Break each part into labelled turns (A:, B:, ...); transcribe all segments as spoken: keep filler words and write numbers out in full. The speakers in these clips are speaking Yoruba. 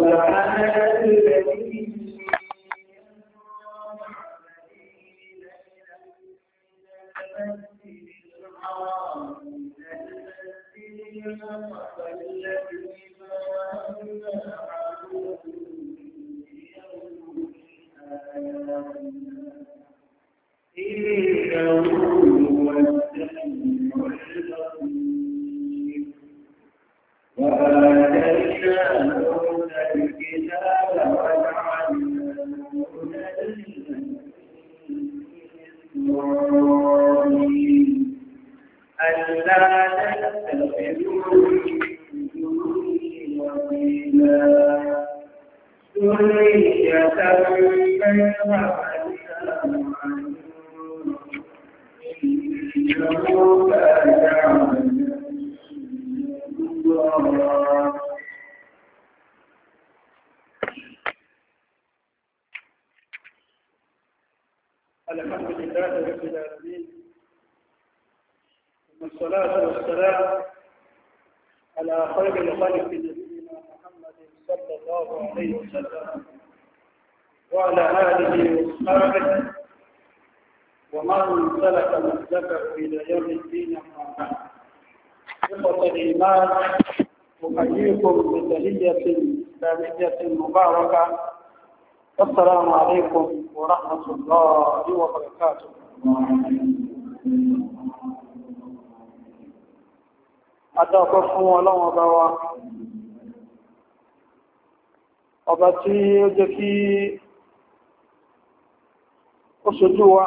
A: الحمد لله رب العالمين، والصلاة والسلام على خير الخلق نبينا محمد صلى الله عليه وسلم وعلى آله وصحبه ومن سلك مسلكه إلى يوم الدين. أما بعد، إخوة الإيمان، أحييكم بتحية إسلامية مباركة، السلام عليكم ورحمة الله وبركاته. Adáwọ̀pẹ́ fún Ọlọ́run ọba wa, ọba tí ó jẹ́ kí ó ṣojú wa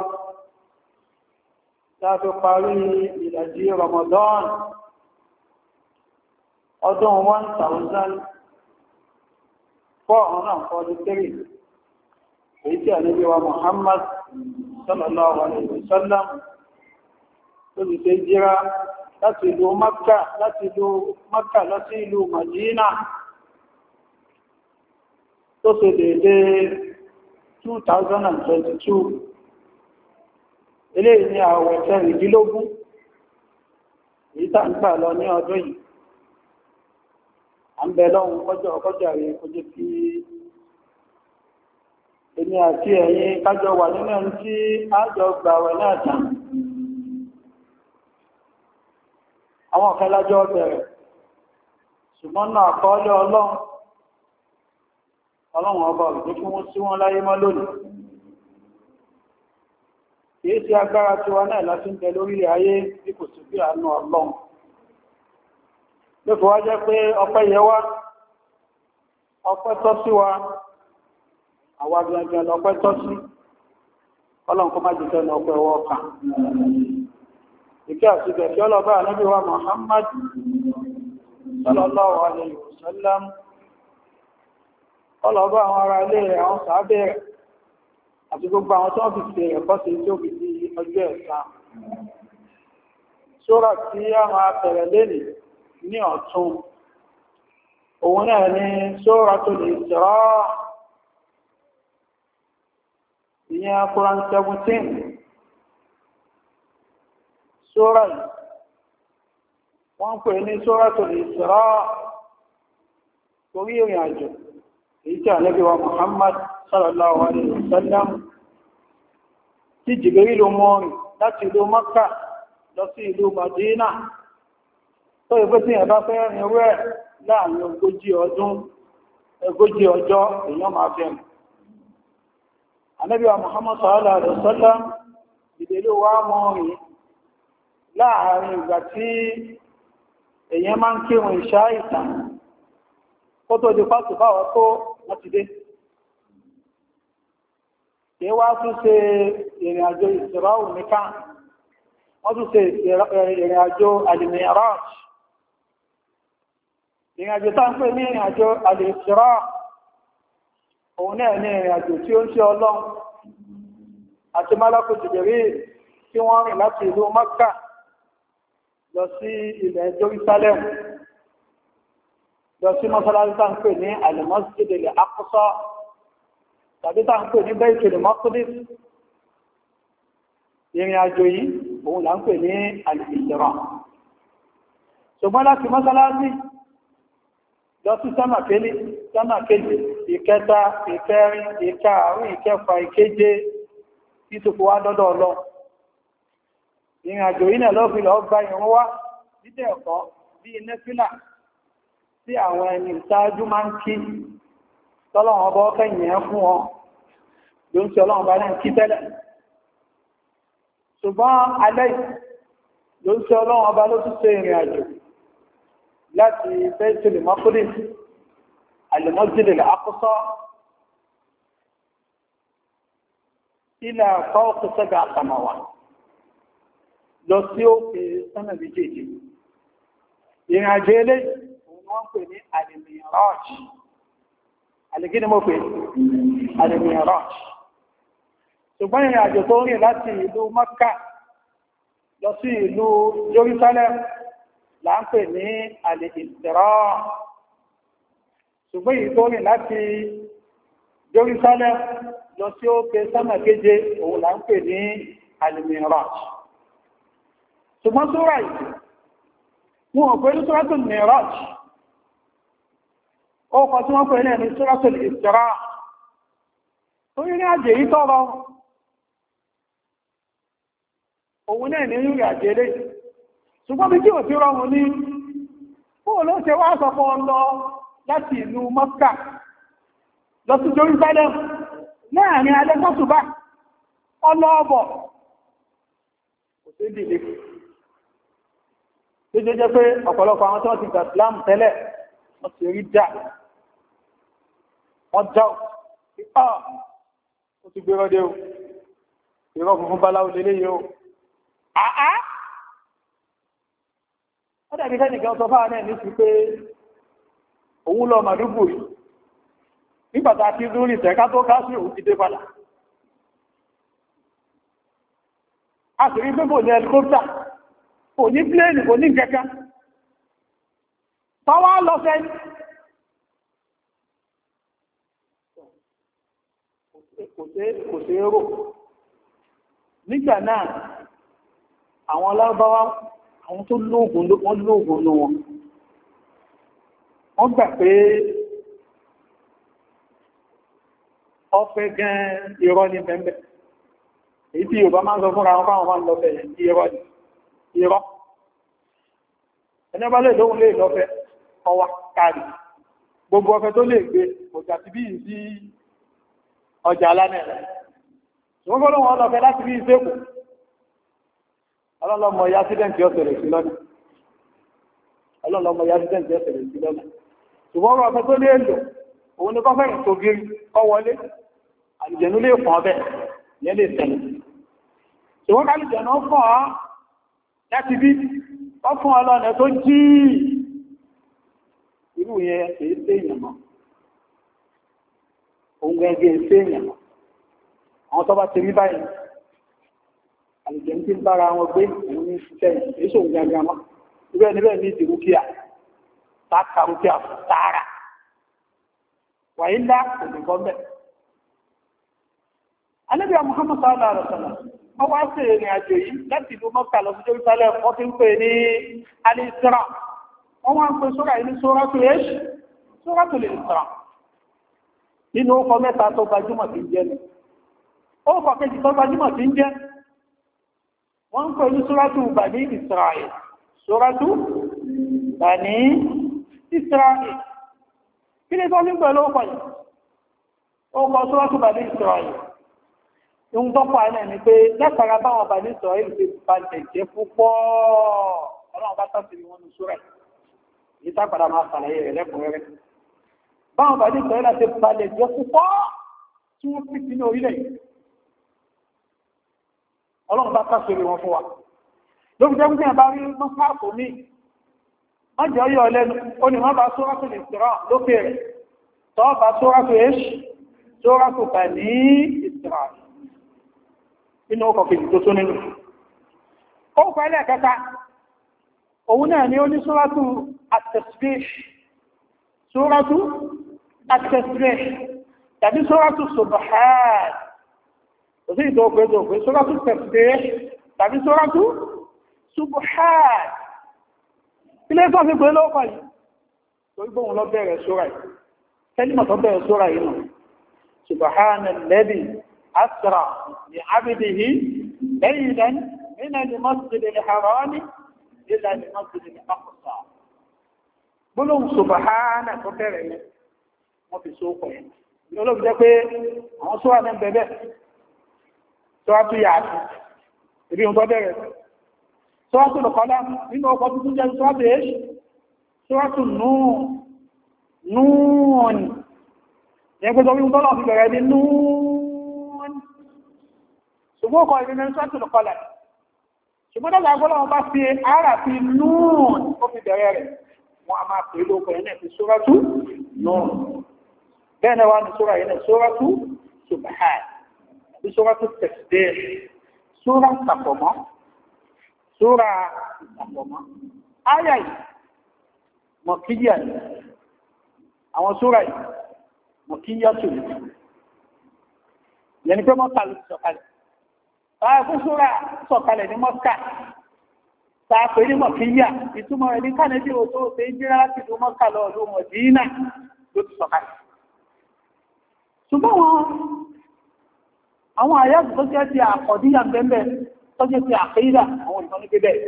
A: láti parí ìdajì Ramadan ọdún one thousand four hundred forty-three, èyí tí Ànábì wa Muhammad sallallahu alaihi wasallam tó ti ṣe jíra láti ìlú Makka láti ìlú Makka lọ sí ìlú Madina, tó ṣe dédé two thousand twenty-two. Eléyìí ni àwẹ̀ kẹrìndínlógún èyí tá ń gbà lọ ní ọdún yìí. À ń bẹ lọ́hun kọjọ ọkọjà rẹ̀ kó jẹ́ kí èmi àti ẹ̀yin kájọ wà nínú ẹni tí a jọ gbààwẹ̀ náà tán. Àwọn ọ̀kẹ́ lájọ́ bẹ̀rẹ̀, ṣùgbọ́n náà kọ́ọ́lẹ̀ ọlọ́run ọlọ́run ọba òjò kí wọ́n sí wọn láyé mọ́ lónìí. Kìí sí agbára tí wa náà láti ń bẹ lórí ayé bí kò sí bí àánú ọlọ́run. Lókè wá jẹ́ pé ọpẹ́ yẹ wá, ọpẹ́ tọ́ sí wa, àwa gbẹ̀gbẹ̀ lọpẹ́ tọ́ sí, ọlọ́run kó má jẹ́ tẹ́nu ọpẹ́ wọ́ kàn. Ìkẹ́ àti ìgbẹ̀fẹ́ ọlọ́bá Ànábì wa Muhammad sallallahu alaihi wasallam, ọlọ́bá àwọn ará ilé rẹ̀, àwọn sàábẹ̀ rẹ̀, àti gbogbo àwọn tó fi ṣe ẹ̀kọ́ sí tí ó fi di ọjọ́ ẹ̀san. Sura tí a máa bẹ̀rẹ̀ lẹ́nìí ní ọ̀tún, òun náà ni Suratul Isra, ìyẹn Quran seventeen. Sura yìí wọ́n ń pè ní Suratul Isra torí ìrìn àjò èyí tí Ànábì wa Muhammad sallallahu alaihi wasallam tí Jibril ló mọ́ rìn láti ìlú Makka lọ sí ìlú Madina, tó ìgbé tí ẹ̀bá fẹ́ rìn rẹ̀ láàrin ogójì ọdún ogójì ọjọ́ èèyàn máa fẹ́ rìn. Ànábì wa Muhammad sallallahu alaihi wasallam ìdèlú wa mọ́ rìn láàrin ìgbà tí èèyàn máa ń kírun ìṣá ìtàn kó tó di pàtó báwọ́ tó wọ́n ti dé. Kí wá tún ṣe ìrìn àjò Isra'u nìkan, wọ́n tún ṣe ìrìn àjò al-Mi'raj. Ìrìn àjò tá ń pè ní ìrìn àjò al-Isra, òun náà ní ìrìn àjò tí ó ń ṣe Ọlọ́run àti Malaku Jibril tí wọ́n rìn láti ìlú Makka lọ sí ilẹ̀ Jerusalem, lọ sí mọ́sálásí tá ń pè ní al-Masjid al-Aqsa tàbí tá ń pè ní Baitul Maqdis. Ìrìn àjò yìí òun là ń pè ní al-Isra. Ṣùgbọ́n láti mọ́sálásí lọ sí sánmà kéní sánmà kéje ìkẹta ìkẹrin ìkarùn ìkẹfà ìkeje títòkò wá dọ́dọ̀ lọ ìrìn àjò yìí náà lọ́fi lọ gba ìrún wá dídẹ̀ ẹ̀kọ́ bí nẹ́fílà tí àwọn ẹni ìsáájú máa ń kí tọ́lọ́wọ́n ọba kẹ́yìn ẹ̀ fún wọn ló ń tí ọlọ́wọ́n bá náà kí tẹ́lẹ̀ ṣùgbọ́n alẹ́ ló ń tí ọlọ́wọ́n ọba ló tún ṣe ìrìn àjò láti Baitul Maqdis al-Masjid al-Aqsa ila fawq sab'a samawat lọ sí òkè sánà méjèèjì ìrìn àjò ilé òun wọ́n pè ní al-Mi'raj àlèkí ni mo pè al-Mi'raj ṣùgbọ́n ìrìn àjò tó rìn láti ìlú Makka lọ sí ìlú Jerusalem là ń pè ní al-Isra ṣùgbọ́n èyí tó rìn láti Jerusalem lọ sí òkè sánà keje òun là ń pè ní al-Mi'raj ṣùgbọ́n súrà yìí wọ́n ò pè ní Suratul Mi'raj ó kọ tí wọ́n pè ní ẹni Suratul Isra tó rí ní àjẹ́ yìí tọ́rọ òun náà ní rí àjẹ́ lé ṣùgbọ́n bí tí ò tí rọrùn ní fún ló ṣe wá sọ fún ọlọ láti ìlú Mọ́kà lọ sí Jerusalem láàrin alẹ́ mọ́sùbá ọlọ́ọ̀bọ̀ kò sí dìde tó jẹ́ jẹ́ pé ọ̀pọ̀lọpọ̀ àwọn tó ti gbà Islam tẹ́lẹ̀ wọ́n ti rí dà wọ́n já ọ̀ ó ti gbé rọ́dé o ìrọ́ funfun báláwo lélé yóò àá ó dàbí kẹ́nìkan sọ fáwọn náà ní sí pé òun lọ Màdúgùrí nígbàtà tí lórí ìtẹ́ká tó ká sí òun ti dé padà a sì rí pépò ní ẹlikópítà kò ní pléènì kò ní kẹta tọ́wọ́ lọ fẹ́ kò sí rò nígbà náà àwọn alábáwá àwọn tó lóògùn wọ́n lóògùn ní wọn wọ́n gbà pé ọfẹ́ gan irọ́ ní bẹ̀m̀bẹ̀ èyí tí Yorùbá máa ń sọ fúnra wọn fáwọn máa ń lọ́fẹ́ irọ́ ní irọ́ ẹni bá lè lóhun lè lọ́fẹ́ ọwà káàrí gbogbo ọfẹ́ tó lè gbé ọjà ti bí i sí ọjà alánẹ̀ rẹ̀ ṣùgbọ́n fọ́lọ́ wọn lọ́fẹ́ láti bí ìsẹ́kù ọlọ́lọ́mọ ya sídẹ̀ntì ọ̀sẹ̀rẹ̀ sí lọ́nà ọlọ́lọ́mọ ya sídẹ̀ntì ọ̀sẹ̀rẹ̀ sí lọ́nà ṣùgbọ́n ọfẹ́ tó lè lò òun ni kọ́fẹ́rin tó gírí kọ́ wọlé àlùjẹ̀nú lè fọ́n ọbẹ̀ yẹn lè tẹ̀lé ṣùgbọ́n kálùjẹ̀nú fọ́n ọ́ láti bí ọ fún ọlọ́nà tó jí irú yẹn èé sí ìyàmọ́ òun gẹ́gẹ́ sí ìyàmọ́ àwọn tó bá ti rí báyìí àlùjẹ̀nú tí ń bára wọn gbé òun ní ṣiṣẹ́ èso òun gẹ́gẹ́ mọ́ ibẹ̀ níbẹ̀ ní ìdìrúkíà tákàrúkíà tààrà wàyí ńlá òdìkọ́ mẹ́. Ànábì Muhammad sallallahu alaihi wasallam wọ́n wá sí ìrìn àjò yìí láti ìlú Mọ́kà lọ sí Jerusalem wọ́n ti ń pè ní Al-Isra wọ́n wá ń pè sóra ìlú Suratul Ish Suratul Isra nínú ọkọ̀ mẹ́ta tó gbajúmọ̀ tí ń jẹ́ ni ọkọ̀ kejì tó gbajúmọ̀ tí ń jẹ́ wọ́n ń pè ní Suratul Bani Isra'il Suratul Bani Isra'il kí ni tó ní pẹ̀lú ọkọ̀ yìí ọkọ̀ Suratul Bani Isra'il ohun tó pa ẹ̀nà ni pé lẹ́pàá báwọn Bani Isra'il ti balẹ̀ jẹ́ púpọ̀ ọlọ́run bá tàbí wọn ní Sura yìí tápàdà máa sàlàyé rẹ̀ lẹ́kùnrẹ́rẹ́ báwọn Bani Isra'il ti balẹ̀ jẹ́ púpọ̀ tí wọ́n fi sínú orílẹ̀ yìí ọlọ́run bá tàbí wọn fún wa ló fi jẹ́ pé bá rí mọ́sáàfù mi wọ́n jẹ́ ọyọ́ ọlẹ́nu ó ní wọ́n bá Suratul Isra lókè rẹ̀ tọ́ bá Suratul Ish Suratul Bani Isra'il inú ọkọ̀ kejì tó tó nínú ó pẹ̀lẹ̀ kẹta òun náà ni ó ní Suratu At-Tasbih Suratu At-Tasbih tàbí Suratu Subhan òsì ìtò òpé tó pé Suratu At-Tasbih tàbí Suratu Subhan ilé tó fi pé lóòkọ̀ yìí torí gbóhun lọ bẹ̀rẹ̀ sóra yìí kẹ́límọ̀ tó bẹ̀rẹ̀ sóra yìí nù subhana alladhi asra bi abdihi laylan min al-masjid al-haram ila al-masjid al-aqsa gbólóhùn subhana tó bẹ̀rẹ̀ yìí wọ́n fi sókọ̀ yìí ní olóògbé jẹ́ pé àwọn sóra náà bẹ̀bẹ̀ sóra tó yà á ibi ohun tó bẹ̀rẹ̀ sóra tó lọ́kọ́lá nínú ọkọ̀ tuntun jẹ́ sóra tó yẹ sóra tó núùn yẹn pé sọ́wọ́n tọ́lọ̀ fi bẹ̀rẹ̀ ní núùn ṣùgbọ́n ọkọ̀ ìrìnà sóra tó lọ́kọ́lá ṣùgbọ́n tọ́lọ̀ agbọ́lọ́wọ́ bá fi ara fi núùn ó fi bẹ̀rẹ̀ rẹ̀ wọ́n a máa pè lókọ̀ ẹ̀ náà fi sóra tó núùn bẹ́ẹ̀ náà wá ní sóra yẹn náà sóra tó subhan àbí sóra tó tasbih sóra tàpọ̀mọ́ sóra tàpọ̀mọ́ áyà yìí mọ̀kíyà ni àwọn sóra yìí mọ̀kíyà tó lè yẹni pé mọ́ta ló sọ̀kalẹ̀ báyìí fún sóra sọ̀kalẹ̀ ní mọ́ta tààpẹ̀ ní mọ̀kíyà ìtumọ̀ rẹ̀ ní kánẹ́dì òtó ṣe ń jẹ́ láti ló mọ́ta lọ ló Mọdínà ló ti sọ̀kalẹ̀ ṣùgbọ́n wọn àwọn àyàtù tó jẹ́ ti àkọ̀díyà bẹ́ẹ̀ tó jẹ́ ti àkídà àwọn ìtàn ní pẹ́bẹ̀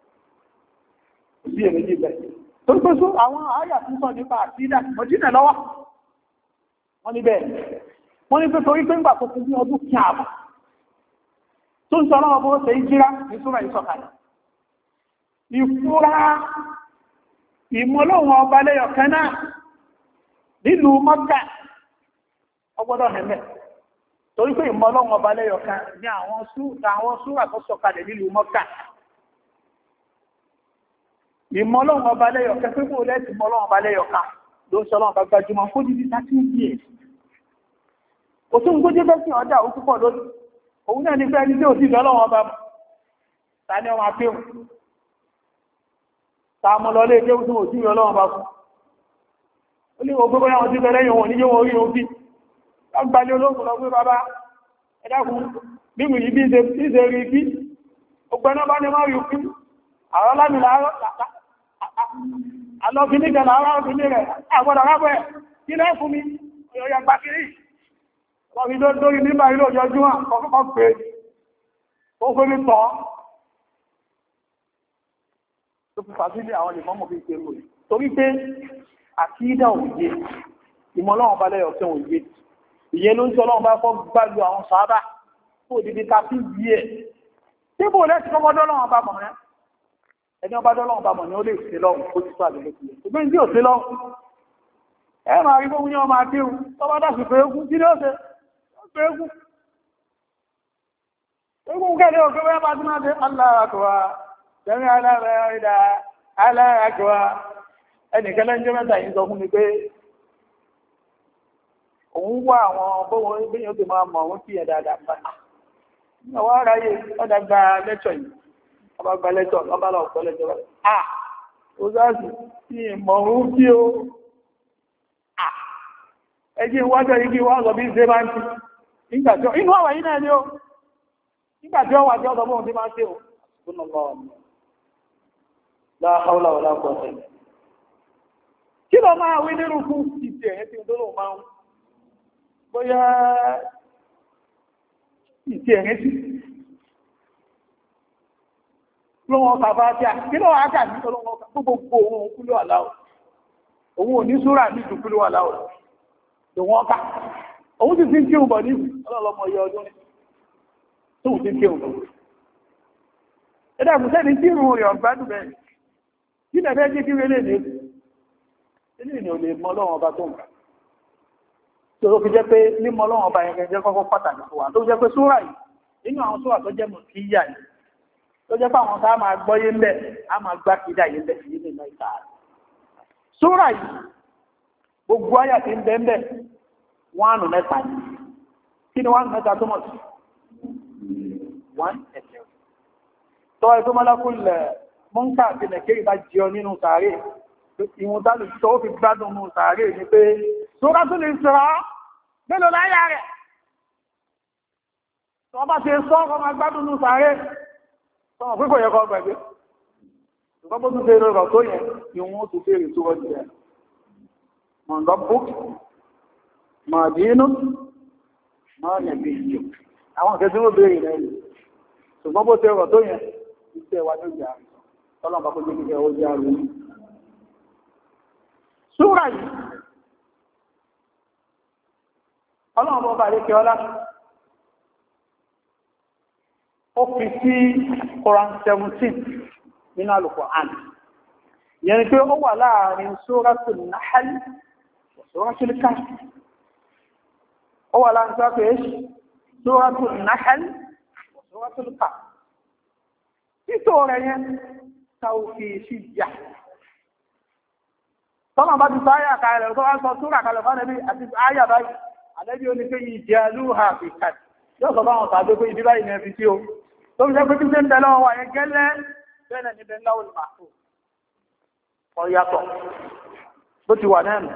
A: sí èrè ní ibẹ̀ tó ń pèsè àwọn àyàtù sọ nípa àkídà Mọdínà lọ́wọ́ wọ́n ní bẹ́ẹ̀ wọ́n ní pé torí pé ń gbà tó kú ní ọdún kí ààbò tó ń sọ lọ́wọ́ bó ṣe ìjírá ní súnmọ̀ ìsọ̀kalẹ̀ ìfúra ìmọ̀lọ́wọ́ ọba lẹ́yọ̀ kan náà nílùú Mọ́kà ọgbọ́dọ̀ hẹ̀mẹ́ torí pé ìmọ̀lọ́wọ́ ọba lẹ́yọ̀ kan ní àwọn súrà tó sọ̀kalẹ̀ nílùú Mọ́kà ìmọ̀lọ́wọ́ ọba lẹ́yọ̀ kan pé kó lẹ́sì ìmọ̀lọ́wọ́ ọba lẹ́yọ̀ kan ló ń sọ lọ́wọ́ bá gbajúmọ̀ fún jíjí láti ń bí ẹ̀ kò tún gbójú bẹ́ sí ọjà ó púpọ̀ lórí òun náà ní pé ẹni tí ò sí ìdọ́lọ́wọ́ ọba ta ní ọmọ apéhùn ta mọ́ lọ lé ẹgbẹ́ tí ò sí ìdọ́lọ́wọ́ ọba fún ó ní ògbé bóyá wọn ti bẹ̀rẹ̀ yìí wọn ní yóò rí òbí lágbàlẹ̀ olóògùn lọ pé bàbá ẹ̀dàkùn bíbù yìí bí ṣe rí bí ọgbẹ́ná bá ní máa rí òkú àwọn lámìlá alọ́bìnrin ìjọba ara obìnrin rẹ̀ àgbọ́dọ̀ rábẹ̀ kí lẹ́ fún mi ọ̀yọ̀ gbàkiri wọ́n fi lórí nígbà ilé ọjọ́júwà kọ́kọ́ pé ó fẹ́ ní tọ́ tó fi fàtílé àwọn ìmọ́mọ̀ fi ṣe rò torí pé àkídà òye ìmọ̀lọ́wọ̀n bá lẹ́yọ̀ fẹ́ òye ìyẹn ló ń sọ lọ́wọ́n bá fọ́ gbájú àwọn sàábà tó dìde ká sí bí ẹ̀ tí bò lẹ́sì kọ́kọ́ dọ́lọ́wọ́n bá mọ̀ rẹ́ ẹni ọba dọ́lọ́wọ́n bá mọ̀ ní ó lè ṣe lọ́wọ́ ó ti tó àdúgbò sílẹ̀ ṣùgbọ́n tí ò sí lọ́wọ́ ẹ máa rí fún yọ́ máa dé tó bá dá sí pé egún kí ní ó ṣe ó ṣe egún egún kẹ́lẹ́ òkè wẹ́ bá tí máa dé aláàkọwà tẹ́rí aláàrẹ̀ẹ́dà aláàkọwà ẹnìkẹ́lẹ́ ń jẹ́ mẹ́ta yìí sọ fún mi pé òun wá àwọn bọ́wọ́ gbéyàn tó máa mọ̀ wọ́n sí ẹ̀ dáadáa pàtàkì àwọn aráyé ọdá gba lẹ́tọ̀ yìí ọba gba lẹ́tọ̀ ọba lọ ọ̀pọ̀ lẹ́tọ̀ rẹ̀ ah ó sáàsì sí ìmọ̀ òun kí o ah ẹjí wájọ́ igi wọ́n sọ bí ṣe máa ń tí nígbàtí inú àwà yìí náà ni ó nígbàtí ó wà jẹ́ ọ̀dọ̀ bóhun tí máa ń ṣe o ṣùgbọ́n lọ la hawla wala quwwata kí lọ máa wí nírú fún ìtì ẹ̀yẹ́ tí ó tó lò máa ń bóyá ìtì ẹ̀rẹ́ sí lọ́wọ́ bàbá tí a kí lọ́wọ́ ágà ní ọlọ́wọ́ gbogbo ohun kúlò aláwọ̀ òun ò ní súrà ní ìjù kúlò aláwọ̀ tó wọ́n ká òun ti fi ń kíhùn bọ̀ ní ọlọ́lọ́mọ iye ọdún ní tó ti ń kíhùn bọ̀ ẹ̀dà kùsẹ́ ní kíhùn rẹ̀ ọ̀gbádùn bẹ́ẹ̀ kí lẹ́fẹ́ jẹ́ kí rẹ̀ lè ní olè mọ́ lọ́wọ́ ọba tó ń kà tó fi jẹ́ pé mímọ̀ Ọlọ́run ọba yẹn jẹ́ kọ́kọ́ pàtàkì fún wa tó jẹ́ pé súrà yìí nínú àwọn súrà tó jẹ́ mọ̀ kí yà yìí tó jẹ́ pé àwọn tá máa gbọ́ yé ńbẹ̀ á máa gbá kìdá yé ńbẹ̀ sí nínú ìta rẹ̀ súrà yìí gbogbo àyà tí ń bẹ ńbẹ̀ wọ́n ánù mẹ́ta ní kí ni wọ́n ánù mẹ́ta tó mọ̀ sí wọ́n ẹ̀sẹ̀ tọ́ ẹ tó mọ́lákùnlẹ̀ mọ́ńkà àti nàìjíríà bá jẹọ nínú sàárè ìwọ̀n tàbí tó fi gbádùn mú sàárè ní pé sóra tó lè sọ́rọ̀ mélòó láyá rẹ̀ tó bá ṣe sọ́ ọkọ̀ máa gbádùn mú sàárè tọ́wọ̀n pípò yẹ kọ́ gbẹ̀gbẹ́ ṣùgbọ́n bó tún fẹ́ rọ̀ tó yẹn ni wọ́n tún fèrè tó rọ̀ jẹ́ man rabbuk ma dinuk ma nabiyyuk àwọn kẹsí ó bèèrè rẹ̀ ṣùgbọ́n bó ṣe rọ̀ tó yẹn iṣẹ́ wa ló jà tọ́lọ̀ bá kó jẹ́ kíkẹ́ ó jà rú súra yìí ọlọ́run bọ́ bá lè kí ọlá ó fi sí Quran seventeen nínú Al-Qur'an yẹni pé ó wà láàrin Suratul Nahl wa Suratul Kahf ó wà láàrin Suratul Nahl wa Suratul Kahf títò rẹ̀ yẹn tawqifiyya tọ́nà bá ti sáyà kalẹ̀ tó wá sọ súrà kalẹ̀ fún ẹbí àti àyà báyìí àlẹ́bí ó ní pé ìjẹ́lúhà fìkàt yóò sọ báwọn tàbí pé ìdí báyìí nẹ́fi tí ó tó fi jẹ́ pé títẹ́ ń bẹ lọ́wọ́ wà yẹn gẹ́lẹ́ bẹ́ẹ̀ ní bẹ́ẹ̀ láwọn ìmàkù ọ̀yàtọ̀ bó ti wà náà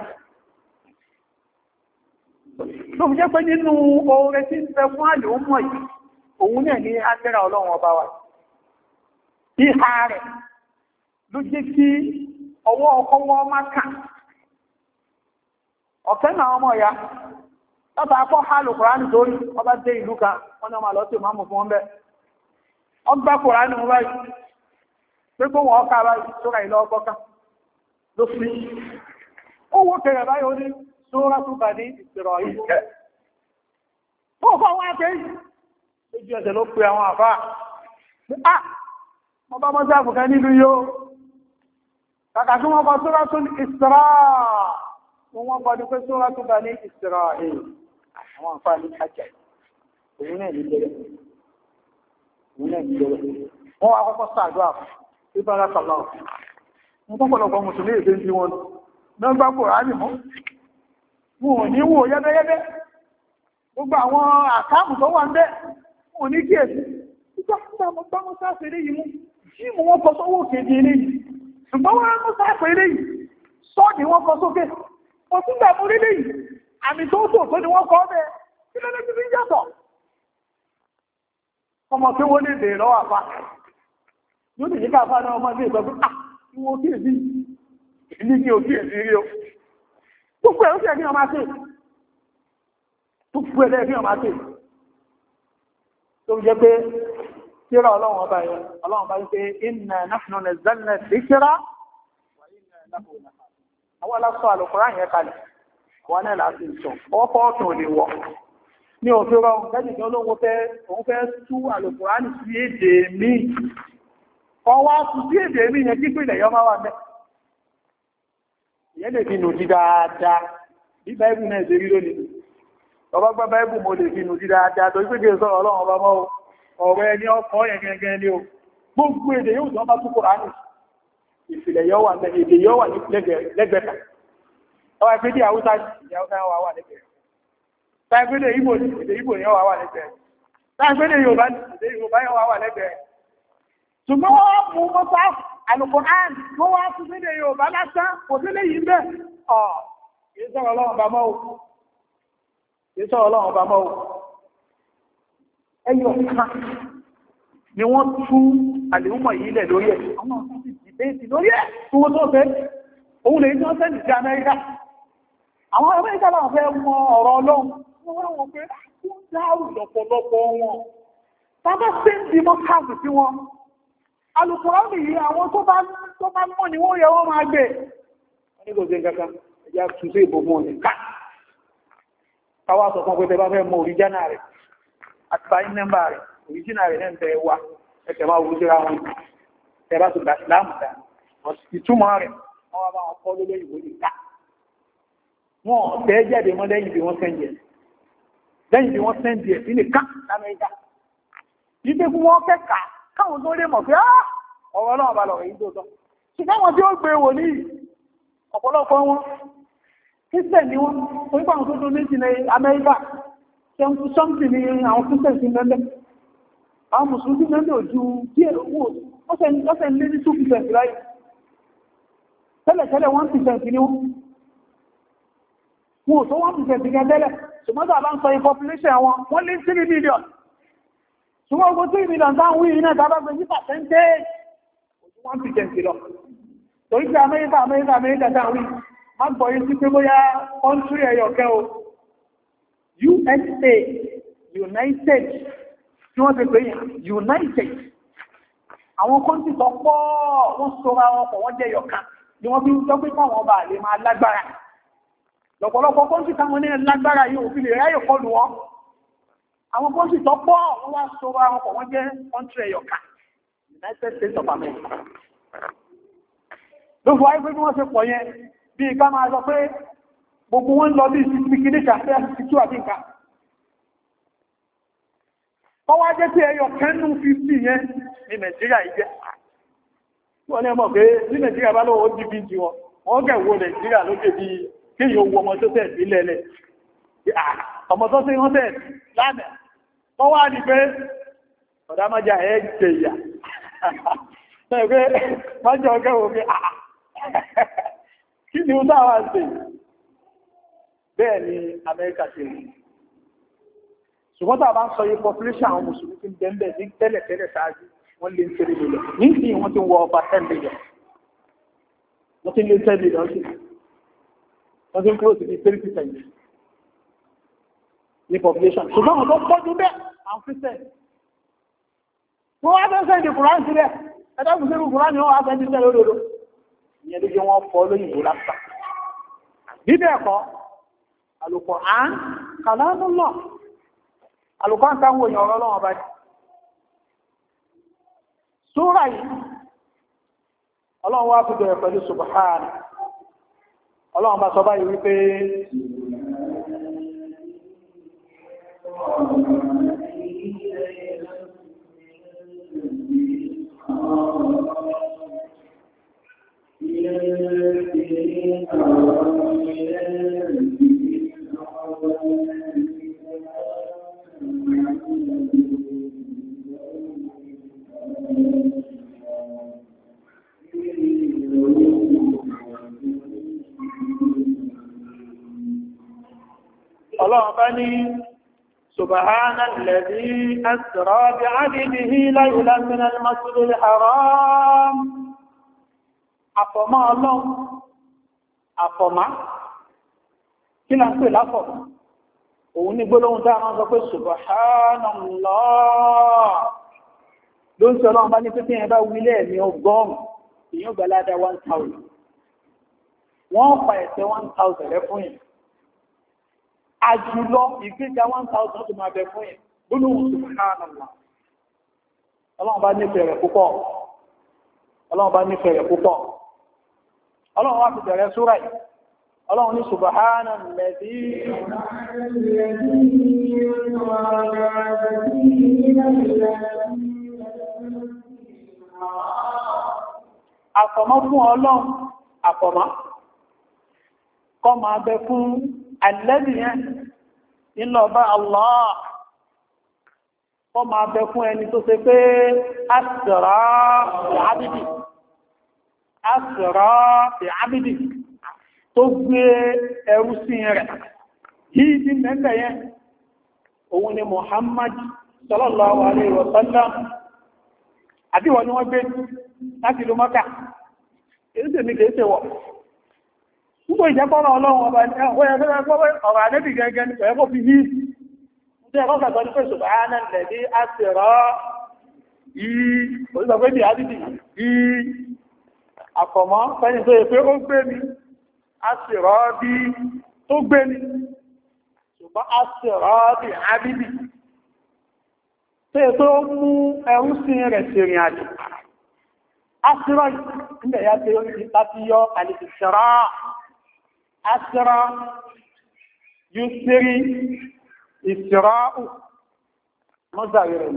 A: tó fi jẹ́ pé nínú oore tí ń bẹ fún àlè ó mọ̀ yìí òun náà ní agbára ọlọ́run ọba wa ìhà rẹ̀ ló jẹ́ kí ọwọ́ ọkọ́ wọ́n má kà ọ̀fẹ́ náà ọmọ ìyá lọ́ta akọ́ hálù kùránì torí ọba dé ìlú kan wọ́n ní ọmọ àlọ́tí máa mú fún ọ́n bẹ́ ọgbà kùránì mú báyìí pé kó wọ́n ká báyìí sóra ìlọ ọgbọ́ká ló fi owó kẹrẹ báyìí ó ní sóra tó bà ní ìsìrọ̀ yìí kẹ ó fọ́ wọn àti ojú ẹsẹ̀ ló pe àwọn àfá ah mo bá mọ́ sí àfùkẹ́ nílùú yóò kàkà tí wọ́n kọ Suratul Isra wọ́n kọ ní pé Suratul Bani Isra'il àwọn àǹfààní àjẹ́ òun náà ní lẹ́rẹ̀ òun náà ní lẹ́rẹ̀ wọ́n wá kọ́kọ́ sàdúrà tí bára kàlá wọ́n pọ́pọ̀lọpọ̀ mùsùlùmí èdè jí wọn náà gbá Kùránì mọ́ wọn ò ní wò yẹ́bẹ́yẹ́bẹ́ gbogbo àwọn àkáàmù tó wà ń bẹ́ wọn ní kí èsì ìgbà fún àwọn gbámọ́ sáfẹ́rẹ́ yìí mú jí mú wọn kọ sọ́wọ́ kéde eléyìí ṣùgbọ́n wọ́n mú sáàpù ilé yìí sọ́ọ̀dì wọ́n kọ sókè ó tún gbà mú lílé yìí àmì tó tó tó ni wọ́n kọ́ ọ́bẹ̀ kí ló lẹ́jú fi yàtọ̀ ọmọ tí wọ́n lè bèèrè lọ́wọ́ àfá yóò ní nípa àfá náà ọmọ ilé ìgbẹ́ fún àwọn òkè sí ìlú ní òkè sí rí o gbogbo ẹ̀ ó sì ẹ̀ ní ọmọ àti gbogbo ẹ̀ ní ọmọ àti tó jẹ́ pé tíra ọlọ́run ọba yẹn ọlọ́run bá ń pé inna nahnu nazzalna dhikra wa inna lahu lahafidhun àwọn aláṣọ Al-Qur'an yẹn kalẹ̀ wọn náà láti sọ ọkọ̀ ọ̀tún ò lè wọ̀ ní òfin rọrùn lẹ́nìkan olóhun fẹ́ òun fẹ́ tú Al-Qur'an sí èdè míì ọwá tú sí èdè míì yẹn kíkú ilẹ̀ yọ máa wà mẹ́ ìyẹn lè fi nù dí dáadáa bí báìbù náà ṣe rí lónìí ọba gbá báìbù mo lè fi nù dí dáadáa tó gbé sọ̀rọ̀ ọlọ́run ọba mọ́ ọ̀rọ̀ ẹni ọkọ̀ yẹn gẹ́gẹ́ ní o gbogbo èdè yóò tán bá túnkù ránì ìfìlẹ̀ yọ́ wà èdè yọ́ wà ní lẹ́gbẹ̀ẹ́ta ọwọ́ ìpédé àwúsá ìyàwó wà wà lẹ́gbẹ̀ẹ́ táìpédé ìbò èdè ìbò yọ́ wà wà lẹ́gbẹ̀ẹ́ táìpédé Yorùbá èdè Yorùbá yọ́ wà wà lẹ́gbẹ̀ẹ́ ṣùgbọ́n wọ́n mú mọ́sá Al-Qur'an wọ́n wá fún pédé Yorùbá lásán kò sí léyìí bẹ́ ọ̀ kìí sọ̀rọ̀ Ọlọ́run bá mọ́ kìí sọ̀rọ̀ Ọlọ́run bá mọ́ ẹyọ kan ni wọ́n tú àlèúmọ̀ yìí lẹ̀ lórí ẹ̀ àwọn ọ̀sán ti dìbẹ́ẹ̀tì lórí ẹ̀ tí wọ́n tó fẹ́ òun lè ní ọ́sẹ́ ìjẹ́ Amẹ́ríkà àwọn Amẹ́ríkà láwọn fẹ́ mọ ọ̀rọ̀ Ọlọ́run wọ́n wá wọn pé wọ́n dáàrù lọ́pọ̀lọpọ̀ wọn tábà sí ń di mọ́ káàkiri sí wọn Al-Qur'ani yìí àwọn tó bá mọ́ ni wọ́n yẹ wọ́n máa gbé wọ́n ní kò sí nǹkan ẹjá tún sí ìbò fún ọ̀nà káwà sọ fún pé tẹ bá fẹ́ mọ òrìjánà rẹ̀ àti báyí nẹ́mbà rẹ̀ òrìjínà rẹ̀ náà tẹ wá ẹ̀tẹ̀ máa wúrú síra wọn tẹ bá tún gbà ìsìláàmù dá ìtumọ̀ rẹ̀ wọ́n wá bá wọn kọ́ lórí ìwé ìta wọ́n tẹ́ jáde mọ́ lẹ́yìn bí wọ́n sẹ́ndì ẹ̀ lẹ́yìn bí wọ́n sẹ́ndì ẹ̀ sílẹ̀ ká l'Amẹ́ríkà yípe fún wọn kẹ́kà káwọn tó lè mọ̀ pé ọ̀rọ̀ náà bá lọ̀rọ̀ yìí tó tọ́ ṣùgbọ́n wọn tí ó gbé wò ní ọ̀pọ̀lọpọ̀ wọn Christian ni wọ́n orí pàwọn tó tó méjì ní Amẹ́ríkà sọ́mtì ní àwọn Christian sí mẹ́lẹ̀ àwọn Mùsùlùmí mẹ́lẹ̀ ojú díẹ̀ owó ọ̀sẹ̀ lé ní two percent láì tẹ́lẹ̀tẹ́lẹ̀ one percent ní wọ́n wọ́n tó one percent ní ẹgbẹ́lẹ̀ ṣùgbọ́n tó àbá ń sọ population wọn wọ́n lé three million ṣùgbọ́n ogun three million táwọn wí iná tàbá gbé ní percentage ojú one percent lọ torí pé Amẹ́ríkà Amẹ́ríkà Amẹ́ríkà táwọn wí má gbọ́ yí sí pé bóyá kọ́ntúrì ẹyọkẹ́ o U S A United tí wọ́n ti pè yàn United àwọn kọ́ntì tó pọ̀ wọ́n sọ́ra wọn pọ̀ wọ́n jẹ́ yọ̀kan ni wọ́n fi ń jọ pé káwọn ọba lè máa lágbára lọ́pọ̀lọpọ̀ kọ́ntì táwọn ní lágbára yóò fi lè ráyè kọlù wọn àwọn kọ́ntì tó pọ̀ wọ́n wá sọ́ra wọn pọ̀ wọ́n jẹ́ kọ́ntì ẹyọ̀kan United States of America ló fọ́ wáyé pé bí wọ́n ṣe pọ̀ yẹn bí ká máa sọ pé gbogbo wọn lọ bí ìsìnkú kìníkà fẹ́ àti àti nǹkan ọwá jẹ́ tí ẹyọ kẹ́nù fifty yẹn ní Nàìjíríà ìjẹ́ wọ́n ní ọmọ pé ní Nàìjíríà bá lọ́wọ́ jí bí jí wọn wọ́n gẹ̀wò Nàìjíríà lókè bí kéyìn owó ọmọ tó tẹ̀ sí lẹ́lẹ̀ ọmọ tó sí wọ́n tẹ̀ lánàá wọ́n wá ní pé ọ̀dámájá ẹ̀ jẹ ìyà májọ gẹ̀wò pé kí ni ó dáwà sí bẹ́ẹ̀ ni Amẹ́ríkà ti rí ṣùgbọ́n tàbá ń sọ yí population àwọn mùsùlùmí tí ń bẹ̀m̀bẹ̀ ní tẹ́lẹ̀ tẹ́lẹ̀ sáájú wọ́n lè ń tẹ́lẹ̀ lọ ní sí wọ́n tí ń wọ ọba ten million wọ́n tí ń lè ten million sí wọ́n tí ń kúrò sí ní thirty percent ní population ṣùgbọ́n wọ́n tó pọ́jú bẹ́ àwọn Christian wọ́n wá fẹ́ sẹ́ndì Kùránì sílẹ̀ ẹ̀dọ́gùn sí Kùránì wọ́n wá sẹ́ndì sílẹ̀ lódodo ìyẹn ló jẹ́ wọ́n fọ́ lóyìnbó lápá bíbẹ̀ ẹ̀kọ́ Al-Qur'an kalamullah Al-Qur'an táwọn èèyàn ọ̀rọ̀ lọ́wọ́ báyìí súrà yìí Ọlọ́run wá fi bẹ̀rẹ̀ pẹ̀lú Subhana Ọlọ́run bá sọ báyìí wípé Ọlọ́run bá ní Subhana alladhi asra bi'abdihi laylan min al-masjidil haram. Àfọ̀mọ́ Ọlọ́run, àfọ̀má, kí là ń pè láfọ̀mọ́? Òun ní gbólóhùn dáa máa sọ pé Subhanallah. Ló ń sọ Ọlọ́run bá ní pípín ẹ̀bá wílẹ̀ ní ọgọ́rùn-ún, ìyún gbàládá one thousand. Wọ́n pa ẹ̀sẹ̀ one thousand rẹ fún yìí. Àjùlọ ìgbéga one thousand tó máa bẹ fún yìí. Gbólóhùn Subhanallah. Ọlọ́run bá nífẹ̀ẹ́ rẹ̀ púpọ̀. Ọlọ́run bá nífẹ̀ẹ́ rẹ̀ púpọ̀. Ọlọ́run wá fi bẹ̀rẹ̀ súrà yìí. Ọlọ́run ní Subhana alladhi àfọ̀mọ́ fún Ọlọ́run àfọ̀mọ́ kọ́ máa bẹ fún alladhi yẹn nínú ọba Allah kọ́ máa bẹ fún ẹni tó ṣe pé asra bi abdi asra bi abdi tó gbé ẹrú sí rẹ̀ yìí tí mẹ́bẹ̀ yẹn òun ni Muhammad sallallahu alaihi wa sallam àbí wọ́n ni wọ́n gbé láti ìlú Mákà èyí tèmi kìí ṣe wọ̀ púpọ̀ ìjẹ́pọ̀rọ̀ ọlọ́run ọba ọ̀rọ̀ àdébì gẹ́gẹ́ ní pẹ̀lú fi yí tí ẹ̀kọ́ kàtọ́ ní pé Subhana alladhi asra yìí òṣìṣàgbé bí àdìdì yìí àfọ̀mọ́ fẹ́ni tó yẹ pé ó gbé mi asra bí tó gbé mi ṣùgbọ́n asra bí àbíbì tó yẹ pé ó mú ẹrú sí rẹ̀ sí ìrìn àjò asra ilẹ̀ ya tí ó ti láti yọ al-isra asra yusri isra'u mọ́sàrí rẹ̀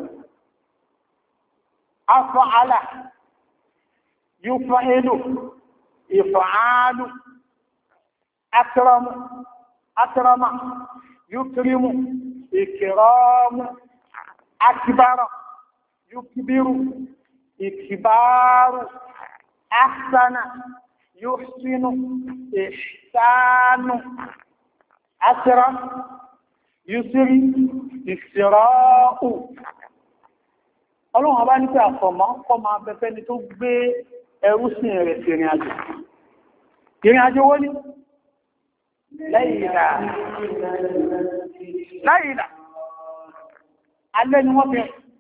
A: af'ala yuf'ilu if'alu akramu akrama yukrimu ikramu akbara yukbiru ikbaru ahsana yuhsinu ihsanu asra yusri ìsìráù ọlọ́run ọba ní pé àfọ̀mọ́ kọ́ máa bẹ̀fẹ́ ni tó gbé ẹrú sí rẹ̀ sí ìrìn àjò ìrìn àjò wó ní lẹ́yìnlá lẹ́yìnlá alẹ́ ni wọ́n fi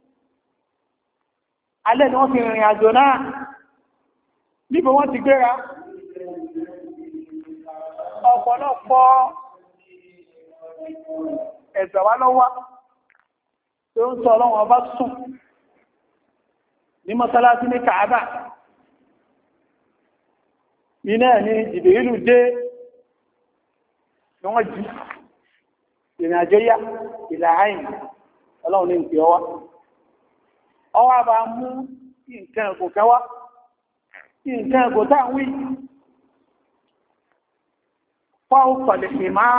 A: alẹ́ ni wọ́n fi rìnrìn àjò náà níbo wọ́n ti gbéra ọ̀pọ̀lọpọ̀ ẹ̀gbà wá lọ́wọ́ tó ń sọ ọlọ́run ọba sùn ní mọ́sálásí ní Kàábà iná ẹ̀ ní Jìbìrìlù dé ni wọ́n jí ìrìn àjò yá ìlà àìn ọlọ́run ní ìpè ọwá ọwá bá mú nǹkan ẹ̀kọ́ kẹwàá nǹkan ẹ̀kọ́ táwí fáwọn pẹ̀lẹ̀ ìmáà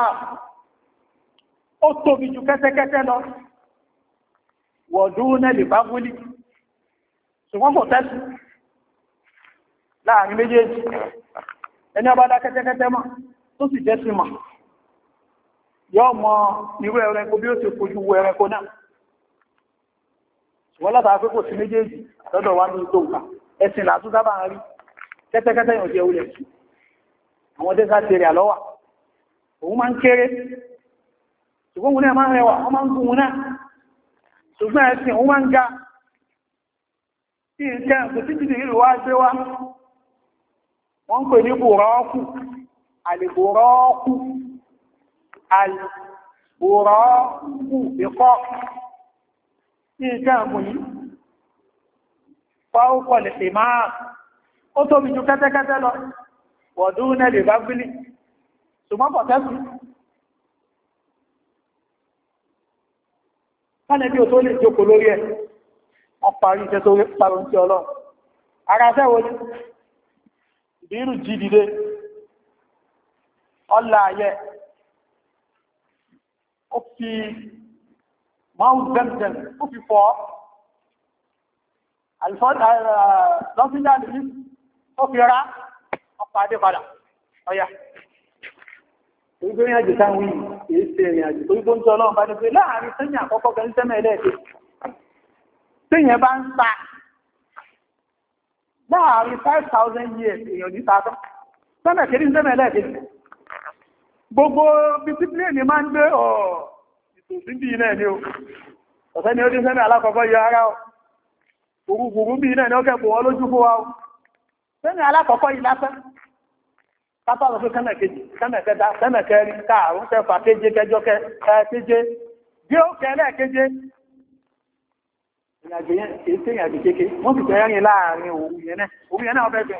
A: ó tóbi ju kẹ́tẹ́kẹ́tẹ́ lọ wọ̀dún náà lè bá gúlì ṣùgbọ́n kò tẹ́sù láàrin méjèèjì ẹni ọba dá kẹ́tẹ́kẹ́tẹ́ mọ́ tó sì jẹ́ sí mọ̀ yọ́ mọ irú ẹranko bí ó ti kojú wo ẹranko náà ṣùgbọ́n látàá pé kò sí méjèèjì lọ́dọ̀ wá ní tó nǹkan ẹ̀sìn làtún sábà ń rí kẹ́tẹ́kẹ́tẹ́ yóò jẹ́ ulẹ̀ sí àwọn dẹ́sà tèrè àlọ́wà òun máa ń kéré ṣùgbọ́n wọn náà máa ń rẹwà wọ́n máa ń gún wọn náà ṣùgbọ́n ẹ̀sìn òun máa ń ga tí ìkẹ́ kò títí ìrìn wá gbé wá wọ́n ń pè ní bùrọ́ọ̀kù àlèbùrọ́ọ̀kù àlèbùrọ́ọ̀kù ìkọ́ tí ìkẹ́ ẹ̀kùn yìí fáwọ́kọ̀ lè fi máa ó tóbi ju kẹ́tẹ́kẹ́tẹ́ lọ wọ̀dún náà lè bá gbílì ṣùgbọ́n pọ̀ tẹ́sù kánẹ̀ bí o tó lè jókòó lórí ẹ̀ wọ́n parí iṣẹ́ tó parun sí ọlọ́run ara sẹ́wọ́ ní ìbírù jí dìde ọlá ayẹ ó fi mount Zemzem ó fi fọ́ lọ́sílẹ̀ àdìrí ó fi rá ọpa adé padà ọya ìgbé ìrìnàjò táwọn yìí kìí ṣe ìrìnàjò tó gbóhùn tí ọlọ́run bá ní pé láàrin sẹ́yìn àkọ́kọ́ gẹ̀ẹ́ sẹ́mẹ̀ ẹlẹ́ẹ̀kẹ́ tíyẹn bá ń sa láàrin five thousand years èèyàn ní sáátọ́ sẹ́mẹ̀ kìí sẹ́mẹ̀ ẹlẹ́ẹ̀kẹ́ gbogbo bísípìlì máa ń gbé ọ̀ ìtòsí bí iná ẹni o ọ̀sẹ́ ni ó dín sẹ́mẹ̀ alákọ̀ọ́kọ́ yọ ara ọ gbogbo bí iná ẹni ó kẹ́kọ̀ọ́ wọn lójú fún wa o sẹ́mẹ̀ alákọ̀ọ́kọ́ yìí lásán kátà lọ fún kẹ́mẹ̀ kejì kẹ́mẹ̀ kẹta kẹ́mẹ̀ kẹrin káàrún kẹfà kéje kẹjọ kéje bí ó kẹ́lẹ̀ kéje ìrìnàjò yẹn kìí sí ìrìnàjò kéèké wọ́n sì fẹ́ rìn láàrin òun yẹn náà òun yẹn náà fẹ́ bẹ̀rẹ̀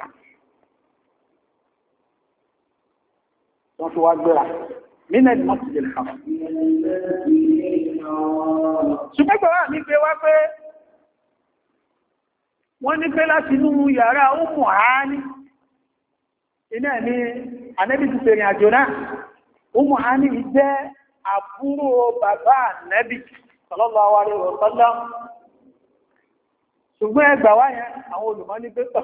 A: wọ́n fi wá gbéra nínú ẹ̀dùn mọ́sí jẹ́ lẹ́kàá ṣùgbọ́n gbọ́rọ̀ ní pé wá pé wọ́n ní pé láti inú yàrá ó mọ̀ á ní iná ní Ànábì ti fèrè àjò náà Ummu Hani jẹ́ àbúrò bàbá Ànábì sallallahu alaihi wasallam ṣùgbọ́n ẹgbà wá yẹn àwọn olùmọ̀ ní pẹ́tọ̀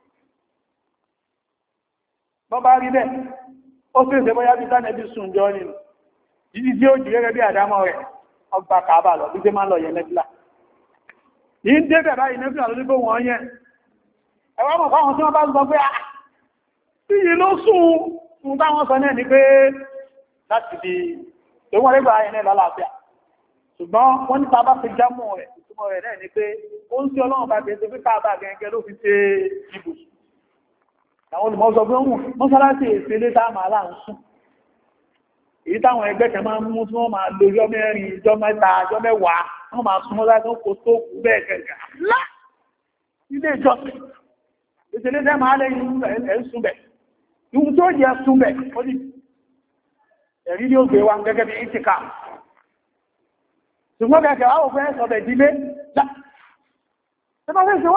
A: bọ́ bá rí bẹ́ẹ̀ ó sì ṣe bóyá bí Ànábì sùn jọ nínú jíjí tí ó jì gẹ́gẹ́ bí àdámọ́ rẹ̀ ọgbà Kàábà lọ bí jẹ́ máa lọ yẹn nẹ́fìlà yìí ń dé bẹ̀ báyìí nẹ́fìlà lórí bó wọ́n yẹn ẹwà mọ̀ fáwọn tí wọ́n bá ń sọ pé tí yìí ló sùn fún táwọn sọ náà ní pé láti di tó wọ́n lẹ́gbà ayẹnẹ́ lálàáfíà ṣùgbọ́n wọ́n ní tàbá fi jámọ̀ rẹ̀ ìtumọ̀ rẹ̀ náà ní pé ó ń sí ọlọ́run bá gẹ̀ẹ́sẹ̀ pé káàbà gẹ̀ẹ́gẹ́ ló fi ṣe ibù àwọn olùmọ̀ sọ pé wọ́n mọ́sálásí ìfẹ́lé táàmà aláàrùn èyí táwọn ẹgbẹ́ kan máa ń mú tí wọ́n máa lo ọjọ́ mẹ́rin ọjọ́ mẹ́ta ọjọ́ mẹ́wàá wọ́n máa súnmọ́ láti kó tó kú bẹ́ẹ̀ gẹ̀gẹ̀ lá ilé ìjọsìn ìṣẹ̀lẹ̀ tẹ́ máa lẹ́yìn ẹ̀ ń súnbẹ̀ ìhun tó jẹ́ súnbẹ̀ ó ní ẹ̀rí ní ó gbé wa gẹ́gẹ́ bí ìtìká ṣùgbọ́n gẹ́gẹ́ wá òfin ẹ̀sọ̀bẹ̀ dílé lá ẹ bá fẹ́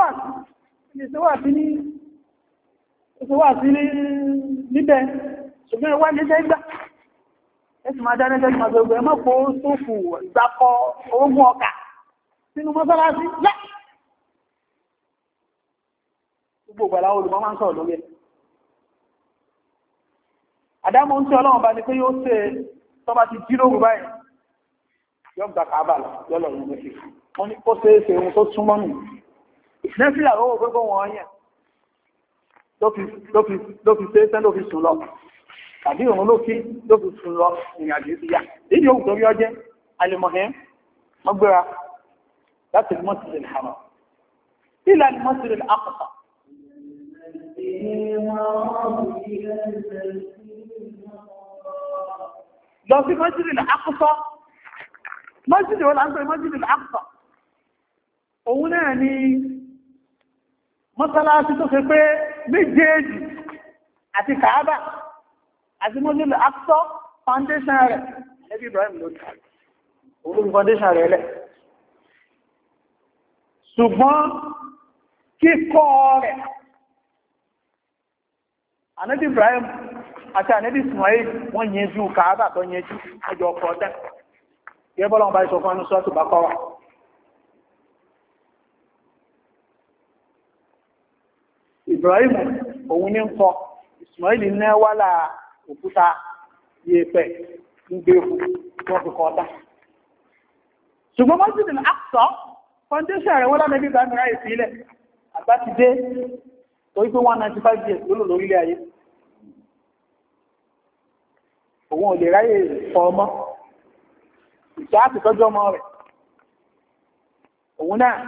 A: ṣe wà sí níbẹ̀ ṣùgbọ́n ẹwà ní jẹ́ ìgbà ẹ̀sùn máa dáná jẹ́ ìgbàgbọ́ ẹgbẹ̀ ẹmọ́ kó sófù ìgbàkọ́ ogun ọkà sínú mọ́sálásí lá gbogbo ìgbàlá olùmọ́ máa ń sọ̀rọ̀ lórí ẹ̀ àdámọ́ ń tí ọlọ́run bá ní pé yóò ṣe tó bá ti jíròrò báyìí yóò gbà Káàbà lọ yọ́lọ̀ ìlú méjì wọ́n ní kó ṣe é ṣe ohun tó súnmọ́ nù nẹ́fìlà lọ́wọ́ gbogbo wọn yẹn ló fi ṣe é sẹ́ ló fi sùn lọ tàbí òun ló kí ló fi fún lọ ìrìnàjò sí yá èyí yóò torí ọjẹ́ alìmọ̀hẹ́ wọ́n gbéra láti Masjid al-Haram ila al-Masjid al-Aqsa lọ sí Masjid al-Aqsa. Masjid wọ́n láńpẹ́ Masjid al-Aqsa òun náà ni mọ́sálásí tó ṣe pé méjèèjì àti Kaaba àti Masjid al-Aqsa foundation rẹ̀ ẹbí Ibrahim ló ti olóbi foundation rẹ̀ lẹ̀ ṣùgbọ́n kíkọ́ rẹ̀ Ànábì Ibrahim àti Ànábì Ismail wọ́n yẹnjú Kaaba tó yẹnjú ọjọ́ ọkọ̀ ọ̀tẹ́ yẹ́bọ́lá wọn bá ìṣọ́ fún ẹnusọ́ tó bá kọ́ wa Ibrahim òun ní ń kọ́ Ismail ní wálà òkúta yẹ̀pẹ̀ ń gbé fún tí wọ́n fi kọ́ ọ̀tá ṣùgbọ́n Masjid al-Aqsa foundation rẹ̀ wọ́n lánàá bí ìbámi ráyè sílẹ̀ àgbà ti dé torí pé one ninety five years lólò lórílẹ̀ ayé òun ò lè ráyè fọ ọmọ ìṣẹ́ àti tọ́jú ọmọ rẹ̀ òun náà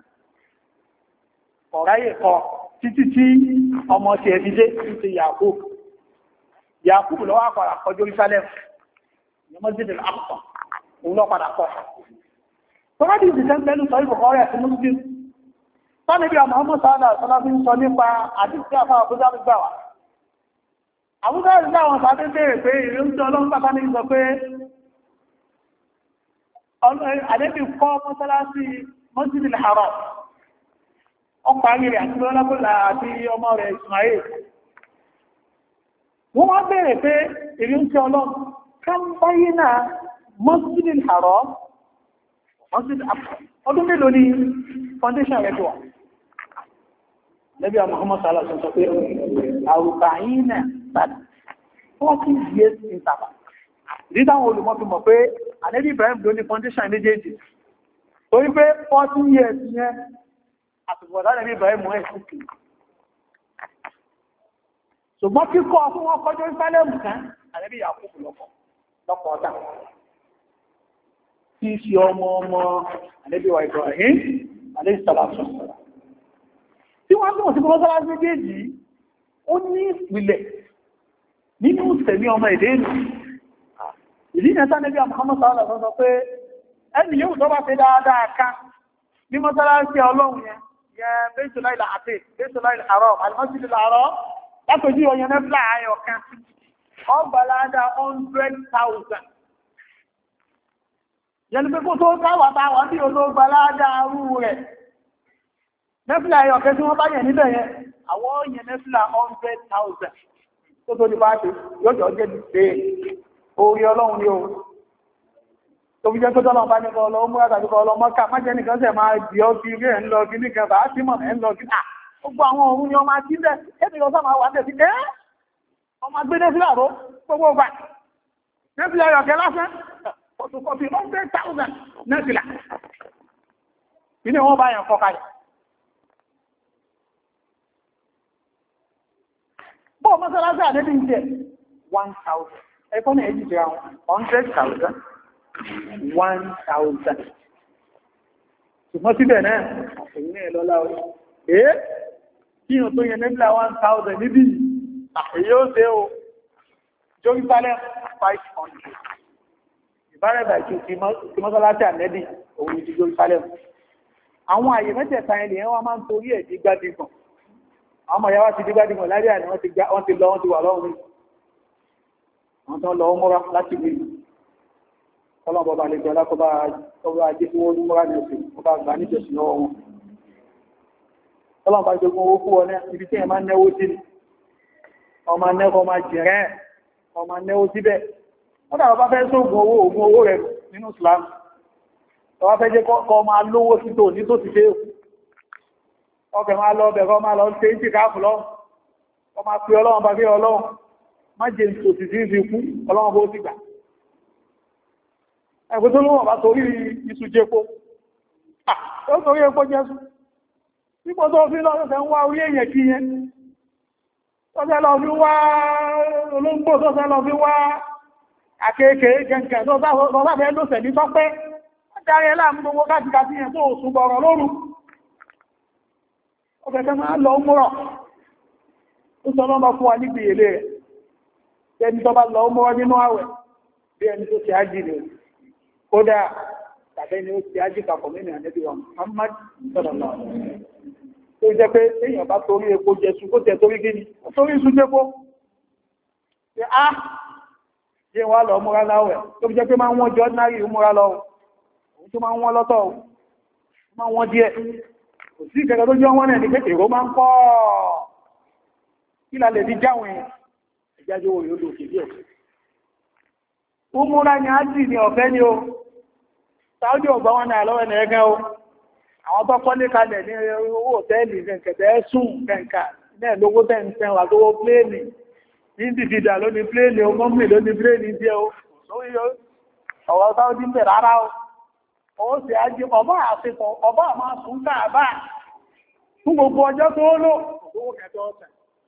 A: ọ̀ráyè kọ títí tí ọmọ ti ẹ̀bí dé ti Yakub Yakub lọ́wọ́ àpàrà kọ Jerusalem ní Masjid al-Aqsa òun lọ́ padà kọ tọ́wọ́dì ìsìnkẹ́ pẹ̀lú sọ ìbùkọ́ rẹ̀ sí Muslim tọ́nà bí ọmọ ọmọ sáádà sọ́lá fi ń sọ nípa àdíṣẹ́ àfáà àbújá gbà wá àbújá ìgbà wọn sáré bèèrè pé ìrìnṣẹ́ ọlọ́run bàbá ní sọ pé àdébì kọ́ mọ́sálásí Masjid al-Haram ọkọ̀ ayẹrẹ àti lọ́lápọ̀lá àti ọmọ rẹ̀ Ismail wọ́n wá bèèrè pé ìrìnṣẹ́ ọlọ́run ká ń báyé náà Masjid al-Haram ọdún mélòó ni foundation rẹ̀ tó wà lẹ́bí àwọn Muhammad sallallahu alaihi wasallam pé àrùbáyínà tàbí forty years interval ìdídáwọn olùmọ́ fi mọ̀ pé ànẹ́bí Ibrahim ló ní foundation méjèèjì torí pé forty years yẹn àtùgbọ̀dá ànẹ́bí Ibrahim mọ́ ẹ̀ sí ṣùgbọ́n kíkọ́ fún wọn kọjọ́ ìsálẹ̀mù kan ànẹ́bí Yakubu lọ́pọ̀ lọ́pọ̀ ọ̀dá tí í ṣe ọmọ ọmọ ànẹ́bí wa Ibrahim ànẹ́bí sàlàsọ̀ tí wọ́n tó wọ́n sí mọ́sálá méjèèjì ó ní ìpìlẹ̀ nínú ìsẹ̀mí ọmọ èdè ìlú ìdí ìyẹta níbi Muhammad sallallahu alaihi wasallam pé ẹni yóò tó bá fi dáadáa ká ní mọ́sálá sí ọlọ́run yẹn yẹ Baytul àti Baytul Haram al-Masjid al-Haram lápẹjú ọyẹn mẹ́fà ayọ̀ kan ọgbàládà one hundred thousand yẹni pé kó tó káwà bá wà bí olóògbàládà rú rẹ̀ nẹ́fìlà ẹ̀yọ̀kẹ́ tí wọ́n bá yẹ̀ níbẹ̀ yẹn àwọn yẹn nẹ́fìlà one hundred thousand tó tó di bá ṣe yóò jẹ́ dìde orí ọlọ́run ní o tó fi jẹ́ tó tọ́lọ̀ bá nípa ọlọ́ múra tàbí ọlọ́ mọ́ká má jẹ́ nìkan sẹ̀ máa dì ọ́ kí rí ẹ̀ ń lọ kí nìkan bá sí mọ̀ ẹ̀ ń lọ kí náà gbogbo àwọn òun ni ọmọ àti ilẹ̀ ẹ̀mí lọ sáà máa wà bẹ̀ sí ẹ́ ọmọ gbé nẹ́fìlà ró gbogbo ọgbà nẹ́fìlà ẹ̀yọ̀kẹ́ lásán ọ̀tùkọ̀tù one hundred thousand nẹ́fìlà ilé wọn bá yẹn kọkalẹ̀ bọ́ mọ́sálásí àdébí jẹ́ one thousand ẹ̀kọ́ náà èjì jẹ́ àwọn one hundred thousand one thousand ṣùgbọ́n síbẹ̀ náà èyí náà lọ́lá o èé kí o tó yẹ nẹ́bílà one thousand níbi èyí ó ṣe o Jerusalem five hundred ìbárẹ̀bà ìkí ti mọ́sálásí àdébí òun ti Jerusalem àwọn àyè mẹ́tẹ̀ẹ̀ta ẹni wọ́n máa ń torí ẹ̀ di gbádìgbọ̀n àwọn ọmọ ìyáwá ti dígbádìgbọ̀n lárí àní wọ́n ti lọ wọ́n ti wà lọ́wọ́ ní wọ́n tán lọ mọ́ra láti rí ọlọ́bọ̀bà lè jọlá kọba ajé fún owó mọ́ra ní ọ̀sẹ̀ ọba àgbà ní ìjọsìn lọ́wọ́ wọn ọlọ́bà jogun owó fún ọ̀nà ibi tí ẹ máa nẹ́wó sí ọmọ nẹ́wó ọmọ jẹ̀rẹ́ ọmọ nẹ́wó síbẹ̀ wọ́n dà bá fẹ́ sóògùn owó ògùn owó rẹ̀ nínú Islam ọwá fẹ́ jẹ́ kọ́ máa lówó sí tò ní tó ti fẹ́ ọkẹ̀ máa lọ bẹ̀rọ máa lọ ṣe ń tí káàkù lọ ọ máa pè ọlọ́run bá bí ọlọ́run má jẹ́ òsì sí ìsìn kú ọlọ́run bó ti gbà ẹgbẹ́ tó lówó bá torí iṣu jẹ́kó ó torí epo jẹ́sù nípò tó fi lọ́rọ̀ fẹ́ ń wá orí èyàn kí yẹn tọ́fẹ́ lọ fi wá olóńgbò tọ́fẹ́ lọ fi wá àkẹ́kẹ́ gẹ̀ǹkẹ̀ tó bá fẹ́ lóṣẹ̀ ní tọ́pẹ́ dárí ẹlá mú gbogbo kájíkájí yẹn tó sùn bọ̀rọ̀ lóru ọ̀fẹ́fẹ́ máa lọ múrọ̀ ó sọ lọ́mọ fún wa níbi èlé rẹ̀ ẹni tó bá lọ múrọ̀ nínú àwẹ̀ bí ẹni tó ti ájì rẹ̀ kódà tàbí ni ó ti ájì papọ̀ nínú ànẹ́bí wa Muhammad sallallahu alaihi wasallam tó jẹ́ pé èèyàn bá torí epo jẹsù kó tẹ torí gíní torí ìsú jẹ́pó ṣe á jẹ́ wà lọ múra láwẹ̀ tó jẹ́ pé máa wọ́n jọ náà múra lọ òun tó máa wọ́n lọ́tọ̀ máa wọ́n díẹ̀ kò sí ìkẹ́kẹ́ tó jẹ́ wọ́n náà ní pé èrò máa ń pọ̀ kí la lè fi jáwọn ìjájọ́ orí olú òkè díẹ̀ ó múra ní ájì ní ọ̀fẹ́ ni ó sáójú ọgbà wọn náà lọ́wọ́ ẹ̀nà ẹgẹ́ o àwọn tó kọ́lé kalẹ̀ ní owó òtẹ́ẹ̀lì kẹ̀kẹ́ sùn kẹ̀kà náà lówó tẹ́ǹtẹ́ wà lówó pléènì ní dìdìdà lóní pléènì o mọ́mí lóní pléènì jẹ́ o ọ̀wọ́ sáójú ń bẹ̀ rárá o ó sì ájí ọba àfikọ̀ ọba àmà sùn káàbà fún gbogbo ọjọ́ tó lò owó kẹtọ́ ọ̀tẹ̀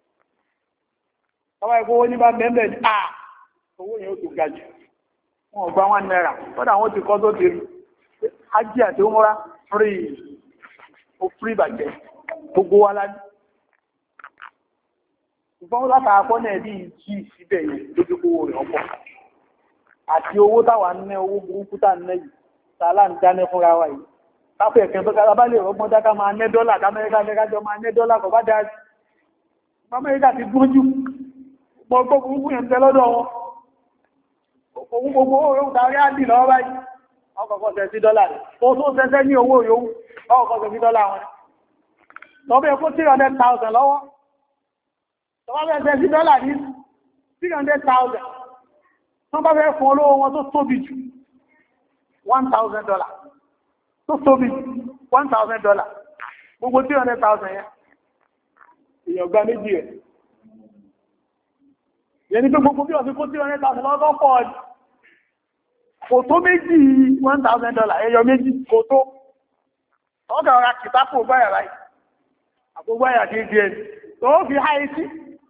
A: ọba ìgbówó ní bá mẹ́mẹ́ ní à owó yẹn ó tó ga jù wọn ọgbà wọn náírà kọ́dà wọn ti kọ́ tó ti rí ájí àti òmúra free ó free bàjẹ́ gbogbo wa lájú ìfọ́n látàkọ́ náà bí jí síbẹ̀ yẹn lójúkówó rẹ̀ ọ̀pọ̀ àti owó táwà ń ná owó burúkú tà ń ná yìí tààlà ń dáná fúnra wa yìí káfẹ́ ẹ̀kẹ́ tó kára bá lè rọ́gbọ́n dáká máa ná dọ́là kámẹ́ríkà lẹ́gájọ́ máa ná dọ́là kọ̀ bá dájú amẹ́ríkà ti gbójú gbogbo burúkú yẹn tẹ́ lọ́dọ̀ wọn òun gbogbo owó yóò darí àdì lọ́wọ́ báyìí ọkọ̀kọ́ tẹ̀ sí dọ́là rẹ̀ tó tó tẹ́tẹ́ ní owó yóò ọkọ̀ tẹ̀ sí dọ́là wọn lọ́bẹ̀ kó three hundred thousand lọ́wọ́ tọ́wọ́ tẹ̀ sí dọ́là ní three hundred thousand tọ́ bá fẹ́ fún olówó wọn tó tóbi jù one thousand dollars tó tóbi one thousand dollars gbogbo three hundred thousand yẹn èèyàn gba méjì rẹ̀ yẹn ni pé gbogbo bí ọ̀sìn kó three hundred thousand lọ́gọ́ pọ̀ ọdí kò tó méjì one thousand dollars ẹyọ méjì kò tó ọgá ọ̀rá kìtàpù gbáyà ráì àgbógbáyà dédé ẹni tó fi háyé sí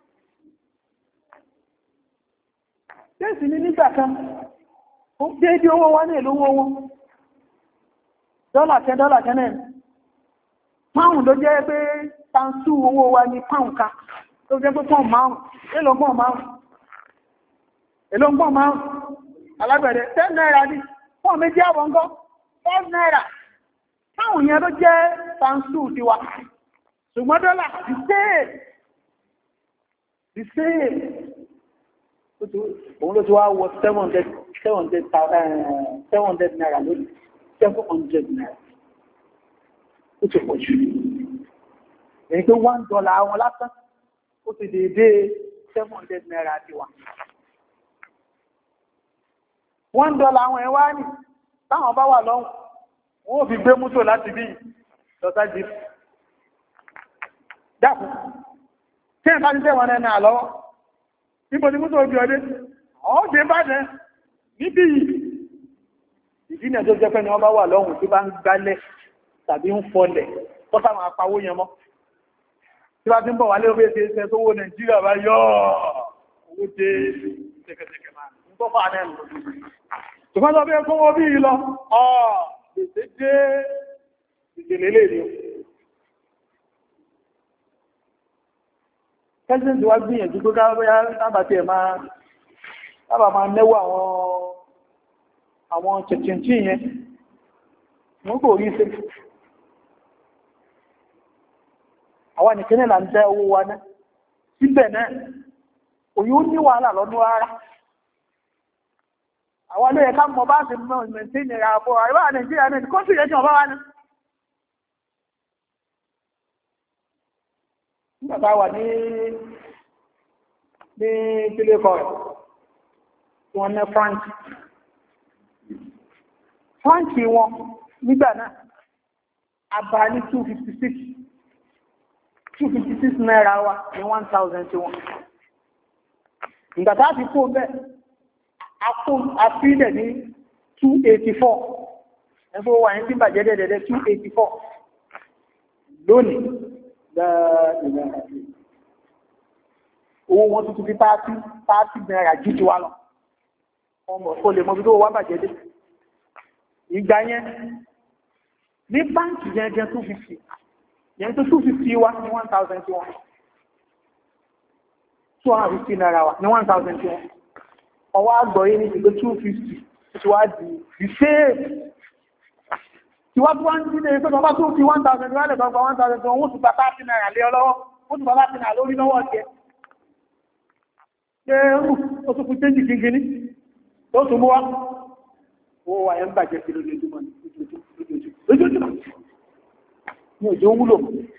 A: tẹ́sì ní nígbà kan ó dédé owó wá ní èlówó owó dọ́là kẹ́ dọ́là kẹ́ náà pound ló jẹ́ pé tàǹsù owó wa ní pound ká tó jẹ́ pé pọ́n márùn èlògbọ́n márùn èlògbọ́n márùn alágbẹ̀rẹ̀ ten naira ní pọ́n méjì àwọ̀ngọ́ five naira pound yẹn ló jẹ́ tàǹsù tiwa ṣùgbọ́n dọ́là the same the same òun ló ti wá wọ seven hundred seven hundred seven hundred naira lónìí seven hundred naira ó ti pọ̀ jù èyí pé one dollar àwọn lásán ó ti dédé seven hundred naira ti wà one dollar àwọn ẹwà ní táwọn bá wà lọ́hùn wọ́n ò fi gbé mútò láti bí lọ́sájì dákùn tí ẹ̀ká ti tẹ́wọ̀n ẹ̀nà àlọ́wọ́ níbo ni mútò ojú ọdé ọ̀ọ́dé bá jẹ́ níbi ìdínà tó jẹ́ pé ni wọ́n bá wà lọ́hùn tí bá ń gbálẹ̀ tàbí ń fọlẹ̀ tó sáwọn apawó yẹn mọ́ tí bá ti ń bọ̀ wálé ó bẹ́ẹ̀ ṣe tó wó Nàìjíríà bá yọ́ owó dé tẹ́kẹ̀tẹ́kẹ̀ máa ń tó fà náà ṣùgbọ́n tó bẹ́ẹ̀ kówó bí lọ ọ̀ lè dé ìdèlélé ni President wá gbìyànjú tó káàbàtí ẹ̀ máa sábà máa nẹ́wọ́ àwọn àwọn chẹ̀chẹ̀ntì yẹn wọ́n kò rí sí àwọn nìkẹ́nẹ̀ là ń dẹ́ owó wa náà síbẹ̀ náà òyìn ní wàhálà lọ́nú ara àwọn ilé ẹ̀ká mọ̀ bá ṣe mọ́ ìmẹ̀ntí ìnira àbọ̀ àríwá Nàìjíríà náà kó sì rẹ̀ jọ bá wá ní nígbàtà wà ní ní kílé kọ̀ rẹ̀ wọ́n ní Frank Frank wọn nígbà náà àbá ní two fifty six two fifty six naira wa ní one thousand tí wọ́n ìgbàtà ti kó bẹ́ àfíìlẹ̀ ní two eighty four ẹgbẹ́ wà ní tí bàjẹ́ dẹ̀dẹ̀dẹ̀ two eighty four lónìí dáadáa owó wọn tuntun fi táàtì táàtì náírà jù ti wá lọ ọmọ kò lè mọ bí tó wá bàjẹ́ dé ìgbà yẹn ní báńkì yẹn jẹ́ two fifty yẹn tó two fifty wá ní one thousand tí wọ́n two hundred fifty naira wá ní one thousand tí wọ́n ọwọ́ àgbọ̀ yìí ní ìgbé two fifty tí wá di the same tí wá tó wá ń dílé pé bàbá tó fi one thousand tí wá lè tọ́gbà one thousand tí wọ́n tún bàbá sí náírà lé ọlọ́wọ́ wọ́n tún bàbá sí náírà lórí lọ́wọ́ ọ̀tẹ́ ṣe ó tún fi tẹ́jì kíngíní tó tún mú wá owó wà ẹ̀ ń bàjẹ́ sí lójoojúmọ́ lójoojúmọ́ ní òjò wúlò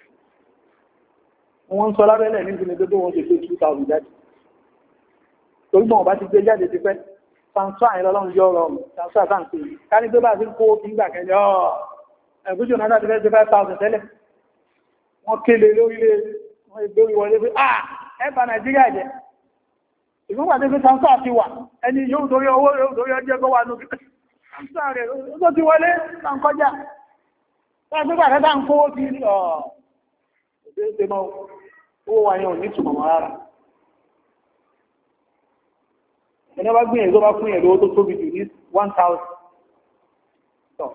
A: wọ́n ń sọ lábẹ́lẹ̀ ní ìpínlẹ̀ tó wọ́n ṣe tó two thousand jáde torí mọ̀ bá ti gbé jáde ti pẹ́ transfer àìlọ́ lọ́run yọ ọ̀rọ̀ transfer àtàǹkì ká ní tó bá sí kó nígbà kẹjọ ẹ̀gbójò náà láti fẹ́ five thousand tẹ́lẹ̀ wọ́n kéle lórílẹ̀ wọ́n ìgbórí wọlé pé ah ẹ̀bà Nàìjíríà jẹ́ ìgbógbàdé pé transfer ti wà ẹni yóò torí owó yóò torí ọjọ́ kó wà ní transfer rẹ̀ ó ti wọlé náà kọjá lágbégbà rẹ̀ dáa ń kówó ti rí ọ̀ òṣèṣe mọ́ owó wa yẹn ò ní túnmọ̀ rárá ẹni bá gbìyànjú tó bá fún yẹn lówó tó tóbi jù ní one thousand tọ́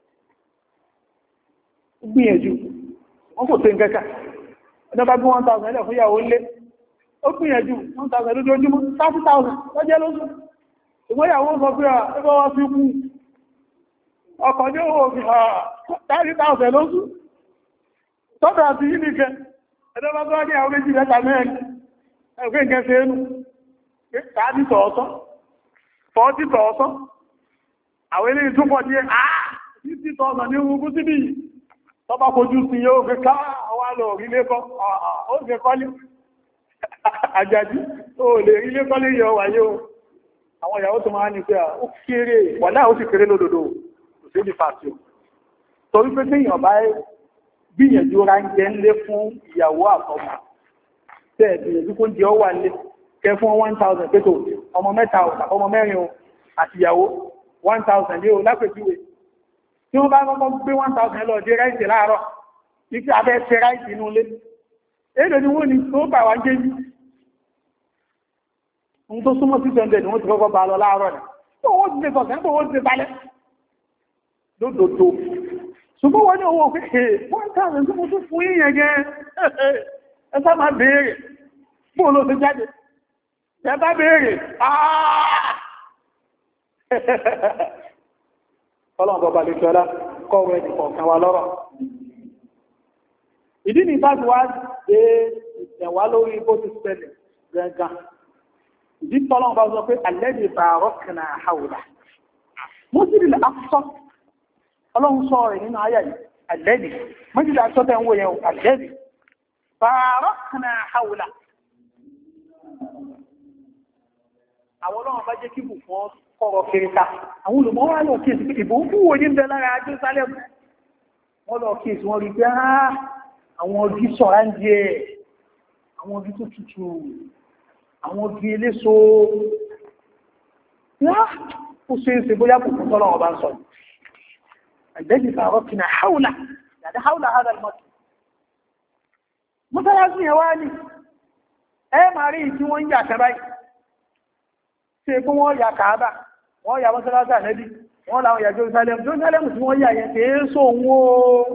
A: gbìyànjú wọ́n kò tó ń kẹ́kà ẹni bá gbé one thousand ẹlẹ́ fún ìyàwó lé ó gbìyànjú one thousand lójoojúmọ́ thirty thousand lọ́jẹ́ lóṣù ìgbéyàwó sọ pé ẹgbẹ́ wọ́n fi kú ọkọ̀ ní owó òfin thirty thousand lóṣù tọ́bẹ̀ àti yìí nìkẹ́ ẹni bá gbọ́ ní àwọn méjì mẹ́ta mẹ́rin ẹgbẹ́ nǹkan ṣe é nù káàdì tọ̀ọ̀tọ́ fọ́ọ̀tì tọ̀ọ̀tọ́ àwọn ilé ìtúpọ̀ ní àà fifty thousand ní ogun síbí tọ́bá kojú sí yóò fi ká àwọn alò orílé kọ́ ó fi kọ́lé àjàjí ó lè rílé kọ́lé yọ wáyé o àwọn ìyàwó tó máa ní pé ó kéré wà láà ó sì kéré lódòdó kò sí ní fàṣọ torí pé tí èèyàn bá gbìyànjú ra ń jẹ ńlé fún ìyàwó àtọmọ tẹ́ẹ̀ gbìyànjú kó jẹ ọ wà lé kẹ fún one thousand pẹ́tò ọmọ mẹ́ta ọmọ mẹ́rin o àti ìyàwó one thousand lé o lápẹ̀júwe tí wọ́n bá kọ́kọ́ gbé one thousand lọ dé ráìsì láàárọ̀ ní kí abẹ́ ṣe ráìsì inú ilé èdè ni wọ́n ni tó bà wá ń jẹ́ yìí ohun tó súnmọ́ six hundred ni wọ́n ti kọ́kọ́ bá lọ láàárọ̀ rẹ̀ tó wọ́n ti ṣe sọ̀tẹ́ tó wọ́n ti ṣe balẹ̀ lódòdó ṣùgbọ́n wọ́n ní owó pé one thousand tó mo tún fún yíyẹn gẹ́ ẹ sá máa béèrè bóò ló ti jáde ẹ bá béèrè ọlọ́run bọ̀bà lè ṣọ́lá kọ́wọ́ ẹni kọ̀ọ̀kan wa lọ́rọ̀ ìdí ni bá ti wá dé ìtẹ̀wá lórí bó ti ṣẹlẹ̀ gẹ̀gàn ìdí tọ́lọ́run bá sọ pé alẹ́dì bàárọ̀ kìnà àhàwùdà mọ́sílì àfọ́ ọlọ́run sọ rẹ̀ nínú ayà yìí alẹ́dì mọ́sílì àṣọ́tẹ̀ ń wò yẹn alẹ́dì bàárọ̀ kìnà àhàwùdà àwọn ọlọ́run bá jẹ́ kí bù fún ọ̀rọ̀ kìrìta àwọn olùmọ̀ wá lọ kí èsì ìbò ń fúwò ní ìbẹ̀ lára ajé sálẹ̀ wọ́n lọ kí èsì wọ́n rí pé àwọn ojú sọ̀rá ń jẹ àwọn ojú tó tutù àwọn ojú eléso ó ṣe é ṣe bóyá kò fún tọ́lọ́wọ́ bá ń sọ àgbẹ́jì fàárọ̀ kì náà haúlà yàdá haúlà hádà mọ́tò mọ́sálásí yẹn wá ní ẹ máa rí tí wọ́n ń yà kẹ́báyìí ṣe kí wọ́n ya kàábà wọ́n ya mọ́sálásí ànẹ́bí wọ́n láwọn ya Jerusalem Jerusalem tí wọ́n yà yẹn kìí só òun ó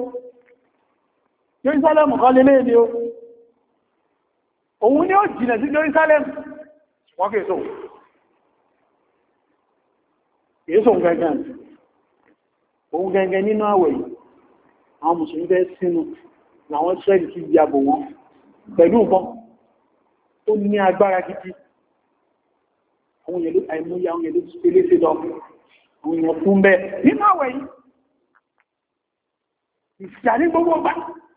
A: Jerusalem kan lè léèdè o òun ni ó jìnà sí Jerusalem wọ́n kìí só kìí só gẹ́gẹ́ òun gẹ́gẹ́ nínú àwẹ̀ yìí àwọn mùsùlùmí bẹ́ sínú làwọn Israẹli ti yàbò wọn pẹ̀lú nǹkan tó ní agbára gidi àwọn èèyàn àìmúyà àwọn èèyàn tó lé sí lọ àwọn èèyàn fún bẹ́ nínú àwẹ̀ yìí ìsìjà ní gbogbo ọgbà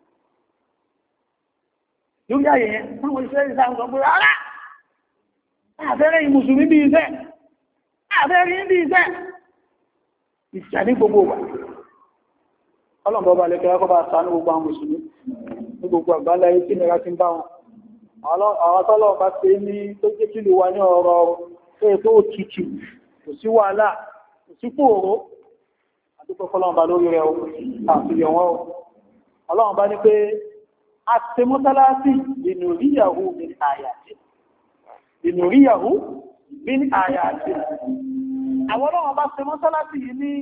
A: lórí ayẹyẹ táwọn iṣẹ́ ìsáwọn sọ pé ara àfẹ́rẹ́ ìmùsùlùmí bí iṣẹ́ àfẹ́rẹ́ bí iṣẹ́ ìsìjà ní gbogbo ọgbà ọlọ́mọba lẹ́kẹ́rẹ́ kọ́ bá ṣàánú gbogbo àwọn mùsùlùmí ní gbogbo àgbáláyé tí nira ti ń bá wọn àwọn tọ́lọ̀ bá ṣe ní tó jẹ́ kí lè wà ní ọ̀rọ̀ ẹ̀ tó tutù kò sí wàhálà kò sí pòòró àdúgbò fọ́lọ́mọba lórí rẹ̀ àfihàn wọn ọlọ́mọba ní pé a ṣe mọ́sálásí nínú ìyàwó mi àyàtì ìnùríyàwó bí ní àyà àti àwọn ọlọ́run bá ṣe mọ́sálásí yìí ní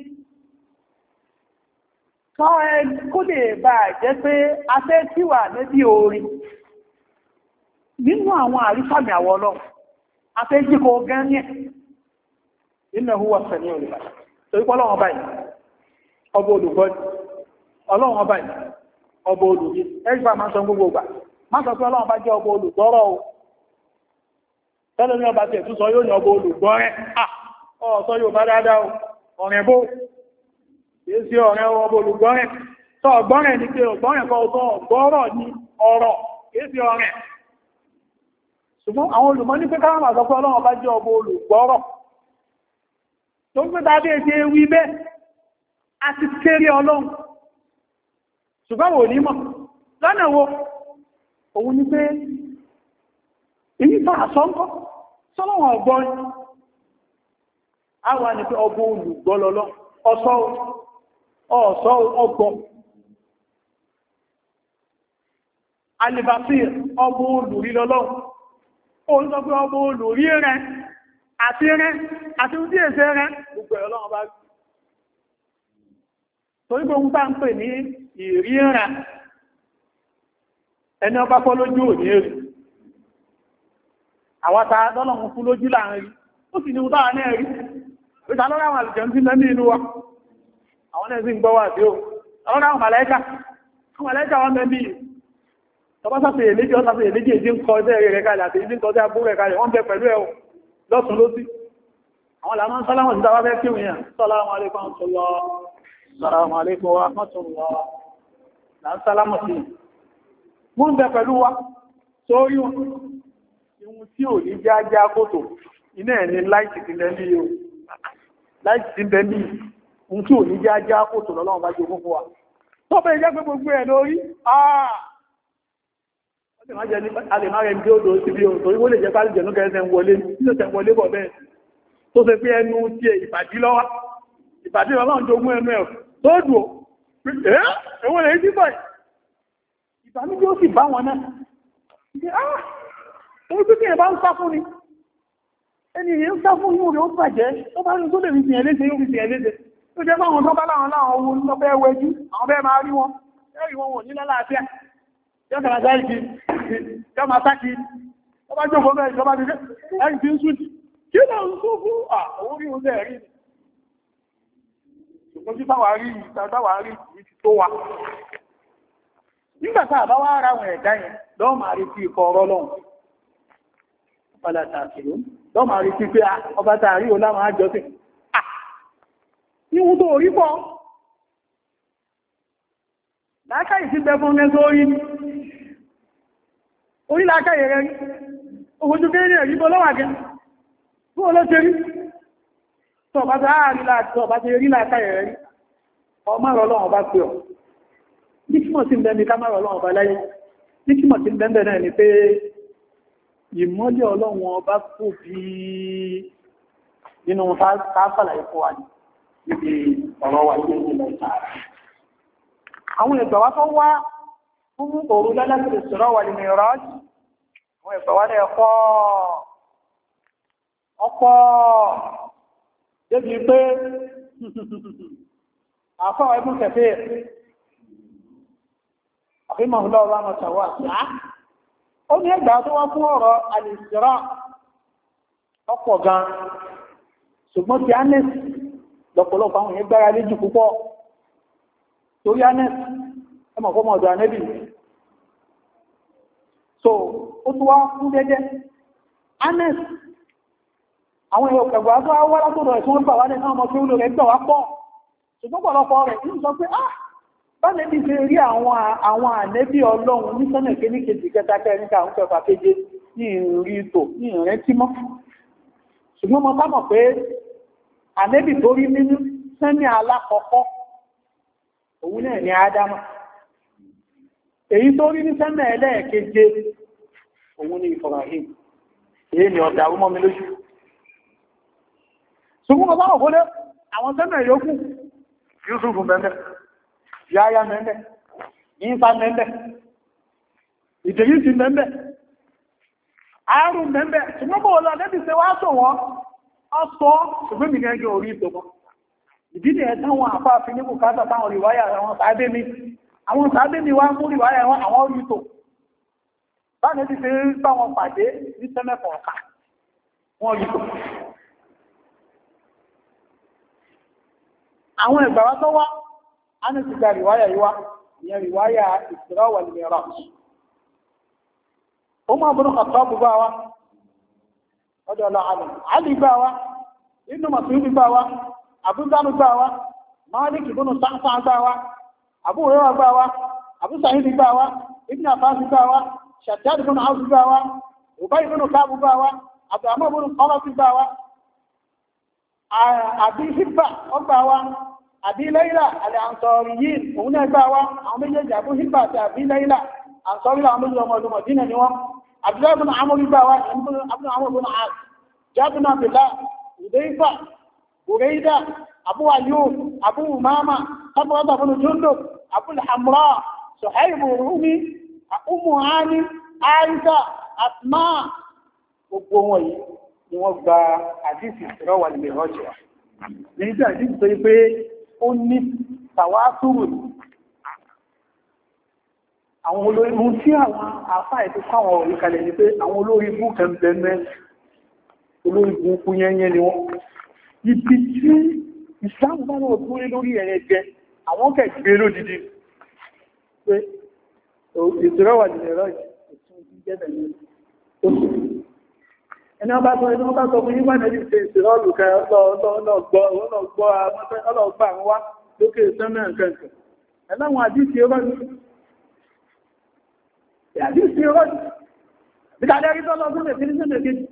A: kọ́ ẹ kó lè bá jẹ́ pé afẹ́ tí wà níbi orin nínú àwọn àrífàmì àwọn ọlọ́run afẹ́ jí kò gán ní ẹ̀ nínú ẹ̀húwà sẹ̀ní òrìbà torí pé ọlọ́run báyìí ọba olùgbọ́ni ọlọ́run ọba yìí ọba olùgbé ẹgbà máa sọ gbogbo ìgbà máa sọ pé ọlọ́run bá jẹ́ ọba olùgbọ́rọ̀ o tẹ́lẹ̀ ní ọba tẹ̀ tún sọ yóò ní ọba olùgbọ́rẹ́ ọ̀sọ́ yóò bá dáadáa o ọ̀rẹ́ bó kìí sí ọ̀rẹ́ ọba olùgbọ́rẹ́ tọ́ ọgbọ́rẹ́ ní pé ọgbọ́rẹ́ kọ́ ọ̀tọ́ ọgbọ́rọ̀ ní ọ̀rọ̀ kìí sí ọ̀rẹ́ ṣùgbọ́n àwọn olùmọ̀ ní pé káwọn máa sọ pé ọlọ́run bá jẹ́ ọba olùgbọ́rọ̀ tó ń pé tàbí èdè wí bẹ́ẹ̀ a ti kéré ọlọ́run ṣùgbọ́n wò ní mọ̀ lọ́nà wo òun ní pé èyí bá àṣọ́nkọ́ sọ́lọ́wọ̀n ọgbọ́n a wà ní pé ọgbọ́ olùgbọ́lọ́lọ́ ọ̀ṣọ́ ọ̀ṣọ́ ọgbọ́n alìbàfíì ọgbọ́ olùrílọ́lọ́ òun sọ pé ọgbọ́ olùrí rẹ̀ àti rẹ̀ àti ojú èsẹ́ rẹ̀ gbogbo ọlọ́run bá rí torí pé ohun tá ń pè ní ìríra ẹni ọba fọ́ lójú òní èrì àwátá lọ́lọ́run fún lójú láàrin ó sì ní ohun táwà náà rí ìta lọ́rọ̀ àwọn àlùjọ tí lẹ́mí inú wa àwọn náà sì ń gbọ́wà sí ó lọ́rọ̀ àwọn màláíkà àwọn màláíkà wọn mẹ́bí tọba sáfẹ́ èléjì ọ́ sáfẹ́ èléjì èjì ń kọ ẹsẹ́ rẹ̀ kalẹ̀ àti ìdí ń kọ sí abú rẹ̀ kalẹ̀ wọ́n bẹ pẹ̀lú ẹ̀ lọ́sùn lósì àwọn làmọ́ sálámọ̀ sí dáwà fẹ́ kí òun yàn sọ́lámù alaykum sọ́lọ́ Assalamu alaikum wa rahmatullah. Láń sálámọ̀ sí. Mú ń bẹ pẹ̀lú wa, sórí wọn. Ihun tí ò ní já já kòtò, iná ẹ̀ ni láìsì ti lẹ́lí o. Láìsì ti lẹ́lí, ohun tí ò ní já já kòtò lọ́lọ́run bá jẹ́ ogún fún wa. Tó bẹ́ jẹ́ pé gbogbo ẹ̀ lórí, àà! A lè máa rẹ̀ ní odò sí bí ohun torí wó lè jẹ́ pálí jẹ̀nú kẹsẹ̀ ń wọlé, nílò tẹ̀ wọlé bọ̀ bẹ́ẹ̀. Tó ṣe pé ẹnu tí ìbàdí lọ́wọ́. Ìbàdí ọlọ́run jogún ẹnu ẹ̀ tó dùn ẹ́ ẹwọ́n lè díbọ̀ ìbànújẹ́ ó sì bá wọn náà ẹni tó kí ẹ bá ń sá fún ni ẹni èyí ń sá fún inú rẹ̀ ó bàjẹ́ tó bá rí tó lè rí sí ẹlẹ́sẹ̀ yóò rí sí ẹlẹ́sẹ̀ tó jẹ́ báwọn tó bá láwọn láwọn owó lọ bẹ́ wẹjú àwọn bẹ́ẹ̀ máa rí wọn ẹ̀rí wọn wọ̀n ní lálàáfíà yọ́ kàrà sáìkì yọ́ máa sáàkì tó bá jókòó bẹ́ẹ̀ ìjọba ti ẹ̀rí tí ń sùn kí lọ ń sún fún àwọn orí oúnjẹ rí ṣùgbọ́n tí báwà rí ìtàbáwà rí ìtì tó wà nígbàtà àbáwà ara wọn ẹ̀dá yẹn lọ́wọ́ máa rí sí ikọ̀ ọ̀rọ̀ lọ́wọ́ ọ̀pàdà tààkìlú lọ́wọ́ máa rí sí pé ọba tààrí o láwọn àjọsìn níwú tó orí pọ̀ láákàyè sí bẹ fún ẹgbẹ́ orí orí láákàyè rẹ̀ rí ojú kéré rí bọ́ lọ́wà gẹ́ fún olóṣèrí tọba tí a rí láti ọba tí rí láti ẹ̀rẹ́ rí ọmọ ọlọ́run bá pè ọ̀ ní kímọ̀ tí ń bẹ́ẹ̀ ní ká mọ́rọ̀ ọlọ́run bá láyé ní kímọ̀ tí ń bẹ́ẹ̀ náà ni pé ìmọ́lẹ̀ ọlọ́run ọba kò bí nínú káàkàlàyé fún wa níbi ọ̀rọ̀ wa ilé ìlẹ̀ ìtàrà àwọn ìgbà wá tó wá fún òru lẹ́lẹ́sì ìṣòro wà ní ìrọ́jì àwọn ìgbà wá ní ẹ̀kọ́ ọ̀pọ̀ débi pé àfáwà ẹgbùn kẹfẹ́ àfíìmọ̀ ọlọ́rọ̀ àmọ̀tàwà ó ní ẹgbà tó wá fún ọ̀rọ̀ alìsìrá ọ̀pọ̀ gan ṣùgbọ́n ti anes lọ́pọ̀lọpọ̀ àwọn èèyàn gbára lé jù púpọ̀ torí anes ẹmọ̀ fọ́mọ̀ ọ̀dọ̀ anẹ́bì so ó tún wá fún gẹ́gẹ́ anes àwọn èèyàn kẹgbà tó wá látọ̀dọ̀ ẹ̀sùn ń bà wá nínú ọmọ tí ó lò rẹ̀ gbà wá pọ̀ ṣùgbọ́n pọ̀lọpọ̀ rẹ̀ ń sọ pé ah báyẹ̀ bí ṣe rí àwọn ànẹ́bí ọlọ́run ní sọ́nà kéní kejì kẹta kẹrin ká ń kẹfà kéje ní ìrìn ìtò ní ìrìn tí mọ́ ṣùgbọ́n mo sámọ̀ pé ànẹ́bí tó rí nínú sẹ́ni alákọ̀ọ́kọ́ òun náà ní Ádámà èyí tó rí ní sẹ́nà ẹlẹ́ẹ̀keje òun ní Ibrahim èyí ni ọ̀dà rúmọ́ mi lójú ṣùgbọ́n mo sámọ̀ fólé àwọn sẹ́nà yòókù Yusuf mẹ́mẹ́ Yáyá mẹ́mẹ́ Ìsá mẹ́mẹ́ Ìdèrísì mẹ́mẹ́ àárùn mẹ́mẹ́ ṣùgbọ́n bó lọ lẹ́bí ṣe wá sọ wọ́n ọ́sọ́ ṣùgbọ́n mi gẹ́gẹ́ orí ìtò wọn ìdílé ẹ̀ táwọn àfáàfin ní bùkátà táwọn ìwáyà àwọn sàábé mi àwọn sàábé mi wá mú ìwáyà wọn àwọn orí ìtò báyìí ti fi ń bá wọn pàdé ní sẹ́mẹ́fọ̀ ọ̀ka wọn rí ìtò àwọn ìgbàwá tó wá á ní ti gba ìwáyà yíwá ìyẹn ìwáyà Isra wal Miraj ó máa bọ́nà kàtọ́ gbogbo wa ọjọ́ ọlọ́àlù àdì gbà wa inú Mas'ud gbà wa àbúzánú gbà wa Malik ibn Sa'sa'a gbà wa Abu Hurairah gbà wa Abu Sa'id gbà wa Ibn Abbas gbà wa Shaddad ibn Awf gbà wa Ubay ibn Ka'b gbà wa Abdurrahman ibn Awf gbà wa Abi Hibba gbà wa Abi Layla al-Ansariyyin òun náà gbà wa àwọn méjèèjì Abu Hibba àti Abi Layla Ansari àwọn méjèèjì ọmọ ọdún Mọ̀dínà ni wọ́n Abdullahi ibn Amr gbà wa Abdullahi Amr ibn As Jabir ibn Abdullah Hudayfa Burayda Abu Ayyub Abu Umama Samurah ibn Jundub Abu al-Hamra Suhayb Rumi Ummu Hani Aisha Asma gbogbo wọn yìí ni wọ́n gba àdísì Isra wal Miraj ní tí àdísì tó yí pé ó ní tàwátúrù àwọn olórí mú tí àwọn àfáà ètò káwọn orí kalẹ̀ ní pé àwọn olórí bú kẹ́m̀bẹ̀mẹ́ olórí bú kú yẹnyẹ ni wọ́n ibi tí ìsìláàmù bá náà tó rí lórí ẹ̀rẹ́ jẹ àwọn kẹ̀gbẹ́ lódìdí pé Isra wal Miraj ẹni ọba sọ ẹni ọba sọ fún yíwá nẹ́bí ṣe Isra olùkẹ́ ọlọ́gbọ́ àwọn wá lókè sẹ́mẹ̀ nǹkan ẹ̀láwọn àdíṣì ọba Ìyàdí sí ọjọ́. Ìdádẹ́ rí tọ́lọ fún ẹ̀fẹ́ ní sẹ́mẹ̀ kéjì.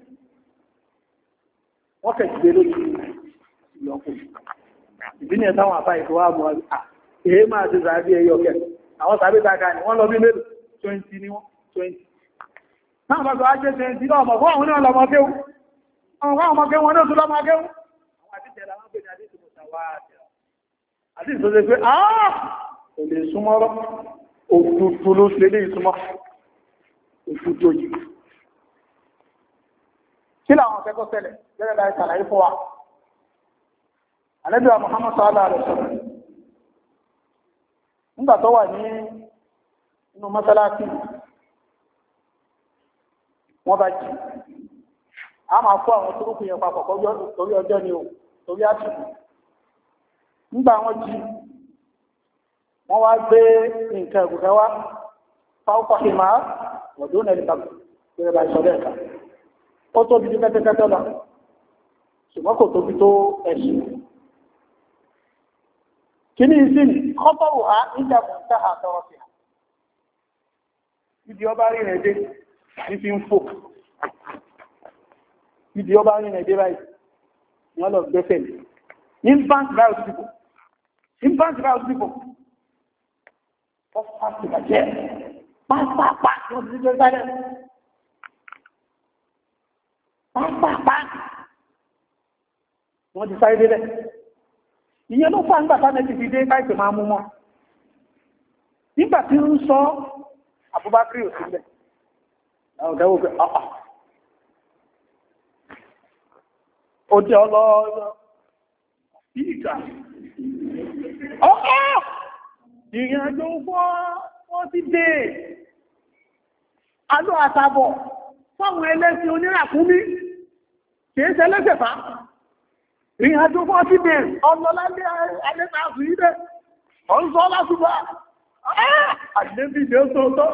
A: Wọ́n kẹ̀ ṣe lórí ìyọkù. Ìbínú ẹ̀ táwọn àfá ìfọwà mọ́ à, èé máa ti sàábí ẹyọ kẹ. Àwọn sàábí tàkà ní wọ́n lọ bí mélòó, twenty ní wọ́n, twenty. Náà bá sọ á jẹ́ twenty náà mọ̀ fún àwọn náà lọmọ kéwú. Àwọn ọmọ kéwú wọn náà tún lọmọ kéwú. Àwọn àdíjẹ̀ làwọn pè ní àdíjẹ̀ mọ̀tàwà àti àdíjẹ̀ tó ṣe pé, àà kò lè súnmọ́rọ́. Òtútù ló ṣe lé ìsúnmọ́. Òtútù yìí. Kí làwọn akẹ́kọ̀ọ́ tẹ́lẹ̀ gẹ́gẹ́ láì ṣàlàyé fún wa? Ànábì wa Muhammad sallallahu alaihi wasallam. Nígbà tó wà ní inú mọ́sálásí, wọ́n bá jí. A máa kó àwọn túrúkù yẹn papọ̀ torí ọjọ́ ni o, torí àtìkù. Nígbà wọ́n jí, wọ́n wá gbé nǹkan ẹ̀gùnkẹ́ wá fáwọ́pọ̀ ìmá ọ̀dún ẹ̀lẹ́gbàgbà pẹ̀lú ẹ̀bà ìṣọ̀lẹ̀ ẹ̀ka ó tóbi ní kẹ́tẹ́kẹ́tẹ́ lọ ṣùgbọ́n kò tóbi tó ẹ̀ṣù kí ní ìsìn kọ́pọ̀wò ha ìjàmù táhà tọrọ sí ibi ọba rí rẹ̀ dé ní fi ń fò ibi ọba rí rẹ̀ dé báyìí wọ́n lọ gbẹ́fẹ̀ ní báńkì báyìí Pàtàkì bàjẹ́, pàápàá wọ́n ti jẹ́ sáré. Pàápàá wọ́n ti sáré délẹ̀. Ìyẹn ló fà ń gbàtà mẹ́tì fi dé káìpẹ̀ máa mú mọ́. Nígbà tí ó ń sọ Abubakar ò sílẹ̀. Ọ̀gẹ́wò pé ọ̀pá. Ó jẹ́ ọlọ́ọ̀lọ́. Ìgbà. Ọ̀pá! Ìrìn àjò wọ́n ti dé alọ́ àtàbọ̀ fáwọn ẹlẹ́sìn oníràkúnmí kìí ṣe lẹ́sẹ̀fà. Ìrìn àjò wọ́n ti dé ọlọ́lálẹ́ alẹ́sàásù ilẹ̀ ọ̀nṣọ́ lásùgbà àdébì ní ó tóótọ́.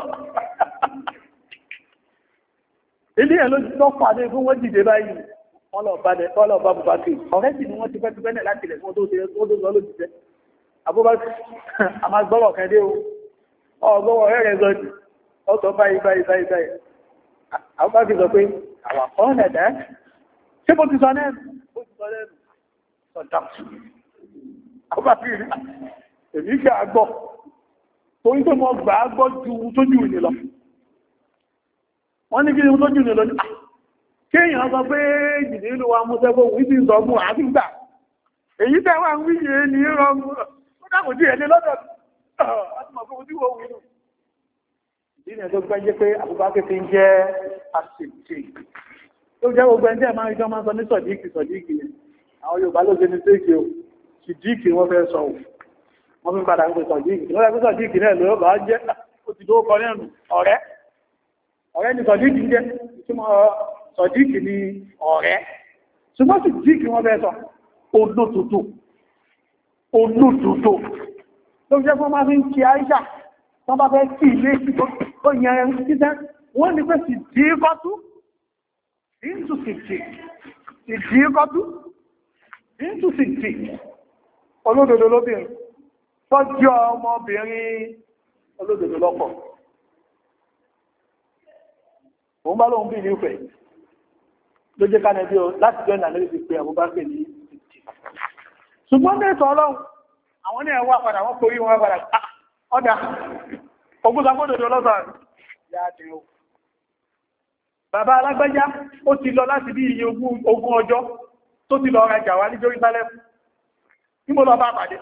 A: Ilé ẹ̀ ló ti tọ́ pàdé fún wọ́n dìde báyìí wọ́n lọ bá Bùbákì ọ̀rẹ́ sì ni wọ́n ti pẹ́ láti ilẹ̀ fún ọdún tó lójìṣẹ́. Abúbákí, a máa gbọ́rọ̀ kẹ́dé o, ọgbọ́wọ̀ rẹ̀ rẹ̀ zọ́dì, ó sọ báyìí báyìí báyìí báyìí. Abúbákí sọ pé, àwà kan lẹ̀dẹ́, ṣé mo ti sọ nẹ́nu? Ó ti sọ nẹ́nu, sọ̀dá. Abúbákí rí, èmi gbà gbọ́, torí pé mo gbà gbọ́ ju tójú ìní lọ. Wọ́n ní kí ni tójú ìní lọ ní, kéèyàn sọ pé jìdí ìlú wa mú sẹ́gbọ́ wí sí ìsọ̀gbùn àti gbà. Èyí tẹ́wà ń wíyẹ ní rọrùn. Dákùn tí ẹni lọ́dọ̀ ọ̀tọ́mọ̀ fún ojú wo wínú. nínú ẹ̀ tó gbẹ́jẹ́ pé Abubakar fi ń jẹ́ àṣìṣe tó jẹ́ gbogbo ẹni tí ẹ̀ máa ń rí jọ máa ń sọ ní sọ̀díkì sọ̀díkì yẹn àwọn Yorùbá ló ṣe ní séèkì o sìdíkì wọ́n fẹ́ sọ wọ́n fi padà ń pè sọ̀díkì wọ́n fẹ́ sọ̀díkì náà ló bá jẹ́ ó ti tó kọ nínú ọ̀rẹ́ ọ̀rẹ́ ni sọ̀díkì jẹ́ ìtumọ̀ sọ̀díkì ni ọ̀rẹ́ ṣùgbọ́n sìdíkì wọ́n fẹ́ sọ olótòtò olótòtò ló jẹ́ fún máa fi ń kí Àìṣà wọ́n bá fẹ́ kí ilé tó yẹn títẹ́ wọ́n ní pé sìdíkọ́tú into sixty sìdíkọ́tú into sixty olódodo lóbìnrin tọ́jú ọmọbìnrin olódodo lọ́pọ̀ òun bá lóun bí ní ìfẹ́ ló jẹ́ kánẹ̀ bí o láti jẹ́ ìlànà lè fi pé Abubakar ní sixty ṣùgbọ́n ní ìtọ́ ọlọ́run àwọn ní ẹwà padà wọ́n kórí wọn padà ọ̀dà ogúnṣàgbódòdó lọ́sàn yáàdì o bàbá alágbẹ́já ó ti lọ láti bí iye ogún ọjọ́ tó ti lọ rajà wá ní Jerusalem tí mo lọ bá pàdé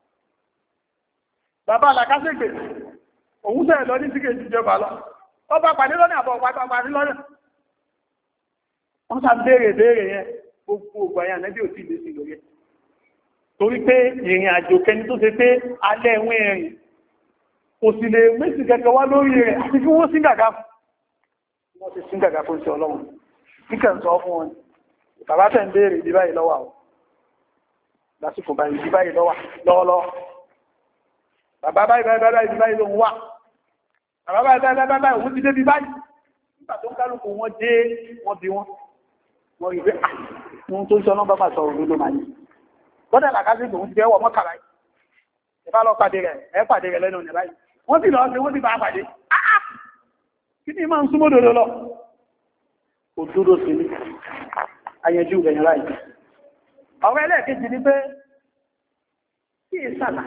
A: bàbá alákásẹ́gbè òun sẹ́ẹ̀ lọ ní síkè jíjẹba lọ ọ bá pàdé lọ́nà àbọ̀ pàdé lọ́nà wọ́n sá béèrè béèrè yẹn gbogbo ògbàyà nẹ́bí ò tí lè sí lórí ẹ̀ torí pé ìrìn àjò kẹni tó ṣe pé alẹ́ ẹ̀wọ̀n ẹ̀rìn kò sì lè méjì kẹkẹ wá lórí rẹ̀ àti kí wọ́n sí gàgá fún wọ́n ti sí gàgá fún iṣẹ́ Ọlọ́run kíkẹ́ ń sọ fún wọn bàbá tẹ̀ ń béèrè ìdí báyìí lọ́wọ́ àwọn lásìkò báyìí ìdí báyìí lọ́wọ́lọ́wọ́ bàbá báyìí báyìí báyìí ìdí báyìí ló ń wà bàbá báyìí báyìí báyìí báyìí òun ti dé bí báyìí nígbà tó ń kálukú wọn dé wọn bí wọn wọn rí pé àwọn tó ń sọ náà bá máa sọ̀rọ̀ ló máa yìí gbọ́dọ̀ làkásí ìgbòhun ti fẹ́ wọ mọ́kàlá yìí ìbá lọ pàdé rẹ̀ ẹ pàdé rẹ̀ lẹ́nu ọ̀nà báyìí wọ́n sì lọ sí wọ́n sì bá pàdé kí ni máa ń súnmọ́ dòdó lọ kò dúró sí ní ayẹjú ìgbẹ̀yìn láì ọ̀rọ̀ ẹlẹ́ẹ̀kejì ni pé kí è sàlà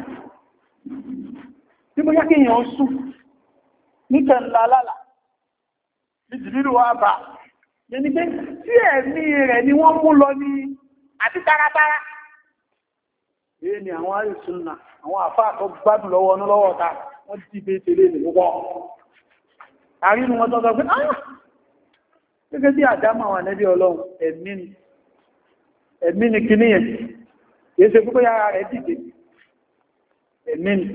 A: tí mo yá kí èèyàn sùn ní kẹ̀ńlá lálà ní jìbìrì wà bá yẹni pé tí ẹ̀mí rẹ̀ ni wọ́n mú lọ ní àti táratára èyí ni àwọn àìsùn náà àwọn àfáà tó gbádùn lọ́wọ́ ọ̀nà lọ́wọ́ ọ̀ta wọ́n ti bẹ́ tẹ́lẹ̀ ní púpọ̀ àrínú wọn tọ́jọ́ pé ah gẹ́gẹ́ bí àdámà wà nẹ́bí Ọlọ́run ẹ̀mí ni ẹ̀mí ni kì níyẹn kìí ṣe púpọ̀ yára rẹ̀ dìde ẹ̀mí ni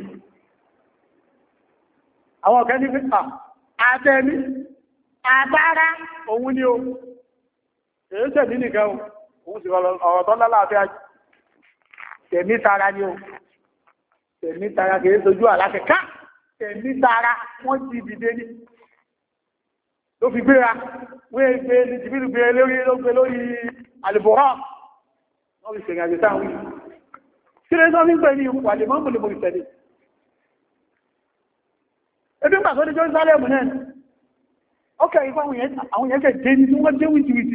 A: àwọn ọ̀kẹ́ ní pé àtẹ́mí àtàrà òun ni o èyí tẹ̀mí nìkan òun sì ọ̀rọ̀ tọ́lá láàfíà tẹ̀mí tara ni o tẹ̀mí tara kìí sojú àláṣẹ ká tẹ̀mí tara wọ́n ti dìde ní ló fi gbéra wọ́n gbé ní jìbìrì gbé lórí lórí lórí àlùbọ̀rọ̀ wọ́n fi ṣèrìn àjò sáwọn yìí kí lè sọ nígbẹ̀ ní wà lè mọ́mù lè mọ̀ ìtẹ̀lẹ̀ ebi ń pàtó ní Jerusalem náà ọkẹ̀ ìfọ́ àwọn yẹn kẹ́ dé ní tí wọ́n dé wìtìwìtì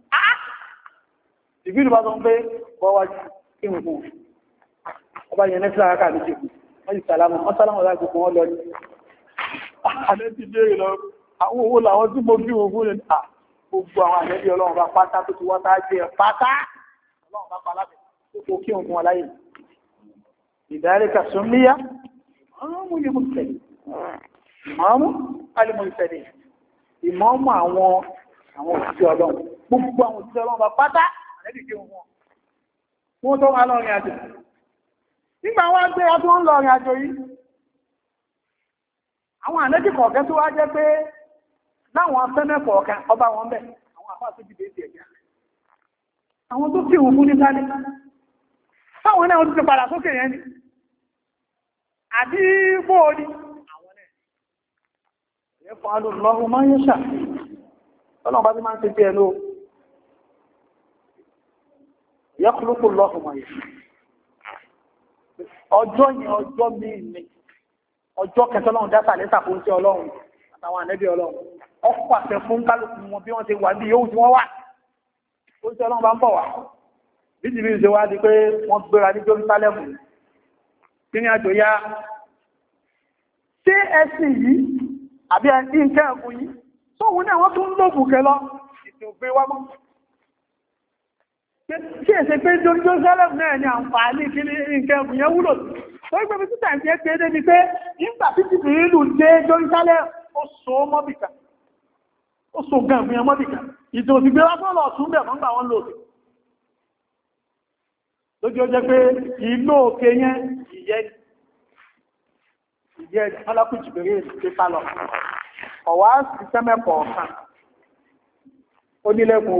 A: jìbìrì bá sọ pé bọ́wájú kí wọ́n fún ọba yẹn nẹ́fẹ́ àrákà méjì wọ́n yìí sàlámù wọ́n sàlámù láti fún wọn lọ ní àlẹ́bí bèèrè lọ àwọn owó làwọn tí mo bí wọn fún ní à gbogbo àwọn àlẹ́bí Ọlọ́run bá pátá tó ti wọ́n tá jẹ́ pátá Ọlọ́run bá palábẹ̀ tó kó kí òun fún wọn láyé ìdáríkà súnmíyá ọmọ ilé mọ̀tẹ̀lẹ̀ ìmọ̀ọ́mú alìmọ̀tẹ̀lẹ̀ ìmọ̀ọ́mú àwọn àwọn òṣìṣẹ́ Ọlọ́run gbogbo àwọn òṣìṣẹ́ Ọlọ́run bá pátá àlẹ́bí kí òun fún wọ́n tó wà lọ́rin àjò nígbà wọ́n gbé ọdún ń lọ́rin àjò yìí àwọn àlẹ́jì kọ̀ọ̀kẹ́ tó wá jẹ́ pé láwọn afẹ́mẹ́ kọ̀ọ̀kẹ́ ọba wọn bẹ̀ àwọn àfáà tó jìdé sí ẹ̀jẹ̀ àwọn tó kí òun fún ní sáré táwọn náà ti padà sókè yẹn ni àbí bóò ni àwọn náà ẹ̀fọ́ alùlọ́run máa ń yẹ́ ṣà tọ́lọ̀ bá ti máa ń ṣe jẹ́ lóò yẹ́kùlùkù lọ́fùmọ̀ yìí ọjọ́ yẹn ọjọ́ míì ni ọjọ́ kẹtọ́lọ́run dátà lẹ́sà fún sí Ọlọ́run àtàwọn ànẹ́bí Ọlọ́run ọkọ̀ àṣẹ fún kálùkù wọn bí wọ́n ti wà bí yóò tí wọ́n wà ó sí Ọlọ́run bá ń bọ̀ wá bí jìbí ṣe wá di pé wọ́n gbéra ní Jerusalem kí ní àjò yá ṣé ẹ̀sìn yìí àbí ẹ̀sìn nǹkan ẹ̀kùn yìí tóhun náà wọ́n tún lóògùn kẹ lọ ìsìn ògbé wá mọ́ kí èsè pé Jerusalem náà ni àǹfààní kí ní nǹkan ẹ̀kùn yẹn wúlò tó gbé bí títà ìfẹ́ pé dé ni pé nígbà tí ti ìlú dé Jerusalem ó so mọ́bìkà ó so gan ìgbìyàn mọ́bìkà ìtò òsìgbé lásán lọ tún bẹ̀ fún àwọn lòdì lójú ó jẹ́ pé ìlú òkè yẹn ìyẹ́ ìyẹ́ alákùnjì bèrè ìsìnkú sálọ ọ̀wá sísẹ́mẹ́kọ̀ ọ̀kan ó nílẹ̀kùn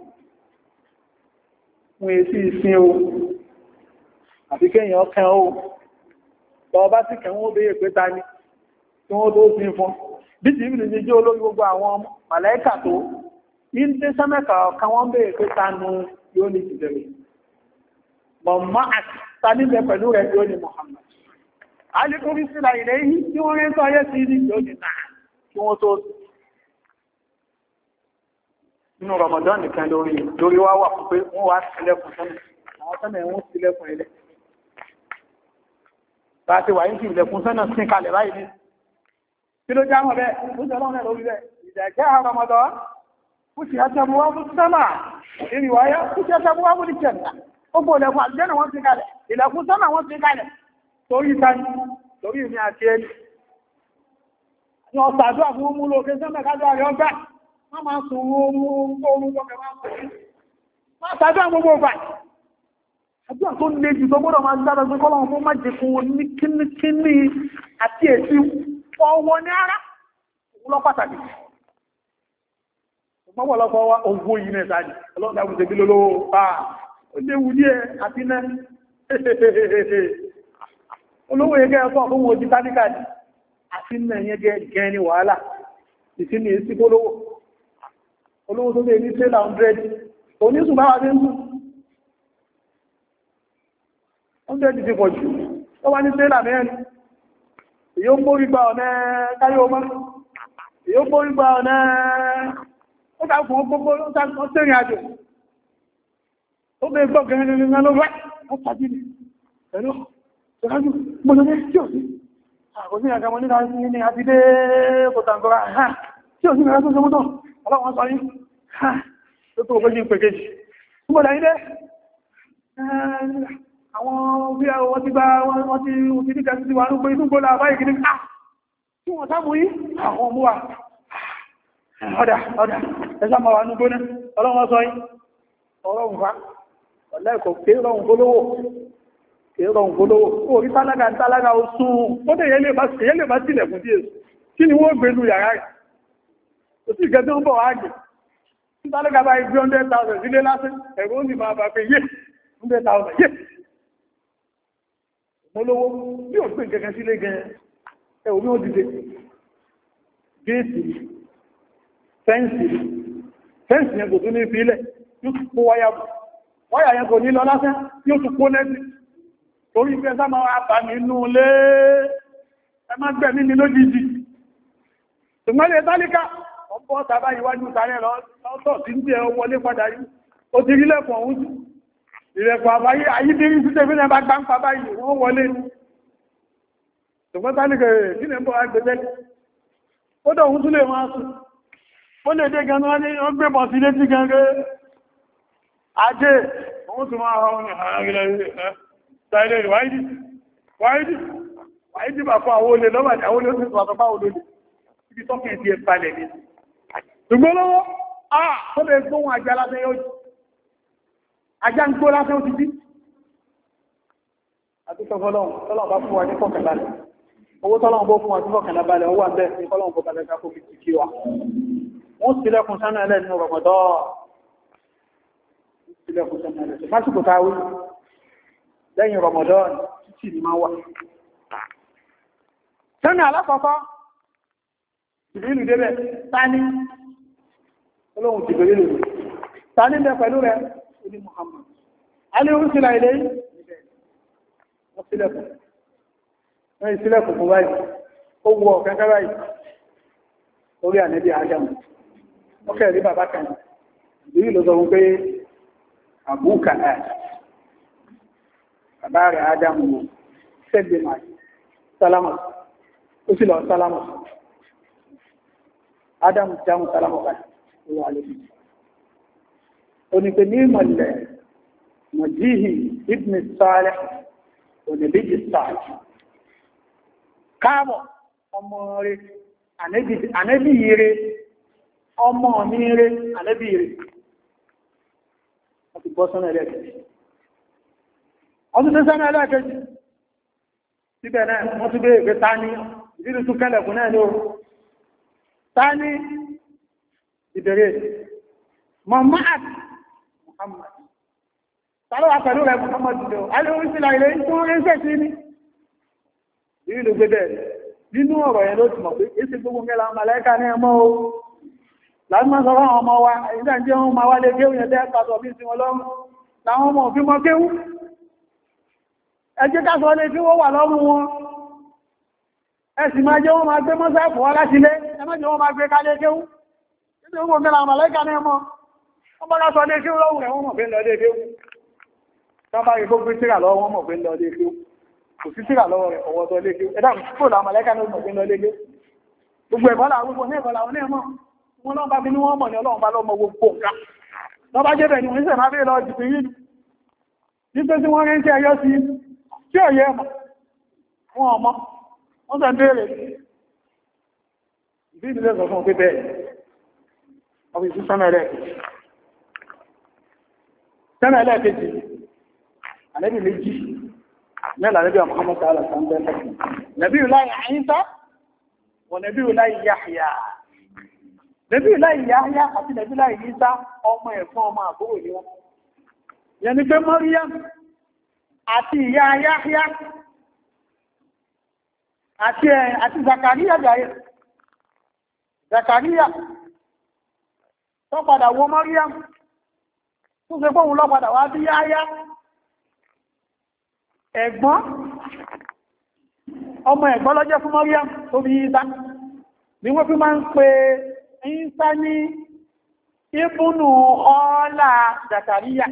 A: fún èsì ìsin o àti kéèyàn ọkàn o lọ bá sì kẹ̀wọ́n ó béèrè pé ta ní tí wọ́n tó sin fún bí ti ìbìnrin ti jẹ́ olórí gbogbo àwọn màláíkà tó ní dé sẹ́mẹ́kà ọ̀kan wọ́n béèrè pé ta ní yóò ní ìbẹ̀rẹ̀ mọ̀mọ́ àti ta níbẹ̀ pẹ̀lú rẹ̀ yóò ní Muhammad alìkúrí sílá ilẹ̀ yìí tí wọ́n rẹ́ tó ayé sí ní yóò ní náà kí wọ́n tó nínú Ramadan nìkan lórí lórí wá wà pé wọ́n wá sílẹ̀kùn sọ́nà àwọn sọ́nà ẹ̀wọ̀n sílẹ̀kùn ilẹ̀ bá ti wà ní ilẹ̀kùn sọ́nà sí kalẹ̀ báyìí ní kí ló já mọ̀ bẹ́ẹ̀ ó jẹ́ lọ́nà lórí bẹ́ẹ̀ ìdẹ̀kẹ́ Ramadan ó sì àtẹ́bùwá bú sọ́nà ìrìwáyá ó sì àtẹ́bùwá bú ní jẹ̀nà ó gbọ́ ilẹ̀kùn àjẹ́nà wọ́n sí kalẹ̀ ilẹ̀kùn sọ́nà wọ́n sí kalẹ̀ torí ìtàní torí ìmì àti ẹni ni ọ̀sàdúwà fún mú lókè sọ́nà kájọ́ àrẹ ọgbà wọ́n máa sùn oòrùn oòrùn gbọ́gbẹ̀ máa sàdúwà gbogbo ọgbà àdúrà tó lè jù tó gbọ́dọ̀ máa dára pé kọ́lọ̀ fún má jẹ fún ní kíníkíní àti èsì ọwọ́ ní ara lọ pàtàkì ọgbọ́wọ́lọpọ̀ wá ogún yìí mẹ́ta ní ọlọ́dàgùn tẹ̀bí lólówó àà ó léwu díẹ̀ àti náà olówó ẹgẹ́ ẹ̀kọ́ fún ojú táníkàdì àti náà yẹn gẹ́ ní wàhálà ìsí ní èsì olówó olówó tó lè ní tẹ́lá hundred onísùnmáwà ní ń hundred ti pọ̀ jù ó wá ní tẹ́lá mẹ́rin èyí ó mórí gba ọ̀nà káyọ ọmọ èyí ó mórí gba ọ̀nà ó ká fún gbogbo ó tẹ́rìn àjò ó bẹ́ gbọ́ gẹ̀rẹ̀ ló rẹ̀ ó tàbí ní ẹ̀lú ṣẹ̀kájú gbọ́nà tí ò sí àkọsí àgbàmọ́ nígbà ní àti dé kòtàngọ́ra tí ò sí mẹ́rẹ́ tó ṣe mọ́tọ̀ ọlọ́wọ́n sọ yí tó tó ogójì pẹ̀kẹ́jì gbọ́nà ilé àwọn bí wọ́n ti bá wọ́n ti òfin ní kẹsì wà ní pé inú gbọ́nà àbáyé kìí ká tí wọ́n sáàmù yí àwọn ọmọ wa ọ̀dà ọ̀dà ẹsà ma wà ní gbọ́nà ọlọ́wọ́n sọ yí ọlọ́run fa ọ̀lẹ́ẹ̀kọ̀ kéèrọ̀un gbólówó kéèrọ̀un gbólówó orí tálága tálága oṣùn ó dẹ̀ yẹ́ lè bá sílẹ̀kùn díẹ̀ kí ni wọ́n gbé lú yàrá rẹ̀ ó sì gẹ́ tó ń bọ̀ wáàgì tí tálága bá ibi one hundred thousand sílé lásán ẹ̀rọ ó sì máa bà pé yé one hundred thousand yé olówó bí ò gbé gẹ́gẹ́ sílé gẹ́gẹ́ ẹ̀wọ̀ bí ó dìde géètì fẹ́ǹsì fẹ́ǹsì yẹn kò tún ní ìfilẹ̀ yóò tún kó wáyà bù wáyà yẹn kò ní lọ lásán yóò tún kó lẹ́sì torí ìfẹ́ sáma wá bà mí inú lé ẹ má gbẹ̀mí mi lójijì ṣùgbọ́n tálíkà ọ̀pọ̀ tàbá ìwájú tààrẹ lọ́tọ̀ tí ń jẹ́ wọlé padà yìí ó ti rí lẹ́kùn ọ̀hún jù ìrẹ̀kùn àbáyé ayídírí sí tẹ́fẹ́ náà bá gbá ń pa báyìí wọ́n wọlé ṣùgbọ́n tálíkà rẹ̀ kí lè bọ́ agbẹ̀lẹ́ ó dọ̀ ohun tún lè máa sùn ó lè dé gan wọ́n ní wọ́n gbé bọ̀ sí létí gan rẹ̀ ajé òun tún máa rọrùn ní ààrẹ ṣàílẹ̀ ìwáìdì wáìdì wáìdì bà fún àwọn olè lọ́wọ́ àwọn olè oṣù àtọ́pá olè ibi tọ́kẹ̀ ti ẹ̀pàlẹ̀ ní ṣùgbọ́n lọ́wọ́ àà tó lè gbóhun ajá lásán yóò jù ajá ń gbó lásán ó ti dí àti sọfọ́lọ́hun tọ́lọ́hun bá fún wa ní fọ́kànlálẹ̀ owó tọ́lọ́hun bó fún wa ní fọ́kànlálẹ̀ owó àbẹ́ ní kọ́lọ́hun bó balẹ̀ kákó fi kí wa wọ́n sílẹ̀kùn sánà ẹlẹ́ nínú rọ̀mọ̀dọ́ sílẹ̀kùn sánà ẹlẹ́ lásìkò táwí lẹ́yìn rọ̀mọ̀dọ́ títì ní máa wà sánà alákọ̀ọ́kọ́ ìbílù débẹ̀ tání olóhun ti bèèrè lòrò tání bẹ pẹ̀lú rẹ̀ oní Muhammad alẹ́rú sílẹ̀ ilé wọ́n sílẹ̀kùn wọ́n ìsílẹ̀kùn fún báyìí ó wọ kẹ́kẹ́ báyìí orí ànẹ́bí Ádámù ó kẹ́rí bàbá kan ìbílù ló sọ fún pé àbúkà ẹ̀ bàbá rẹ̀ Ádámù sẹ́gbẹ̀ máa sálámà ó sì lọ sálámà Ádámù jámù sálámà báyìí ó wà lórí ó ní pé ní ìmọ̀lẹ̀ mọ̀jíhì ibn Salih ònìbíjì Salih káàbọ̀ ọmọ rẹ̀ ànẹ́bì ire ọmọ ní ire ànẹ́bì ire wọ́n ti bọ́ sọ́nà ẹlẹ́kẹ̀ẹ́jì ọdún tó sọ́nà ẹlẹ́kẹ̀ẹ́jì síbẹ̀ náà wọ́n tún bèèrè pé ta ní ìdílù tún kẹ́lẹ̀kùn náà ní o ta ní ìbẹ̀rẹ̀ Muhammad Muhammad tàlọ́wà pẹ̀lú rẹ̀ Muhammad jùlọ alẹ́orísìlá ilẹ̀ tó ń ṣẹ́ sí ní ìlú gbẹ́bẹ̀ nínú ọ̀rọ̀ yẹn ló ti mọ̀ pé èsì gbogbo mẹ́la màláíkà ní ẹmọ́ o láti máa sọ fún àwọn ọmọ wa ìdá jẹ́ wọn máa wá lé kéwù yẹn tẹ́ pàtó bí sí wọn lọ́rùn láwọn ọmọ òfin mọ́ kéwù ẹ jẹ́ ká sọ lé kí wọ́n wà lọ́rùn wọn ẹ sì máa jẹ́ wọn máa gbé mọ́sáàfù wá láti lé ẹ má jẹ́ wọn máa gbé kálé kéwù nítorí gbogbo mẹ́la màláíkà ní ẹmọ́ wọ́n bá ká sọ lé kéwù lọ́rùn rẹ̀ wọ́n mọ̀ pé lọ lé kéwù tọ́ bá rí gbogbo tíra lọ́wọ́ wọn mọ̀ pé lọ lé kéwù kò sí tíra lọ́wọ́ rẹ̀ ọwọ́ tọ́ lé kéwù ẹ̀dá kò láwọn màláíkà ní ọmọ pé lọ lé kéwù gbogbo ẹ̀kọ́ làwọn gbogbo ní ẹ̀kọ́ làwọn ní ẹ̀mọ́ wọn lọ́n bá bí ní wọ́n mọ̀ ní ọlọ́run bá lọ́mọ gbogbo nǹkan lọ́ bá jẹ́ bẹ̀ ni wọ́n sẹ̀ máa bèèrè lọ jù yìí ní pé tí wọ́n rí ń tẹ́ ẹyọ́ sí tí ò yẹ ẹ̀mọ̀ wọn ọmọ wọ́n sẹ̀ bèèrè ìbí ìdílé sọ fún pé bẹ́ẹ̀ ọbí sí sẹ́mẹ̀lẹ̀ sẹ́mẹ̀lẹ̀ kejì àlẹ́bì méjì mẹ́lá lẹ́bí ọmọ ọmọ sàálà sàmbẹ́ nàbí ìláyà àyíntá wọ̀ nàbí ìláyà Yahya nàbí ìláyà Yahya àti nàbí ìláyà Ìsá ọmọ ẹ̀fún ọmọ àbúrò ni wọ́n yẹni pé Maryam àti ìyá Yahya àti àti Zakariya jàyẹ Zakariya tó padà wọ Maryam tó ṣe fóhun lọ padà wá bí Yahya ẹ̀gbọ́n ọmọ ẹ̀gbọ́n lọ́jẹ́ fún Maryam tó bí Ìsá ni wọ́n fi máa ń pe Ìsá ní ìbúnù ọlá Zakariya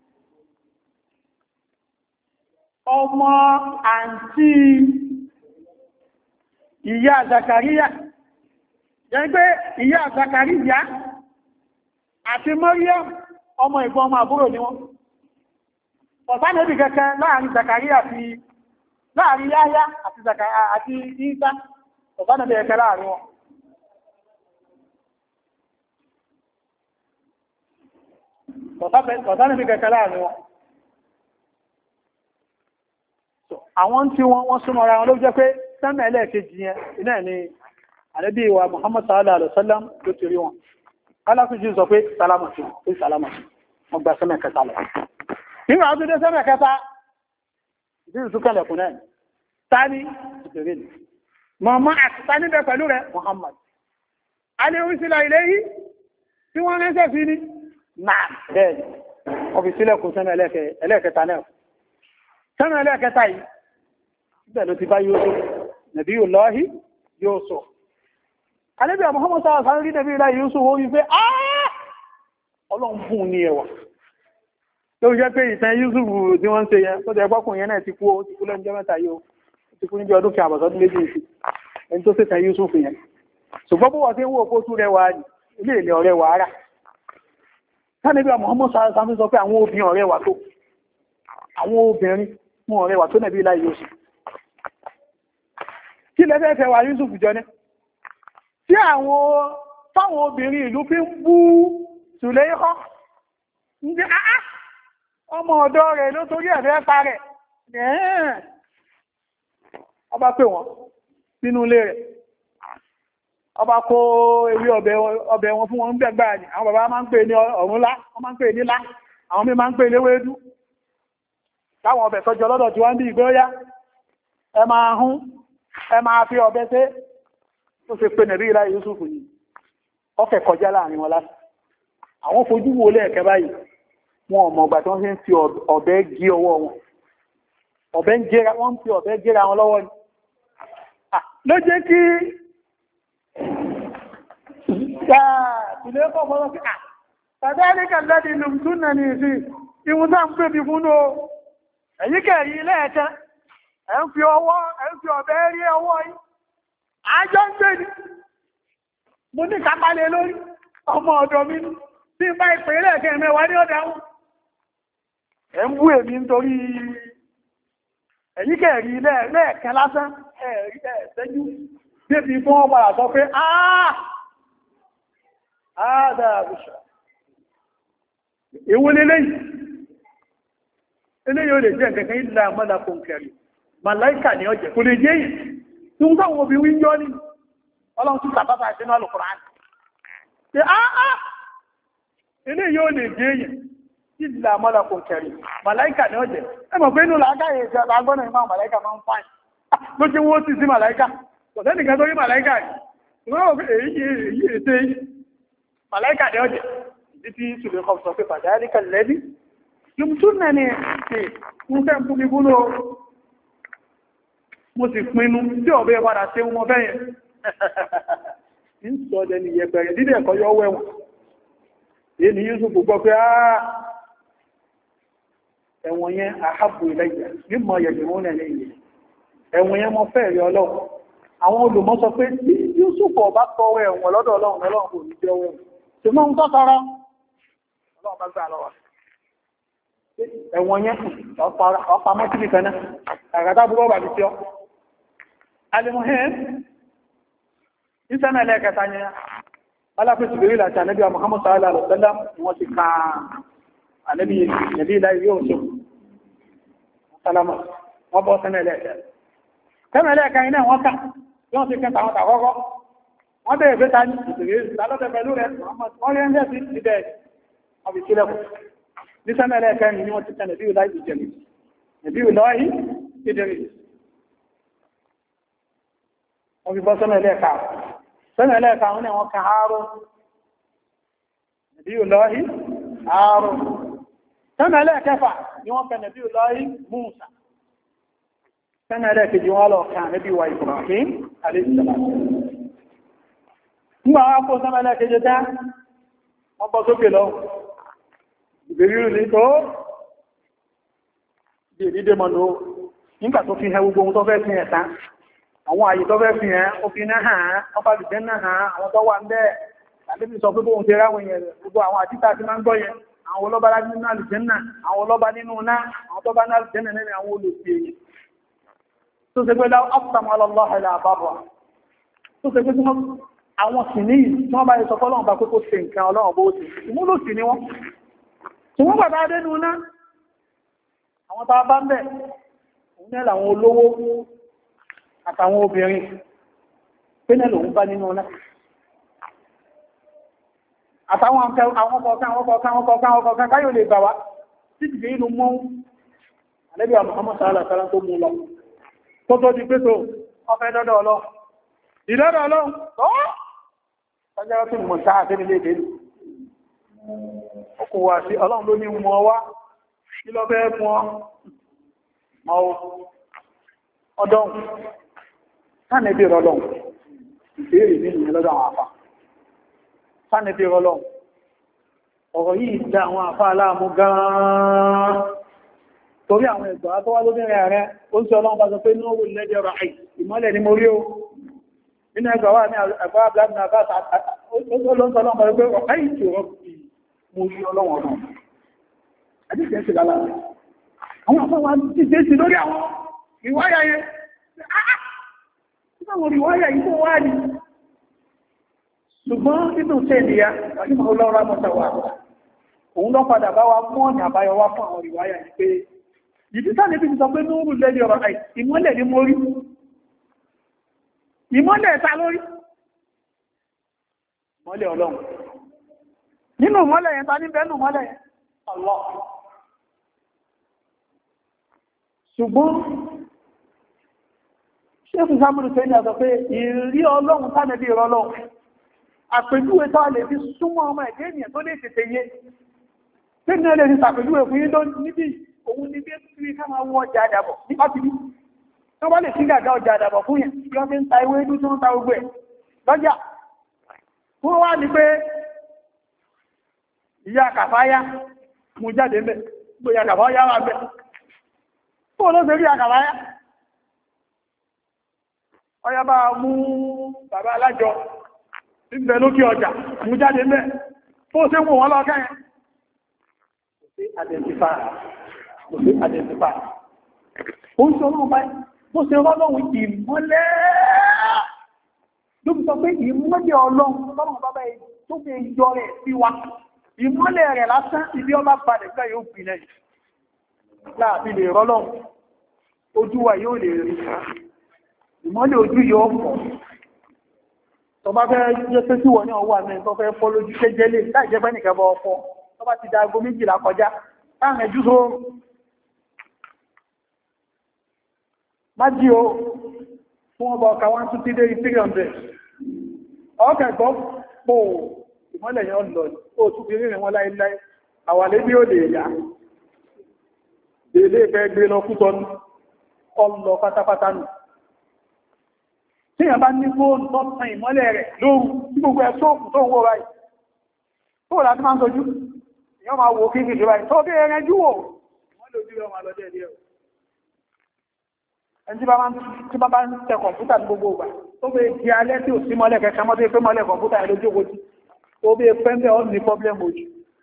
A: ọmọ àǹtí ìyá Zakariya yẹn pé ìyá Zakariya àti Maryam ọmọ ẹ̀gbọ́n ọmọ àbúrò ni wọ́n ọ̀sán ẹbí kẹ́kẹ́ láàrin Zakariya àti láàrin Yahya àti Zakariya àti Ìsá ọ̀sán ẹbí kẹ́kẹ́ láàrin wọn ọ̀sán ẹbí kẹ́kẹ́ láàrin wọn àwọn tí wọ́n wọ́n súnmọ́ ara wọn ló jẹ́ pé sẹ́mẹ̀ ẹlẹ́ẹ̀kejì yẹn iná ni ànábì wa Muhammad sallallahu alaihi wasallam ló ti rí wọn alákùnjú sọ pé sálámàtí pé sálámàtí wọ́n gba sẹ́mẹ̀ kẹta lọ nígbà tó dé sẹ́mẹ̀ kẹta ìdíjì tó kẹlẹ̀kùn náà tani ìbẹ̀rẹ̀ ni mọ̀mọ́ àti tani bẹ pẹ̀lú rẹ̀ Muhammad alẹ́ orísìlá ilé yìí tí wọ́n rẹ́sẹ̀ sí ní náà bẹ́ẹ̀ ọfíìsílẹ̀kùn sẹ́mẹ̀ ẹlẹ́ẹ̀kẹta náà sẹ́mẹ̀ ẹlẹ́ẹ̀kẹta yìí bẹ́ẹ̀ ló ti bá yóò nàbí Allahi yóò sọ alẹ́bí Muhammad sallallahu alaihi wasallam rí nàbí Allahi yóò sọ ó wípé àà ọlọ́run fún ní ẹwà tó jẹ́ pé ìtàn Yusuf tí wọ́n ń ṣe yẹn tó jẹ́ pọ́kùn yẹn náà ti kú ó ti kú lẹ́njẹ́ mẹ́ta yóò ti kú níbi ọdún kí àbọ̀sọ́dún méjì sí ẹni tó ṣètàn Yusuf yẹn ṣùgbọ́n bó wọ́n tí ń wò kó tú rẹwà ilé ilẹ̀ ọ̀rẹ́ wà ara tánàbí Muhammad sallallahu alaihi wasallam sọ pé àwọn obìnrin ọ̀rẹ́ wà tó àwọn obìnrin mú ọ̀rẹ́ wà tó nàbí Allahi yóò sọ kí lẹ́fẹ́ fẹ́ wà Yusuf jọ ní tí àwọn táwọn obìnrin ìlú fi ń bú Sùlẹ́yọ́ ní àá ọmọ ọ̀dọ́ rẹ̀ ló torí ẹ̀fẹ́ pa rẹ̀ ẹ̀ẹ́ ọba pè wọ́n nínú ilé rẹ̀ ọba kó ewé ọbẹ̀ wọn fún wọn gbẹ̀gbà ní àwọn bàbá máa ń pè ní ọ̀rúnlá wọ́n máa ń pè ní lá àwọn mí máa ń pè ní ewédú táwọn ọbẹ̀ tọ́jọ lọ́dọ̀ tí wọ́n ń bí ìgbóyá ẹ máa hún ẹ máa fi ọ̀bẹ tẹ́ tó ṣe pé nàbí Allahi Yusuf ní ọkẹ̀ kọjá láàrin wọn láti àwọn fojú wo lẹ́ẹ̀kẹ́ báyìí wọn ọmọ ọgbà tí wọ́n fi ń fi ọ̀bẹ gé ọwọ́ wọn ọ̀bẹ ń gẹ́ra wọ́n ń fi ọ̀bẹ gẹ́ra wọn lọ́wọ́ ni ló jẹ́ kí ilé ẹ̀kọ́ fọ́lọ́ sí tàbí àríkà lẹ́dí lùmtúnnà ní ìsí ìwọ̀n tá ń pè bí fún ó ẹ̀yíkẹ̀ yìí lẹ́ẹ̀kẹ́ ẹ̀ ń fi ọwọ́ ẹ̀ ń fi ọ̀bẹ rí ọwọ́ yìí àjọ ń gbé ní mo ní kápálẹ̀ lórí ọmọ ọ̀dọ̀ mi tí bá ìpè lẹ́ẹ̀kẹ́ mẹ́wàá ní ọ̀dá wọn ẹ̀ ń bú èmi nítorí ẹ̀yíkẹ̀ rí lẹ́ẹ̀kẹ́ lásán ẹ̀rí ẹ̀ẹ́sẹ́jú débi fún wọn padà sọ pé áà áàdà àbúṣà èwo lélẹ́yìn eléyìí ó lè jẹ́ ǹkẹ́kẹ́ ìlà mọ́lákùn kẹrì màláìkà ní ọjẹ́ kò lè jẹ́ yìí tí wọ́n táwọn obì wí ń yọ́ ní ọlọ́run tí sàbábà ṣe náà lùkùnrin ṣe áá eléyìí ó lè jẹ́ yìí ìlà mọ́lákùn kẹrì màláìkà ní ọjẹ́ ẹ mọ̀ pé inú làágáyé ìjọba agbọ́nà ìmọ̀ màláìkà máa ń fáìn ló ṣe wọ́n sì sí màláìkà kò sẹ́nìkan tó rí màláìkà yìí èyí ètè màláìkà ní ọjẹ́ ìdí tí ṣùgbẹ́ kọ́ sọ pé pàdánìkà lẹ́bí yùmtúnnà ní ẹ̀ ń fẹ́ fún mi gúnlò mo sì pinnu tí ọ̀bẹ́ padà ṣe wọn fẹ́yẹn ń sọ ọdẹ ni yẹgbẹ̀rẹ̀ dídẹ̀ ẹ̀kọ́ yọ wẹ́wọ̀n èyí ni Yusuf gbọ́ pé áá ẹ̀wọ̀n yẹn àhábù ilayya mímọ̀ yẹ̀gbẹ̀rún lẹ́yìn ẹ̀wọ̀n yẹn mọ́ fẹ́ rí ọlọ́run àwọn olùmọ̀ sọ pé tí Yusuf ọba tọwọ́ ẹ̀wọ̀n lọ́dọ̀ ọlọ́run ọlọ́run kò ní jẹ́ ọwọ́ ṣùgbọ́n ń tọ́tọrọ ọlọ́run bá gbà lọ́wọ́ ẹ̀wọ̀n yẹn ọpa mọ́sílì kan náà àgàtà búrọ́ bà bí tí ọ́ alìmọ̀hẹ́n ìsẹ́nà ẹlẹ́ẹ̀kẹta yẹn aláfẹ́sì bèèrè láti ànẹ́bí wa Muhammad sallallahu alaihi wasallam wọ́n ti ka ànẹ́bí nẹ̀bí láì yóò ṣe sálámà wọ́n bọ́ sẹ́nà ẹlẹ́ẹ̀kẹ́ sẹ́nà ẹlẹ́ẹ̀kẹ́ iná wọ́n ká yóò ti kẹta wọn tàkọ́kọ́ wọ́n bẹ̀rẹ̀ fẹ́ta ní ìsìnkú tàlọ́tẹ̀ pẹ̀lú rẹ̀ wọ́n rí ẹ̀ńdẹ́ sí ibẹ̀ ọbì sílẹ̀kùn ní sẹ́nà ẹlẹ́ẹ̀kẹ́ ni wọ́n ti kẹ́ nẹ̀bí láì ìjẹ̀lẹ̀ nẹ̀bí láì ìjẹ̀lẹ̀ wọ́n fi bọ́ sẹ́nà ẹlẹ́ẹ̀kẹ́ sẹ́nà ẹlẹ́ẹ̀kẹ́ wọn ni wọ́n kẹ́ àárọ̀ nẹ̀bí láì àárọ̀ sẹ́nà ẹlẹ́ẹ̀kẹfà ni wọ́n kẹ́ nẹ̀bí láì Mùsá sẹ́nà ẹlẹ́ẹ̀kejì wọ́n lọ kẹ́ nẹ̀bí wa Ibrahim alayhi salam nígbà wọ́n kó sẹ́nà ẹlẹ́ẹ̀kejì tẹ́ wọ́n bọ́ sókè lọ ìgbèríru ní tó bí ìdídé mọ̀nà nígbà tó fi hẹ gbogbo ohun tó fẹ́ fi ẹ̀ta àwọn àyè tó fẹ́ fi hẹn ó fi náà hàn án fà lùjẹ́ náà hàn án àwọn tó wà ń bẹ́ẹ̀ tàbí sọ pé bóhun ti ráwọn èèyàn gbogbo àwọn àtìta ti máa ń gbọ́ yẹn àwọn olóba nínú àlùjẹ́ náà àwọn olóba nínú náà àwọn tó bá ní àlùjẹ́ náà nínú àwọn olùsí èyí tó ṣe pé láwọn ọ́pùtàmọ́ ọlọ́ọ̀lá àbábọ̀ tó ṣe pé tí wọ́n àwọn sì ní tí wọ́n bá yẹ sọ fọ́lọ́run bá pé kó ṣe nǹkan ọlọ́run bó ṣe ìmúlò sí ni wọ́n tí wọ́n bàbá adénú náà àwọn tàà bá ń bẹ̀ òun náà làwọn olówó àtàwọn obìnrin pínlẹ̀ lòun bá nínú náà àtàwọn ọkọ̀ọ̀kan àwọn ọkọ̀ọ̀kan àwọn ọkọ̀ọ̀kan àwọn ọkọ̀ọ̀kan káyò lè bà wá tí ìgbé inú mọ́ Ànábì wa Muhammad sallallahu alaihi wasallam tó mú lọ tó tó di pé tó ọfẹ́ dọ́dọ̀ ọlọ́ ìdọ́dọ̀ ọlọ́ ọjọ́ tí mo sáà tẹ́lẹ̀ lè délù ọkùn wà sí ọlọ́run ló ní mọ́ wá kí lọ bẹ́ẹ̀ mọ́ ọdọ́un sáànẹ́bí rọlọ́un ìbéèrè nínú lọ́dọ̀ àwọn àfà sáànẹ́bí rọlọ́un ọ̀rọ̀ yìí dá àwọn àfà aláàmú gan-an torí àwọn ẹ̀gbọ́n tó wá lóbìnrin ààrẹ ó ń sọ ọlọ́run bá sọ pé ní owó lẹ́jọ́ ra ìmọ́lẹ̀ ni mo rí o nínú ẹgbà wà ní ẹgbà abúláàbìnà bá ọlọ́ntọ́ ọlọ́run bá pé ọ̀pá ìtì rọ́pì mo rí ọlọ́run ọ̀rọ̀ àdíkẹ́ sí lálá àwọn àfọwà ti dé sí lórí àwọn ìwáyà yẹn àwọn ìwáyà yìí tó wá ní ṣùgbọ́n nínú tẹ́lẹ̀yà àti ọlọ́run amọ́sàwà òun lọ padà bá wa mọ́ ọ̀nà àbáyọ wá fún àwọn ìwáyà yìí pé ìdí sáà níbi sọ pé nóòrù lẹ́lẹ́ ọ̀rọ̀ àì ìmọ́lẹ̀ ni mo rí ìmọ́lẹ̀ ẹ̀ta lórí mọ́lẹ̀ ọlọ́run nínú mọ́lẹ̀ yẹn ta ní bẹ́ẹ̀nù mọ́lẹ̀ yẹn Allah ṣùgbọ́n ṣe fún sámúrù tẹ́ ní àtọ̀ pé ìrí ọlọ́run tánẹ̀bí ọlọ́run àpèjúwe tá lè fi súnmọ́ ọmọ ẹ̀dẹ́ ènìyàn tó lè tètè yé tí ní ẹlẹ́ ti sàpèjúwe fún yí níbi òun ní bí i ká máa wọ́n ọjà àdàbọ̀ ní ọ́tìbí tó bá lè sí gàgá ọjà àdàbọ̀ fún yẹn tí wọ́n fi ń ta ewé inú tí wọ́n ta gbogbo ẹ̀ lọ́jà wọ́n wá ní pé ìyá kàfáyá mú jáde mẹ́ gbogbo ìyá kàfáyá wà mẹ́ fún olóṣè rí àkàfáyá ọya bá mú bàbá alájọ ìbẹ̀ lókè ọjà mú jáde mẹ́ fún ṣe wọ́n wọ́n lọ́kẹ́ yẹn kò sí identify kò sí identify ó ń sọ náà báyìí bó ṣe rọ́lọ́wọ́ ìmọ́lẹ̀ ló fi sọ pé ìmọ́lẹ̀ ọlọ́run tọ́lọ́run bá báyìí tó fi yọ rẹ̀ sí wa ìmọ́lẹ̀ rẹ̀ lásán ibi ọba padà gbá yóò fi lẹ́yìn láàbí lè rọ́lọ́run ojú wa yóò lè rí ìmọ́lẹ̀ ojú yóò pọ̀ tó bá fẹ́ jẹ́ pé tí wọ́n ní ọwọ́ àmì tó fẹ́ fọ́ lójú kéjẹ́lé láì jẹ́ pé nìkan bọ́ ọkọ̀ tó bá ti da aago méjìlá kọjá láàrin ẹjú tó má jí o fún ọba ọkà one two three three hundred ọkẹ̀ gbọ́ pò ìmọ́lẹ̀ yẹn lọ ó tún fi rìnrìn wọn láìláì àwàlé bí ó lè yá ilé ìfẹ́ gbé lọ kútọ́ ọlọ pátápátá nù tí yẹn bá ní fóònù tó tan ìmọ́lẹ̀ rẹ̀ lóòrùn tí gbogbo ẹ̀ sóòkù tó ń wó báyìí tó láti máa ń sojú èèyàn máa wo kíkì jù báyìí tó bí ẹrẹ jú wò ìmọ́lẹ̀ ojú rẹ̀ máa lọ díẹ̀ díẹ̀ ẹni tí bá bá ń tẹ kọ̀ǹpútà ní gbogbo ìgbà tó bí di alẹ́ tí ò sí mọ́lẹ̀ kẹta mọ́ tó pé mọ́lẹ̀ kọ̀ǹpútà ẹ̀ lójú ojú tó bí pẹ́ńbẹ́ ọ́ ní pọ́blẹ́mù ojú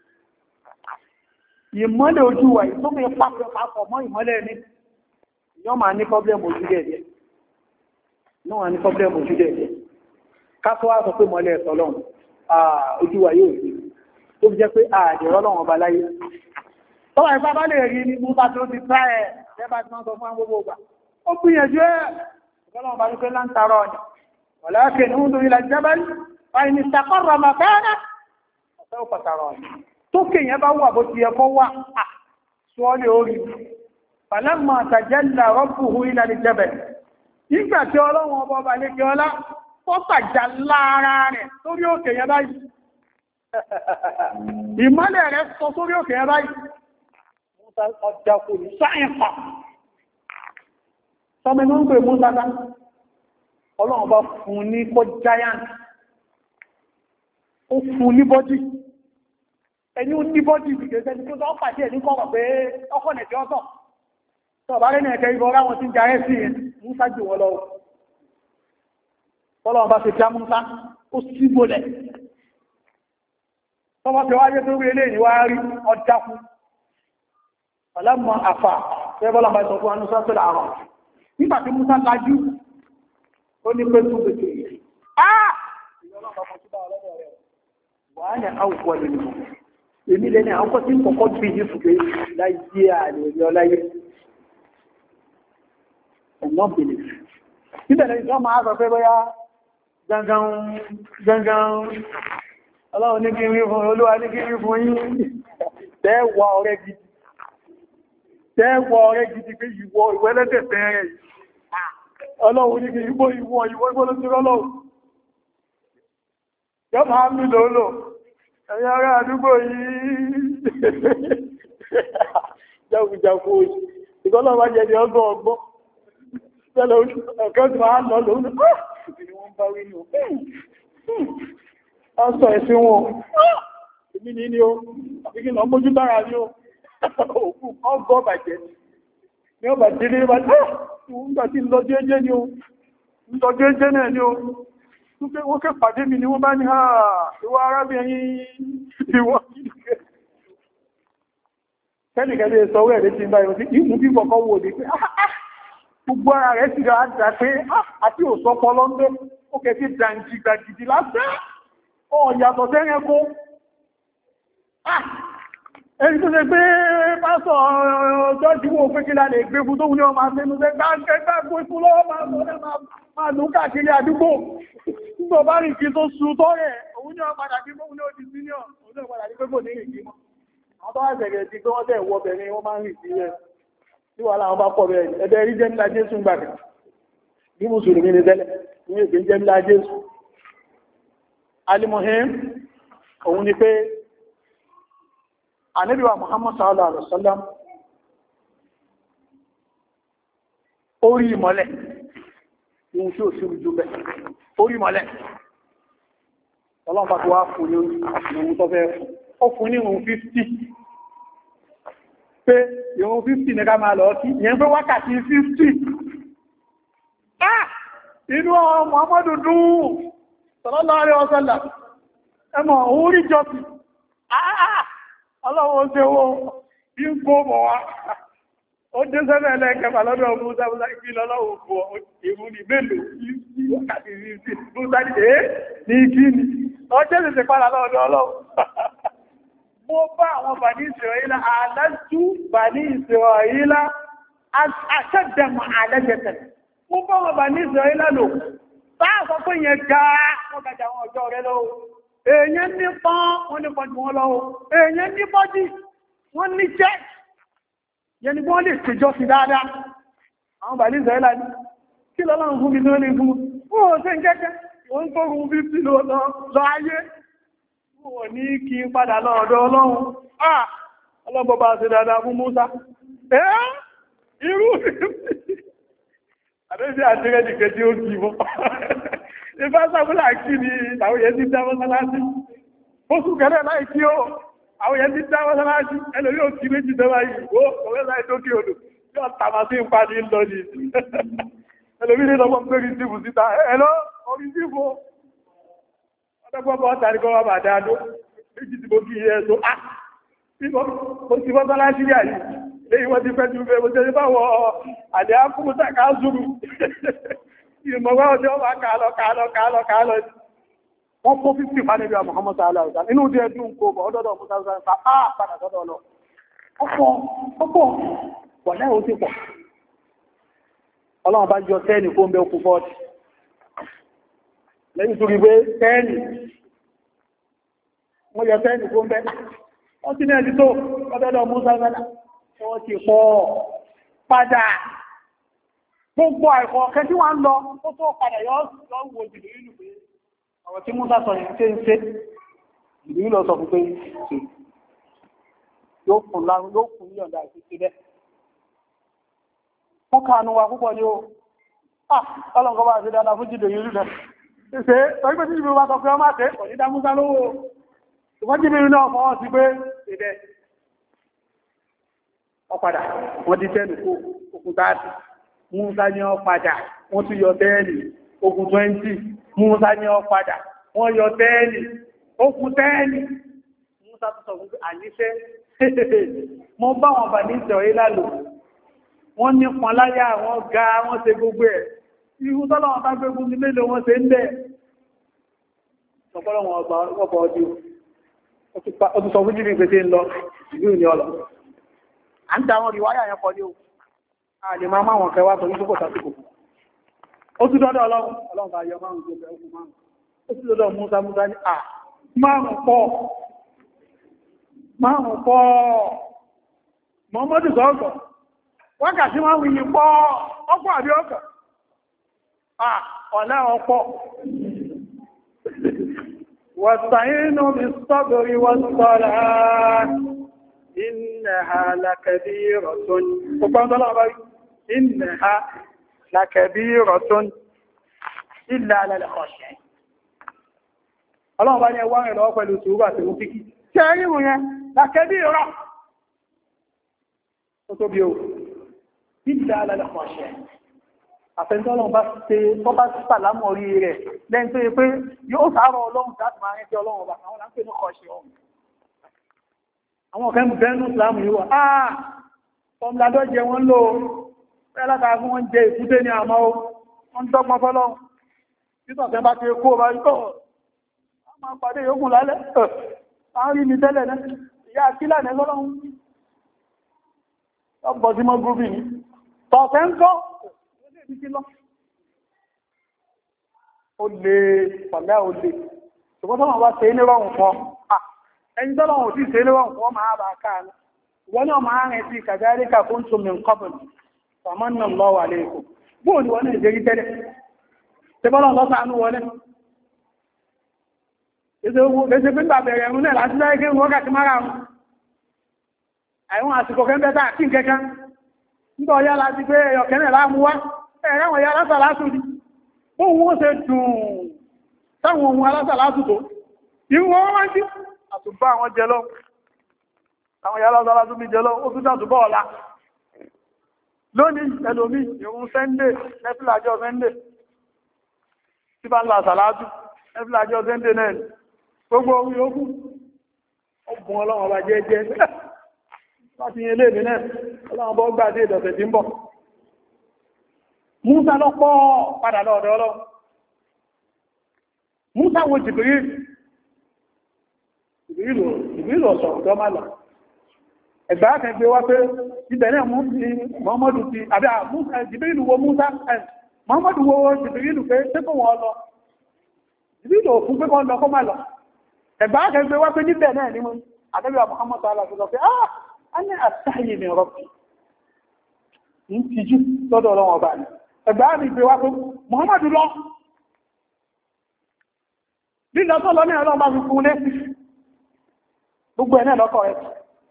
A: ìmọ́lẹ̀ ojú wa tó bí papọ̀ mọ́ ìmọ́lẹ̀ ní yọ́ máa ní pọ́blẹ́mù ojú díẹ̀ náà wà ní pọ́blẹ́mù ojú díẹ̀ kátó wá sọ pé mọ́lẹ̀ ẹ̀tọ́lọ́run ojú wa yóò rí tó fi jẹ́ pé ààdẹ̀rọ́ lọ́wọ́n ọba láyé tọ́wọ́ ẹ̀fà bá lè rí ní mú bá tó ti tá ẹ̀ lẹ́bàá tí wọ́n sọ fún gbogbo ọgbà ó gbìyànjú ẹ̀ ọlọ́wọ́n bá ní pé láńtarọ́ ọ̀nà ọ̀lẹ́kẹ̀ ní oúnjẹ ilẹ̀ jẹ́bẹ́lì wáyé ní sàkọ́rọ̀ màfẹ́rẹ́ ọ̀fẹ́ òpàtàrọ̀ ọ̀nà tó kéèyàn bá wà bó ti yẹ kó wà sọ́ọ́lẹ̀ orí falamma tajalla rabbuhu ila al-jabal nígbà tí ọlọ́wọ́n ọba ọba lè kí ọlá tó tàjà lára rẹ̀ sórí òkè yẹn báyìí ìmọ́lẹ̀ rẹ̀ sọ sórí òkè yẹn báyìí ọjàkùnrin sáyẹ̀fà sọmọ ń pè mú sáta ọlọ́wọ́n bá fún ní kọ́ giant ó fún ní bọ́dì ẹni ó ní bọ́dì ìgbẹ̀ẹ́sẹ̀ ní tó pàdé ẹ̀ ní kọ́kọ̀ pé ọkọ̀ nẹ̀tẹ́ ọ̀tọ̀ tọ́ọ̀bá rẹ̀ nẹ̀ẹ̀kẹ́ ibọ̀ ráwọn tí ń jarẹ́ sí ẹ̀ Músá jù wọ́n lọ́wọ́ tọ́lọ́wọ́n bá ti já Músá ó sí gbólẹ̀ tọ́wọ́ fi wáyé tó rí ilé ìwá rí ọjákú ọlọ́mọ àfà tẹ́bọ́lá bá sọ fún anúsá tó láàrọ̀ nígbà tí Músá lajú ó ní pé tó gbèsè yìí ah wà ní àwùkọ́ lè mọ̀ èmi lẹ́ni àwùkọ́ tí kọ̀kọ́ bí i fùgbé láyé àlè ọláyé ọ̀nà bèèrè níbẹ̀rẹ̀ ìjọ máa sọ pé bóyá gangan ọlọ́run ní kí rí fún olúwa ní kí rí fún yín tẹ́wà ọ̀rẹ́ gidi tẹ́wà ọ̀rẹ́ gidi pé ìwọ ìwẹ́lẹ́dẹ̀ tẹ́rẹ̀ ọlọ́run ní kí ìwọ ìwọ ìwọ ìwọ ló ti rọ́lọ́run yọ́ máa mú lòólò ẹ̀yà ará àdúgbò yìí jákùjákù òjì ìgọ́lọ́ bá jẹ́ di ọgbọ́n ọgbọ́n tẹ́lẹ̀ ọ̀kẹ́ tí máa lọ lòólò ìbí wọ́n bá wí ní ọ̀sọ̀ ẹ̀sìn wọn èmi ní ní o àbíkí lọ mójú bára ní o òkú ọgọ́ bàjẹ́ ní ọba délé bá nígbà tí lọ jẹ́jẹ́ ní o lọ jẹ́jẹ́ náà ní o wọ́n kẹ́ pàdé mi ni wọ́n bá ní àà ìwọ arábìnrin ìwọ kẹ́lìkẹ́lẹ́ sọwọ́ ẹ̀rẹ́ ti ń báyìí sí ìmú bí kọ̀kọ́ wò ní pé gbogbo ara rẹ̀ sì rà dà pé àti òsọpọ̀ lọ́ndọ́ ó kẹ́ sí dàǹjì gbàgìdì lásán ọ̀yàtọ̀ sẹ́rẹ́ kó ẹni tó ṣe pé pásọ̀ ọjọ́ tí wọ́n pé kí lálẹ́ gbé fún tó wù ní ọmọ àṣẹ́nu ṣe gbágbẹ́gbẹ́ fún lọ́wọ́ máa lù káàkiri àdúgbò nígbà bá rìn kí tó sú tọ́rẹ̀ òun ní ọmọdà kí mọ́ ní òdì síníọ̀ òun ní ọmọdà ní pé kò ní rìn kí mọ́ àwọn tó wá ṣẹ̀gẹ̀ sí pé wọ́n tẹ̀ wọ́ bẹ̀rẹ̀ wọ́n máa ń rìn sí rẹ̀ tí wà láwọn bá pọ̀ bẹ̀rẹ̀ ẹ̀bẹ̀ rí jẹ́mílá Jésù gbàgbẹ̀ bí mùsùlùmí ni tẹ́lẹ̀ ní èdè jẹ́mílá Jésù alimohim òun ni pé Ànábì wa Muhammad sallallahu alaihi wasallam orí ìmọ́lẹ̀ ohun tí ó sí ojú bẹ́ orí ìmọ́lẹ̀ ọlọ́pàá tó wá fún ní ohun tó fẹ́ ó fún ní ohun fifty pé ohun fifty ní ká máa lọ sí ìyẹn pé wákàtí fifty ah inú ọmọ Muhammadu dùn sallallahu alaihi wasallam ẹmọ̀ orí jọ́sì ah ọlọ́wọ́ ṣe owó bí ń kó mọ̀ wá ó dé sọ́nà ẹlẹ́kẹfà lọ́dọ̀ Musa Musa kí lọ́lọ́wọ́ fún ìrún ní mélòó ní wákàtí sí Musa ní ẹ́ ní kí ni ọjọ́ lè ṣe padà lọ́dọ̀ Ọlọ́run mo bá àwọn Bani Israila alájú Bani Israila aṣẹ́dẹ̀mọ̀ alẹ́jẹ̀tẹ̀ mo bá àwọn Bani Israila lò táà sọ pé yẹn gáà wọ́n gàjà àwọn ọjọ́ rẹ lọ́wọ́ èèyàn ní pọ́n wọ́n ní pọ́n jù wọ́n lọ́wọ́ èèyàn ní bọ́dì wọ́n ní jẹ́ yẹni wọ́n lè ṣèjọ́ sí dáadáa àwọn Bani Israila ní kí lọ́lọ́run fún mi ní ó ní fún ó ṣe ń kẹ́kẹ́ wọ́n tó rún fífí lọ ayé wọ́n ní kí n padà lọ́ọ̀dọ̀ Ọlọ́run ah ọlọ́bọ̀ bá ṣe dáadáa fún Musa ẹ́ irú àdéjì àti rẹ́dìkẹ́ tí ó kì mọ́ ìfẹ́ sàbúlà kí ni àwọn yẹn ti dáwọ́ sálásí ó sùn kẹ́lẹ̀ láì kí ó àwọn yẹn ti dáwọ́ sálásí ẹlòrí ò kí méjì tẹ́wà yìí ó ọ̀rẹ́ láì tó kí odò yóò tàbà sí ń padì ń lọ ní ẹlòrí ní lọ́gbọ́n pé rìsífù síta ẹ̀lọ́ orísífù ọdọ́gbọ́n tàrí kọ́ wà bà dáadó méjì tí mo kí yẹ tó á mo ti bọ́ sálásí rí àyí léyìn wọ́n ti fẹ́ tí mo tẹ́lẹ̀ báwọ̀ àdẹ́ ákùnmùsà ká zúrù ìmọ̀wá ọjọ́ wà kààlọ kààlọ kààlọ kààlọ wọ́n kó fífì fánẹ́bí àwọn Muhammad sallallahu alaihi wasallam inú díẹ̀ dùn kó bọ̀ ọdọ́dọ̀ Musa sallallahu alaihi wasallam ah padà sọ́dọ̀ lọ ọ̀pọ̀ ọ̀pọ̀ wà láì ó ti pọ̀ Ọlọ́run bá jọ tẹ́ẹ̀nì kó ń bẹ okùn fọ́ọ̀tì lẹ́yìn tó rí pé tẹ́ẹ̀nì wọ́n yọ tẹ́ẹ̀nì kó ń bẹ wọ́n ti ní ẹ̀dí tó ọdọ́dọ̀ Musa sallallahu alaihi wasallam wọ́n ti pọ̀ padà gbogbo àìkọ̀ ọ̀kẹ́ tí wọ́n ń lọ ó tó padà yọ́ wo jìdì ìlú pé ọ̀rọ̀ tí Musa sọ yìí ṣe ń ṣe jìdì ìlú sọ fún pé ṣe yóò fún láàrín yóò fún ní ọ̀dá ìfẹ́ bẹ́ wọ́n kàánú wa púpọ̀ ní o ah ọlọ́nkọ́ bá ṣe dáadáa fún jìdì ìlú rẹ̀ ṣe tọ́jú pé jìdì ìlú wa sọ pé ọmọ àtẹ́ kò ní dá Musa lówó ṣùgbọ́n jìdì ìlú náà fọwọ́ sí pé ṣe ọ̀padà wọ́n ti tẹ́lù kó òkúta Musa ní ọ padà wọ́n tún yọ tẹ́ẹ̀lì okùn twenty Musa ní ọ padà wọ́n yọ tẹ́ẹ̀lì okùn tẹ́ẹ̀lì Musa tó sọ fún àníṣẹ́ mọ́ bá wọn bà ní ìṣẹ̀ ìlà lò wọ́n ní pọn láyá wọ́n ga wọ́n ṣe gbogbo ẹ̀ irú tọ́lọ́ wọn bá gbégún ní mélòó wọ́n ṣe ń bẹ̀ ọ̀pọ̀lọ́ wọn ọgbà ọdí ó ti sọ fún jírí pé ń lọ ìlú ìní ọlọ à ń ta àwọn ìwáyà yẹn kọ ní o àlè máa máa wọn kẹwàá torí tó kò tàbíkò ó tún dọ́dọ̀ ọlọ́run ọlọ́run bá yọ márùn-ún tó bẹ̀rẹ̀ fún márùn-ún ó tún dọ́dọ̀ Musa Musa ní à márùn-ún pọ̀ márùn-ún pọ̀ Muhammadu sọ́ọ̀gọ̀ wákàtí márùn-ún yìí pọ̀ ọkọ̀ àbí ọkọ̀ à ọ̀lá ọpọ̀ wasta'inu bis-sabri was-salah innaha lakabiratun إنها لكبيرة إلا على الخاشعين Ọlọ́run bá ní ẹwà rẹ̀ lọ́wọ́ pẹ̀lú sùúrù àti mú kíkí. Ṣé rí mú yẹn, làkẹ́bírà. Ó tó bí o, ìdá alẹ́lẹ́kọ̀ ọ̀ṣẹ́. Àfẹ́ntọ́lọ́run bá ṣe tó bá sàlámọ̀ orí rẹ̀ lẹ́yìn tó yẹ pé yóò sàárọ̀ Ọlọ́run láti máa rẹ́ tí Ọlọ́run bá àwọn láńpẹ́ ní kọ̀ọ̀ṣẹ́ ọ̀hún. Àwọn ọ̀kẹ́ mú bẹ́ẹ̀nù ìsìlámù yíwà, ah! Ọmọdọ́ jẹ wọ́n lò rẹ́láta fún wọ́n jẹ ìfúté ní àmọ́ wọ́n dọ́gbọ́n fọ́lọ́ títọ̀fẹ́ bá ti kó bá yíkọ́ a máa pàdé yókùn lálẹ́ àárín mi tẹ́lẹ̀ náà ìyá kílà ní lọ́lọ́run ọgbọ̀ sí mọ́ gúrúbì ní tọ̀fẹ́ ń kọ́ ó lè pàlẹ́ ó lè ṣùgbọ́n tọ́wọ́n bá ṣe ní rọrùn fọ́ ẹni tọ́lọ́wọ́n ò tí ṣe ní rọrùn fọ́ máa bá káà wọ́n náà máa rẹ̀ sí kàzáríkà fún tó min qabl famanna Allahu alaykum bóò ni wọ́n náà jẹ́ rí tẹ́lẹ̀ tẹ́bọ́lọ́ lọ́sàánú wọlé ẹsẹ̀ pín bàbẹ̀rẹ̀ ẹ̀rùn náà láti láyé gẹ́rùn wọ́gàtí mara rùn àìwọ̀n àsìkò kẹ́mbẹ́ta kí kẹ́kẹ́ nígbà ọyá láti pé ẹ̀yọ̀kẹ́rẹ̀ láàmú wá ẹ̀rẹ́wọ̀n ya lásàlásù ní bóò wọ́n ṣe dùn táwọn ohun alásàlásù tó ìwọ̀n wọ́n jí àtùbá àwọn jẹ lọ àwọn ìyá lọ́sọ́lá tó bí jẹ́ lọ ó tún dàtúbọ̀ ọ̀la lónìí ẹlòmí ìrun sẹ́ndé nẹ́fìlàjọ́ sẹ́ndé tí bá ń lọ àsàlátù nẹ́fìlàjọ́ sẹ́ndé náà gbogbo orí ó kú ọgbùn ọlọ́wọ́ bá jẹ́ jẹ́ láti ilé ìlú náà ọlọ́run bọ́ gbà dé ìdọ̀tẹ̀ tí ń bọ̀ Músà lọ́pọ̀ padà lọ́ọ̀dọ̀ ọlọ́run Músà wo Jibril Jibril ọ̀sọ̀ ọ̀dọ́ má lọ ẹgbà kẹgbẹ́ wá pé ìbẹ̀rẹ̀ mú sí Muhammadu ti àbí Jibril wo Músà Muhammadu wo Jibril pé tẹ́kọ̀ wọ́n lọ Jibril ò fún pé kọ́ lọ kọ́ má lọ ẹgbà kẹgbẹ́ wá pé níbẹ̀ náà ni mú àtẹ́bíwà Muhammadu aláàfin pé ah a ní àtàyè mi rọ́pì ń tijú lọ́dọ̀ ọlọ́wọ́ ọba ni ẹgbà mi gbé wá pé Muhammadu lọ lílọ tó lọ ní ọlọ́run bá fi fún lé gbogbo ẹ̀ náà lọ́kọ̀ ẹ̀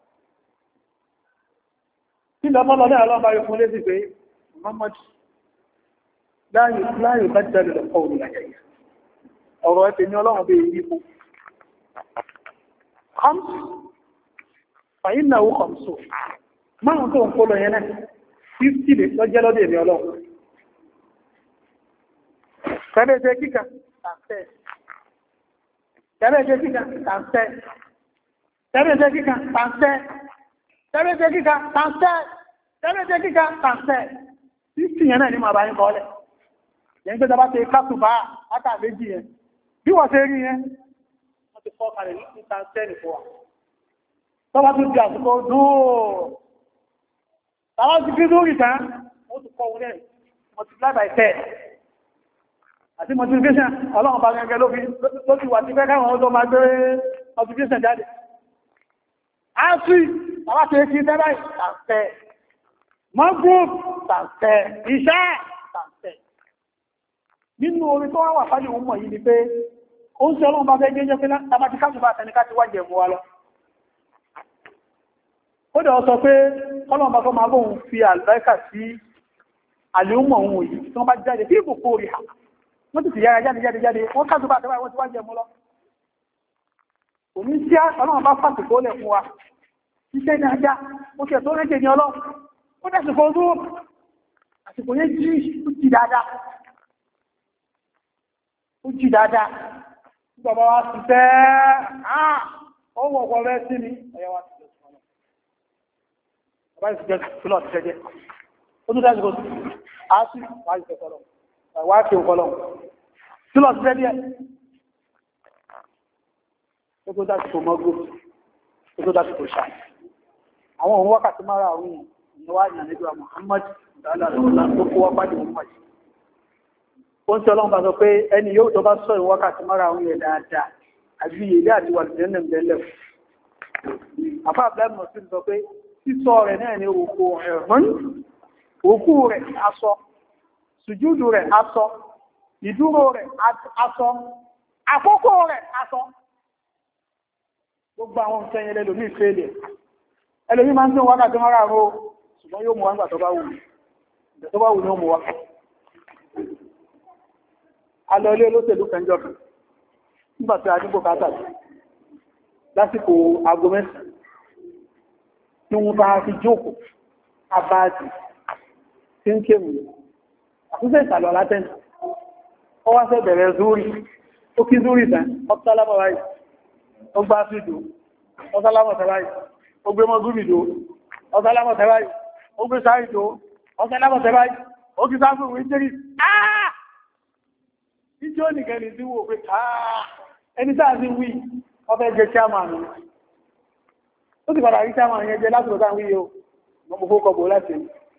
A: lílọ tó lọ ní ọlọ́run bá fi fún lé sí pé Muhammadu láàyè bá jẹ́ lọ́kọ̀ òun láyé ọ̀rọ̀ ẹ̀fẹ̀ ní ọlọ́run bí i ipò fàyínà ó kọ̀mṣò márùn tó ń kó lọ yẹn náà fifty lè lọ́jẹ́ lọ́dẹ̀ ní ọlọ́run tẹ́lẹ̀ẹ́sẹ́ kíkà tàǹtẹ́ tẹ́lẹ̀ẹ́sẹ́ kíkà tàǹtẹ́ tẹ́lẹ̀ẹ́sẹ́ kíkà tàǹtẹ́ tẹ́lẹ̀ẹ́sẹ́ kíkà tàǹtẹ́ tẹ́lẹ̀ẹ́sẹ́ kíkà tàǹtẹ́ fifty yẹn náà ní màá bá yín kọ́lẹ̀ yẹn gbé tọba ṣe kásùbá látà méjì yẹn bí wọ́n ṣe rí yẹn wọ́n ti fọ́ kalẹ̀ ní tàǹtẹ́ nìfọ́ wa tọ́wọ́ tó di àsìkò dúó tàwọn ti kí lórí tán wọ́n ti kọ́ wọlé multiply by ten àti multiplication ọlọ́run bá gẹ́gẹ́ ló fi wà tí fẹ́ káwọn ọdọ́ máa gbé multiplication jáde a sí tàwọn ti kí tẹ́lá tàǹtẹ́ mọ́gún tàǹtẹ́ iṣẹ́ tàǹtẹ́ nínú orí tó wà fáyé òun mọ̀ yìí ni pé ó ń ṣe ọlọ́run bá fẹ́ gẹ́gẹ́ pé tàbátí káṣùbà àtẹniká ti wájẹ̀ mú wa lọ ó dẹ̀ sọ pé ọlọ́run bá fọ́ máa bóhun fi àlùbáríkà sí àlèúmọ̀ ohun yìí tí wọ́n bá jáde bí ìkòkò rí ha wọ́n ti fi yára jáde jáde jáde wọ́n ká zùbá àtẹ́wà wọ́n ti wá jẹ mú lọ òní sí ọlọ́run bá fàtìkó lẹ̀ fún wa iṣẹ́ ní ajá ó kẹ́ tó rẹ́jẹ̀ ní ọlọ́run ó dẹ̀sìkò ọdún àsìkò yẹn jí ó jí dáadáa ó jí dáadáa bàbá wa ti fẹ́ ó wọ̀ wọ̀ rẹ́ sí ni ẹ̀yẹ wa ti báyìí ti jẹ́ fúlọ̀ ti jẹ́jẹ́ ó tún dájú kò sí àásì wáyìí tẹ́ kọlọ̀ wáyìí tí ó kọlọ̀ fúlọ̀ ti jẹ́jẹ́ ó tó dájú kò mọ́gbó ó tó dájú kò ṣáà àwọn òun wákàtí mara àwọn ìyẹwà ìyàn nígbà Muhammad dálàlọ́lá tó kó wá pàdé Muhammad ó ń tí ọlọ́run bá sọ pé ẹni yóò tó bá sọ ìwákàtí mara àwọn ìyẹ̀ dáadáa àbí ilé àti wà lẹ́nà ìbẹ̀lẹ̀ àfáà bẹ́ẹ̀ mọ̀ sí sọ pé sísọ rẹ̀ náà ni òkú ẹ̀hún òkú rẹ̀ aṣọ sùjúdù rẹ̀ aṣọ ìdúró rẹ̀ aṣọ àkókò rẹ̀ aṣọ gbogbo àwọn nǹkan yẹn lẹ́lòmí ìfẹ́lẹ̀ ẹlòmí máa ń tún wákàtí mara àrò ṣùgbọ́n yóò mú wá nígbà tó bá wù ní tó bá wù ní ó mú wá alọ́ ilé olóṣèlú kẹjọ kan nígbà tí a dìbò kátàkì lásìkò aago mẹ́sàn tí wọ́n bá fi jókòó abáàdì tí ń kéwù àkúsẹ̀ ìsàlọ̀ látẹ́nì ó wá fẹ́ bẹ̀rẹ̀ zúrí ó kí zúrí tán ọ́ptálámọ̀ ráì ó gbá fìdó ọ́sálámọ̀ tẹ́ráì ó gbé mọ́ gúrìdó ọ́sálámọ̀ tẹ́ráì ó gbé sáìdó ọ́sálámọ̀ tẹ́ráì ó kí sáfù wíńtírì áà ìjọ́ nìkan ni tí wò pé áà ẹni sáà sí wí ọfẹ́ jẹ chairman ó ti padà rí chairman yẹn jẹ láti ọ̀tá wí o mọ́ mọ́ fókọ̀ bò láti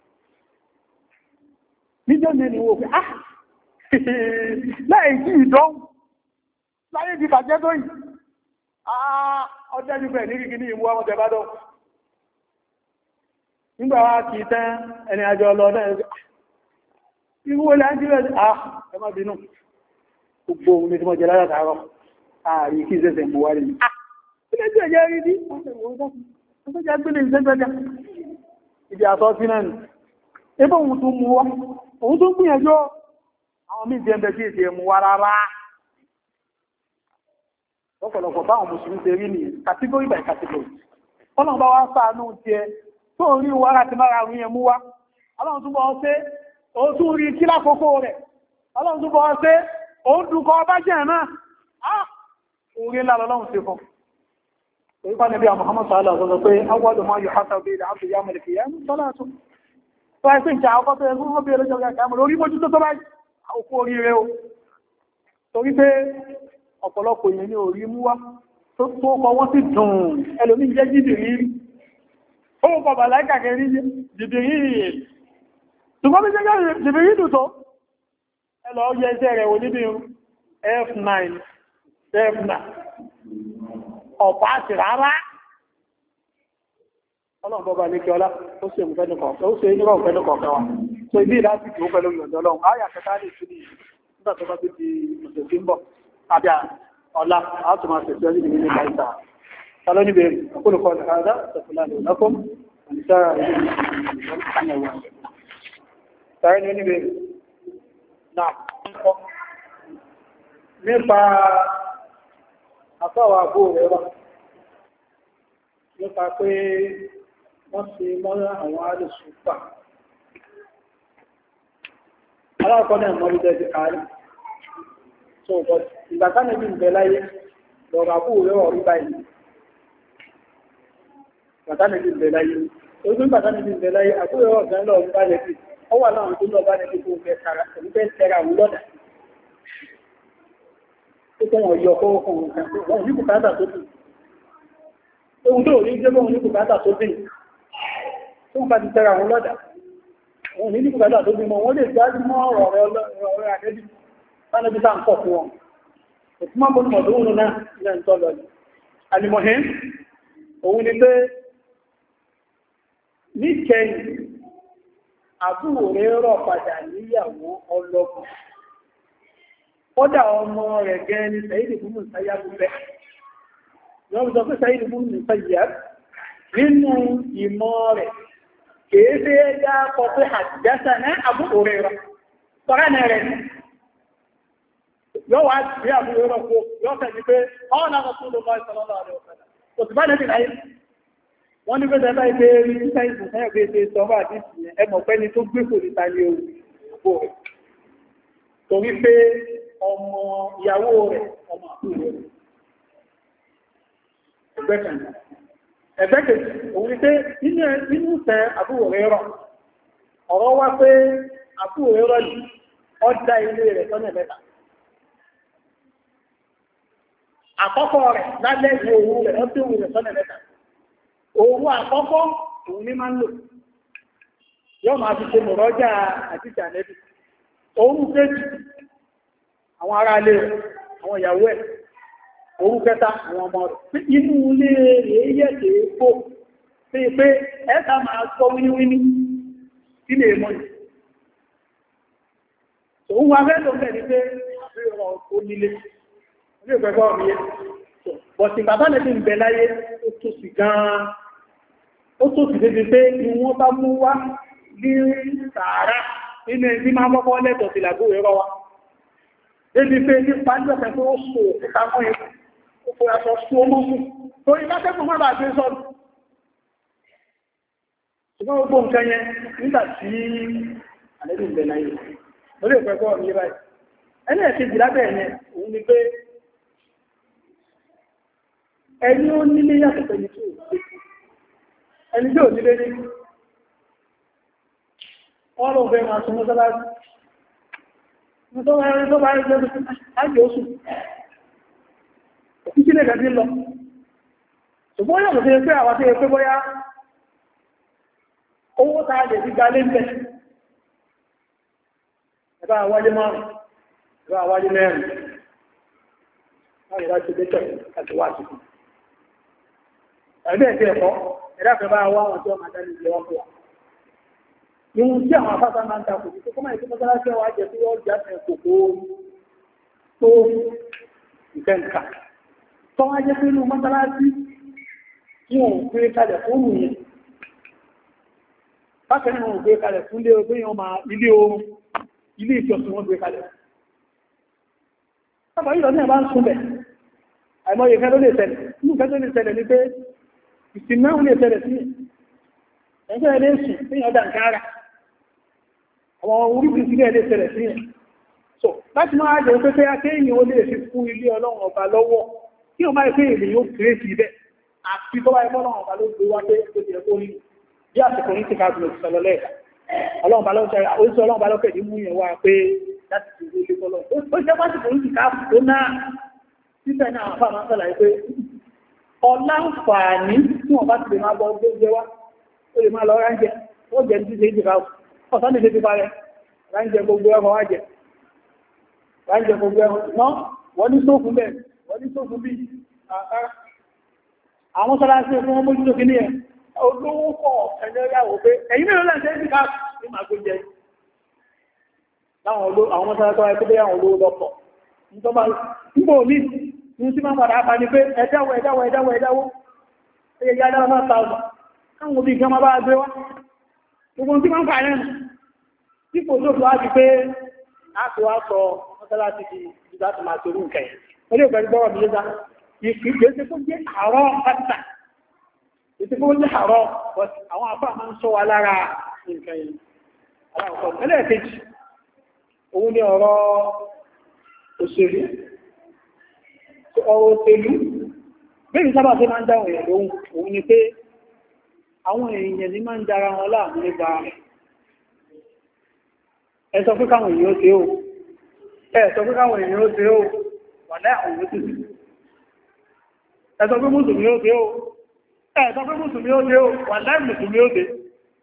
A: níjọ́ ní wò pé ah láì sí ìdánwò láyé ti bàjẹ́ tó yìí ah ọjọ́ nígbẹ̀ ní kìkì ní ìmú ọmọ tẹ̀bádọ́ nígbà wá kì í tán ẹni àjọ ọlọ́ọ̀dọ́ irú olè ájílẹ̀ ah ẹ má bínú gbogbo ohun ní tí mo jẹ lára tààrọ ààrí kí ìṣẹ́sẹ̀ mú wárí ní ilé tí ẹ̀jẹ́ rí ní ọjọ́ gbélé ìṣẹ́gbẹ́já ìdí àtọ́ sí náà ni ebó ohun tó mú wá ohun tó gbìyànjọ́ àwọn mí jẹ́ ẹgbẹ́ tí mú wá rárá lọ́pọ̀lọpọ̀ báwọn mùsùlùmí ṣe rí ní category by category ọlọ́run bá wá ṣàánú tiẹ̀ tó rí wára ti mára àwọn yẹn mú wá ọlọ́run túnbọ̀ ọ́ sí ó tún rí kí lákòókò rẹ̀ ọlọ́run túnbọ̀ ọ́ sí ó ń dúkọ ọba jẹ́ náà ah orí ńlá lọ́lọ́run ṣe fún Orípa níbi Muhammad sallallahu alaihi wasallam pé awwalu ma yuhasabu bihi al-'abdu yawm al-qiyamah salatu. Tó ẹ pé ìjà ọkọ̀ tó ẹgbẹ́ wọ́n bí ẹlọ́jọ́ ìgbàmọ̀ lórí mójú tó tó báyìí, òkú orí rẹ̀ o. Torí pé ọ̀pọ̀lọpọ̀ èèyàn ní orí mú wá tó tó kọ wọ́n sì dùn ẹlòmí jẹ́ jìbìrí. Ó kọ̀ bà láìkà kẹrí jìbìrí. Ṣùgbọ́n bí jẹ́ jìbìrí dùn tó, ẹ lọ yẹ iṣẹ́ rẹ̀ wò níbi F nine, F nine. Ọ̀pá àti rárá ọlọ́run bọ́bá ní kí ọlá ó ṣe ìmúfẹ́nu kọ̀ọ̀kẹ́ ó ṣe ìníwọ̀ ìfẹ́nu kọ̀ọ̀kẹ́ wa so ibi láti tó pẹ̀lú ìyọ̀dọ̀ ọlọ́run ayà kẹta lè tún ní nígbà tó bá ti di ọ̀sẹ̀ tí ń bọ̀ àbí ọlá àtùmọ̀ àṣẹ̀ṣẹ́ ní ìlú nípa ìta tàló níbẹ̀ ọkùnrin kan àádá ṣẹ̀fúnlá ní ọlọ́kùn àníṣára ìlú ìgbàlẹ̀ tàrí ní níbẹ̀ náà nípa àtọ́wà àbó rẹ̀ wà nípa pé wọ́n ti mọ́rá àwọn alìsùpà aláàkọ́ náà mọ́ lójẹ́ ti kárí so but ìgbàtánẹ́bí ń bẹ láyé lọ́rọ̀ àbó rẹ̀ wà rí báyìí ìgbàtánẹ́bí ń bẹ láyé ojú ìgbàtánẹ́bí ń bẹ láyé àbó rẹ̀ wà gan lọ́rọ̀ bá lẹ́bí ọ wà láwọn tó lọ bá lẹ́bí tó fẹ́ tẹ́ra àwọn lọ́dà tó tẹ́wọ̀n yọ kọ́ ọkùnrin kan ní bùkátà tó bí ohun tó rí jẹ́ bọ́n ní bùkátà tó bí tó ń bá ti tẹ́ra àwọn lọ́dà wọn ní bùkátà tó bí mọ́ wọ́n lè gbájú mọ́ ọ̀rọ̀ àdẹ́bí tánàbí sáà ń pọ̀ fún wọn òtúmọ́ bọ́ mọ̀ lóhun náà ilẹ̀ ń tọ́ lọ ní alìmọ̀hẹ́ òun ni pé ní kẹyìn àbúrò rẹ̀ rọ̀ padà níyàwó ọlọ́gbọ̀n kódà ọmọ rẹ̀ gẹ́ ní Sàídì búrú ìsáyà gúnbẹ́. Wọ́n sọ pé Sàídì búrú ìsáyà nínú ìmọ̀ rẹ̀ kéèfé ẹjá kọ pé àtìjásà ní àbúrò rẹ̀ rọ̀. Sọ́rẹ́ ní rẹ̀ ní. Yọ́ wá sí àbúrò rẹ̀ kó yọ́ fẹ́ ní pé ọ́nà ọkọ̀ tó lọ ìsọ̀lọ́lọ́ rẹ̀ ọ̀fẹ́lá. Kò sì bá nẹ́bì láyé. Wọ́n ní pé tẹ́lá ìpé rí títà ìsìn sẹ́yẹ̀ pé ṣe sọ́bà àti ìsìn ẹmọ̀ pẹ́ ni tó gbé kò ní ta ní òwò rẹ̀. Torí pé ọmọ ìyàwó rẹ̀ ọmọ àbúrò rẹ̀ ẹgbẹ́kẹ̀ẹ́ ẹgbẹ́kẹ̀ẹ́ òun ni pé nínú ìfẹ́ àbúrò rẹ̀ rọ̀ ọ̀rọ̀ wá pé àbúrò rẹ̀ rọ̀ yìí ó dá ilé rẹ̀ sọ́nà mẹ́ta àkọ́kọ́ rẹ̀ lálẹ́ ìwé òun rẹ̀ ó tí òun rẹ̀ sọ́nà mẹ́ta òun àkọ́kọ́ òun ní máa ń lò yóò máa fi ṣe mọ̀rọ́jà àti ìjànẹ́bì òun kéjì àwọn ará ilé rẹ̀ àwọn ìyàwó ẹ̀ orú kẹta àwọn ọmọ rẹ̀ inú ilé rẹ̀ yẹ́kẹ̀ kó pé pé ẹ́ta máa sọ wíníwíní kí lè mọ́ yìí òun wá fẹ́ lóun bẹ̀rẹ̀ pé àfihàn onílé ilé ìpẹ́gbọ́ mi yé bọ̀sì bàbá lẹ́bí ń bẹ láyé ó tó sì gan-an ó tó sì débi pé ìwọ́n bá mú wá ní sàárà nínú ẹni máa mọ́kọ́ lẹ́tọ̀ sí làgbó ẹ̀rọ wa débi pé ní pàjọ́pẹ́ tó ó sò òkúta mọ́ ẹ̀kọ́ ó fòrà sọ sí ọmọ fún torí látẹ́kùn má bàá gbé sọ́dún ṣùgbọ́n gbogbo nǹkan yẹn nígbà tí àlẹ́bí ń bẹ láyé lórí ìpẹ́kọ́ mi báyìí ẹni ẹ̀kejì lábẹ́ ẹ̀yẹn òun ni pé ẹni ó nílé yàtọ̀ pẹ̀lú tí ó ẹni tí ò nílé ní wọ́n ló fẹ́ máa sún mọ́sálásí tó bá rí tó bá rí jẹ́ ájì oṣù ìkílẹ̀ gẹ̀ẹ́sì lọ ṣùgbọ́n yàtọ̀ sí pé àwọn tí ó pé bóyá owó tàà lè fi gba lé ń bẹ̀ ẹ̀bá àwájé márùn-ún ẹ̀bá àwájé mẹ́rin láti láti dé tẹ̀ láti wá sí ẹ̀bẹ́ ẹ̀kẹ́ ẹ̀kọ́ ẹ̀dáfẹ́ bá wá wọn tí ó máa dá ní ilé wọn fún wa ìwọ̀n tí àwọn afáta máa ń ta kòtò tó kọ́ máa ìtí mọ́sálásí ọwọ́ ajẹ́ tí wọ́n jáfẹ́ kòkó tó ìfẹ́ nǹka tó wá jẹ́ pé inú mọ́sálásí tí wọ́n gbé kalẹ̀ fún yẹn bákan náà wọ́n gbé kalẹ̀ fún ilé ọgbé yẹn máa ilé oorun ilé ìjọsìn wọ́n gbé kalẹ̀ sábà yìí lọ ní ẹ̀bá ń súnbẹ̀ àìmọye ìfẹ́ ló lè ṣẹlẹ̀ inú ìfẹ́ tó lè ṣẹlẹ̀ ní pé ìsìn náà lè ṣẹlẹ̀ sí ẹgbẹ́ ilé ìsìn tí yàn dà ń kára àwọn orílẹ̀ sílẹ̀ ilé ṣẹlẹ̀ sí ẹ̀ so láti máa jẹ́ pé pé akéyìn ó lè fi fún ilé ọlọ́run ọba lọ́wọ́ kí o máa pé èlè yóò kéré sí ibẹ̀ àti tó wáyé fọ́nà ọ̀pá ló gbé wá pé ó ti ẹ̀kọ́ rí bí àsìkò ní ti káàkiri òṣìṣẹ́ lọ lẹ́ẹ̀ka ọlọ́run bá lọ́kẹ́ oríṣẹ́ ọlọ́run bá lọ́kẹ́ ní mú yẹn wá pé láti fi ìwé ilé fọ́lọ́ ó jẹ́ pásìkò ní ti káàkiri tó náà títẹ̀ náà àfà máa ń sọ̀lá pé ọlá ń fà ní tí wọ́n bá ti lè máa bọ́ gbé wá ó lè máa lọ ránjẹ ó jẹ́ ní ti ṣe ìjìká ọ̀sán lè ṣe ti parẹ́ ránjẹ gbogbo ẹ̀kọ́ wá jẹ ránjẹ gbogbo ẹ̀kọ́ náà wọ́n ní sófún bẹ́ẹ̀ wọ́n ní sófún bí àwọn sọ́lá sí fún ọmọ ojú lókè ní ẹ̀ olówó pọ̀ ẹ̀yẹ́ yàwó pé ẹ̀yìn mẹ́rin lẹ́sẹ̀ ní ká ní màá gbé jẹ láwọn mọ́sálá tó ẹkọ́ bẹ́ àwọn olówó lọ́pọ̀ nígbò ní ní sí máa padà bá ní pé ẹ̀dáwó ẹ̀dáwó ẹ̀dáwó ẹ̀dáwó ẹ̀yẹ yá dára máa tààzù káwọn òbí gan máa bá gbé wá gbogbo tí máa ń fàyẹn tí kò tó fi wá di pé a tó wá sọ mọ́sálá ti di ìgbà tó máa torí nǹkan yẹn ó lè pẹ̀lú bọ́rọ̀ mi lé ìgbésẹ̀ tó jẹ́ àárọ̀ pátá ìgbésẹ̀ tó jẹ́ àárọ̀ àwọn àpá máa ń sọ wa lára nǹkan yìí aláwọ̀kọ́ ẹlẹ́ẹ̀kejì òun ni ọ̀rọ̀ òṣèlú ọ̀rọ̀ òṣèlú bẹ́ẹ̀ sábà tó máa ń dáwọn èèyàn lóhun òun ni pé àwọn èèyàn ní máa ń dára wọn láàmú nípa ẹ sọ pé káwọn èèyàn ó ṣe ó ẹ sọ pé káwọn èèyàn ó ṣe ó wà láì àwọn èèyàn ó ṣe ẹ̀sọ́ pé mùsùlùmí ó dé ó ẹ̀sọ́ pé mùsùlùmí ó dé ó wà láì mùsùlùmí ó dé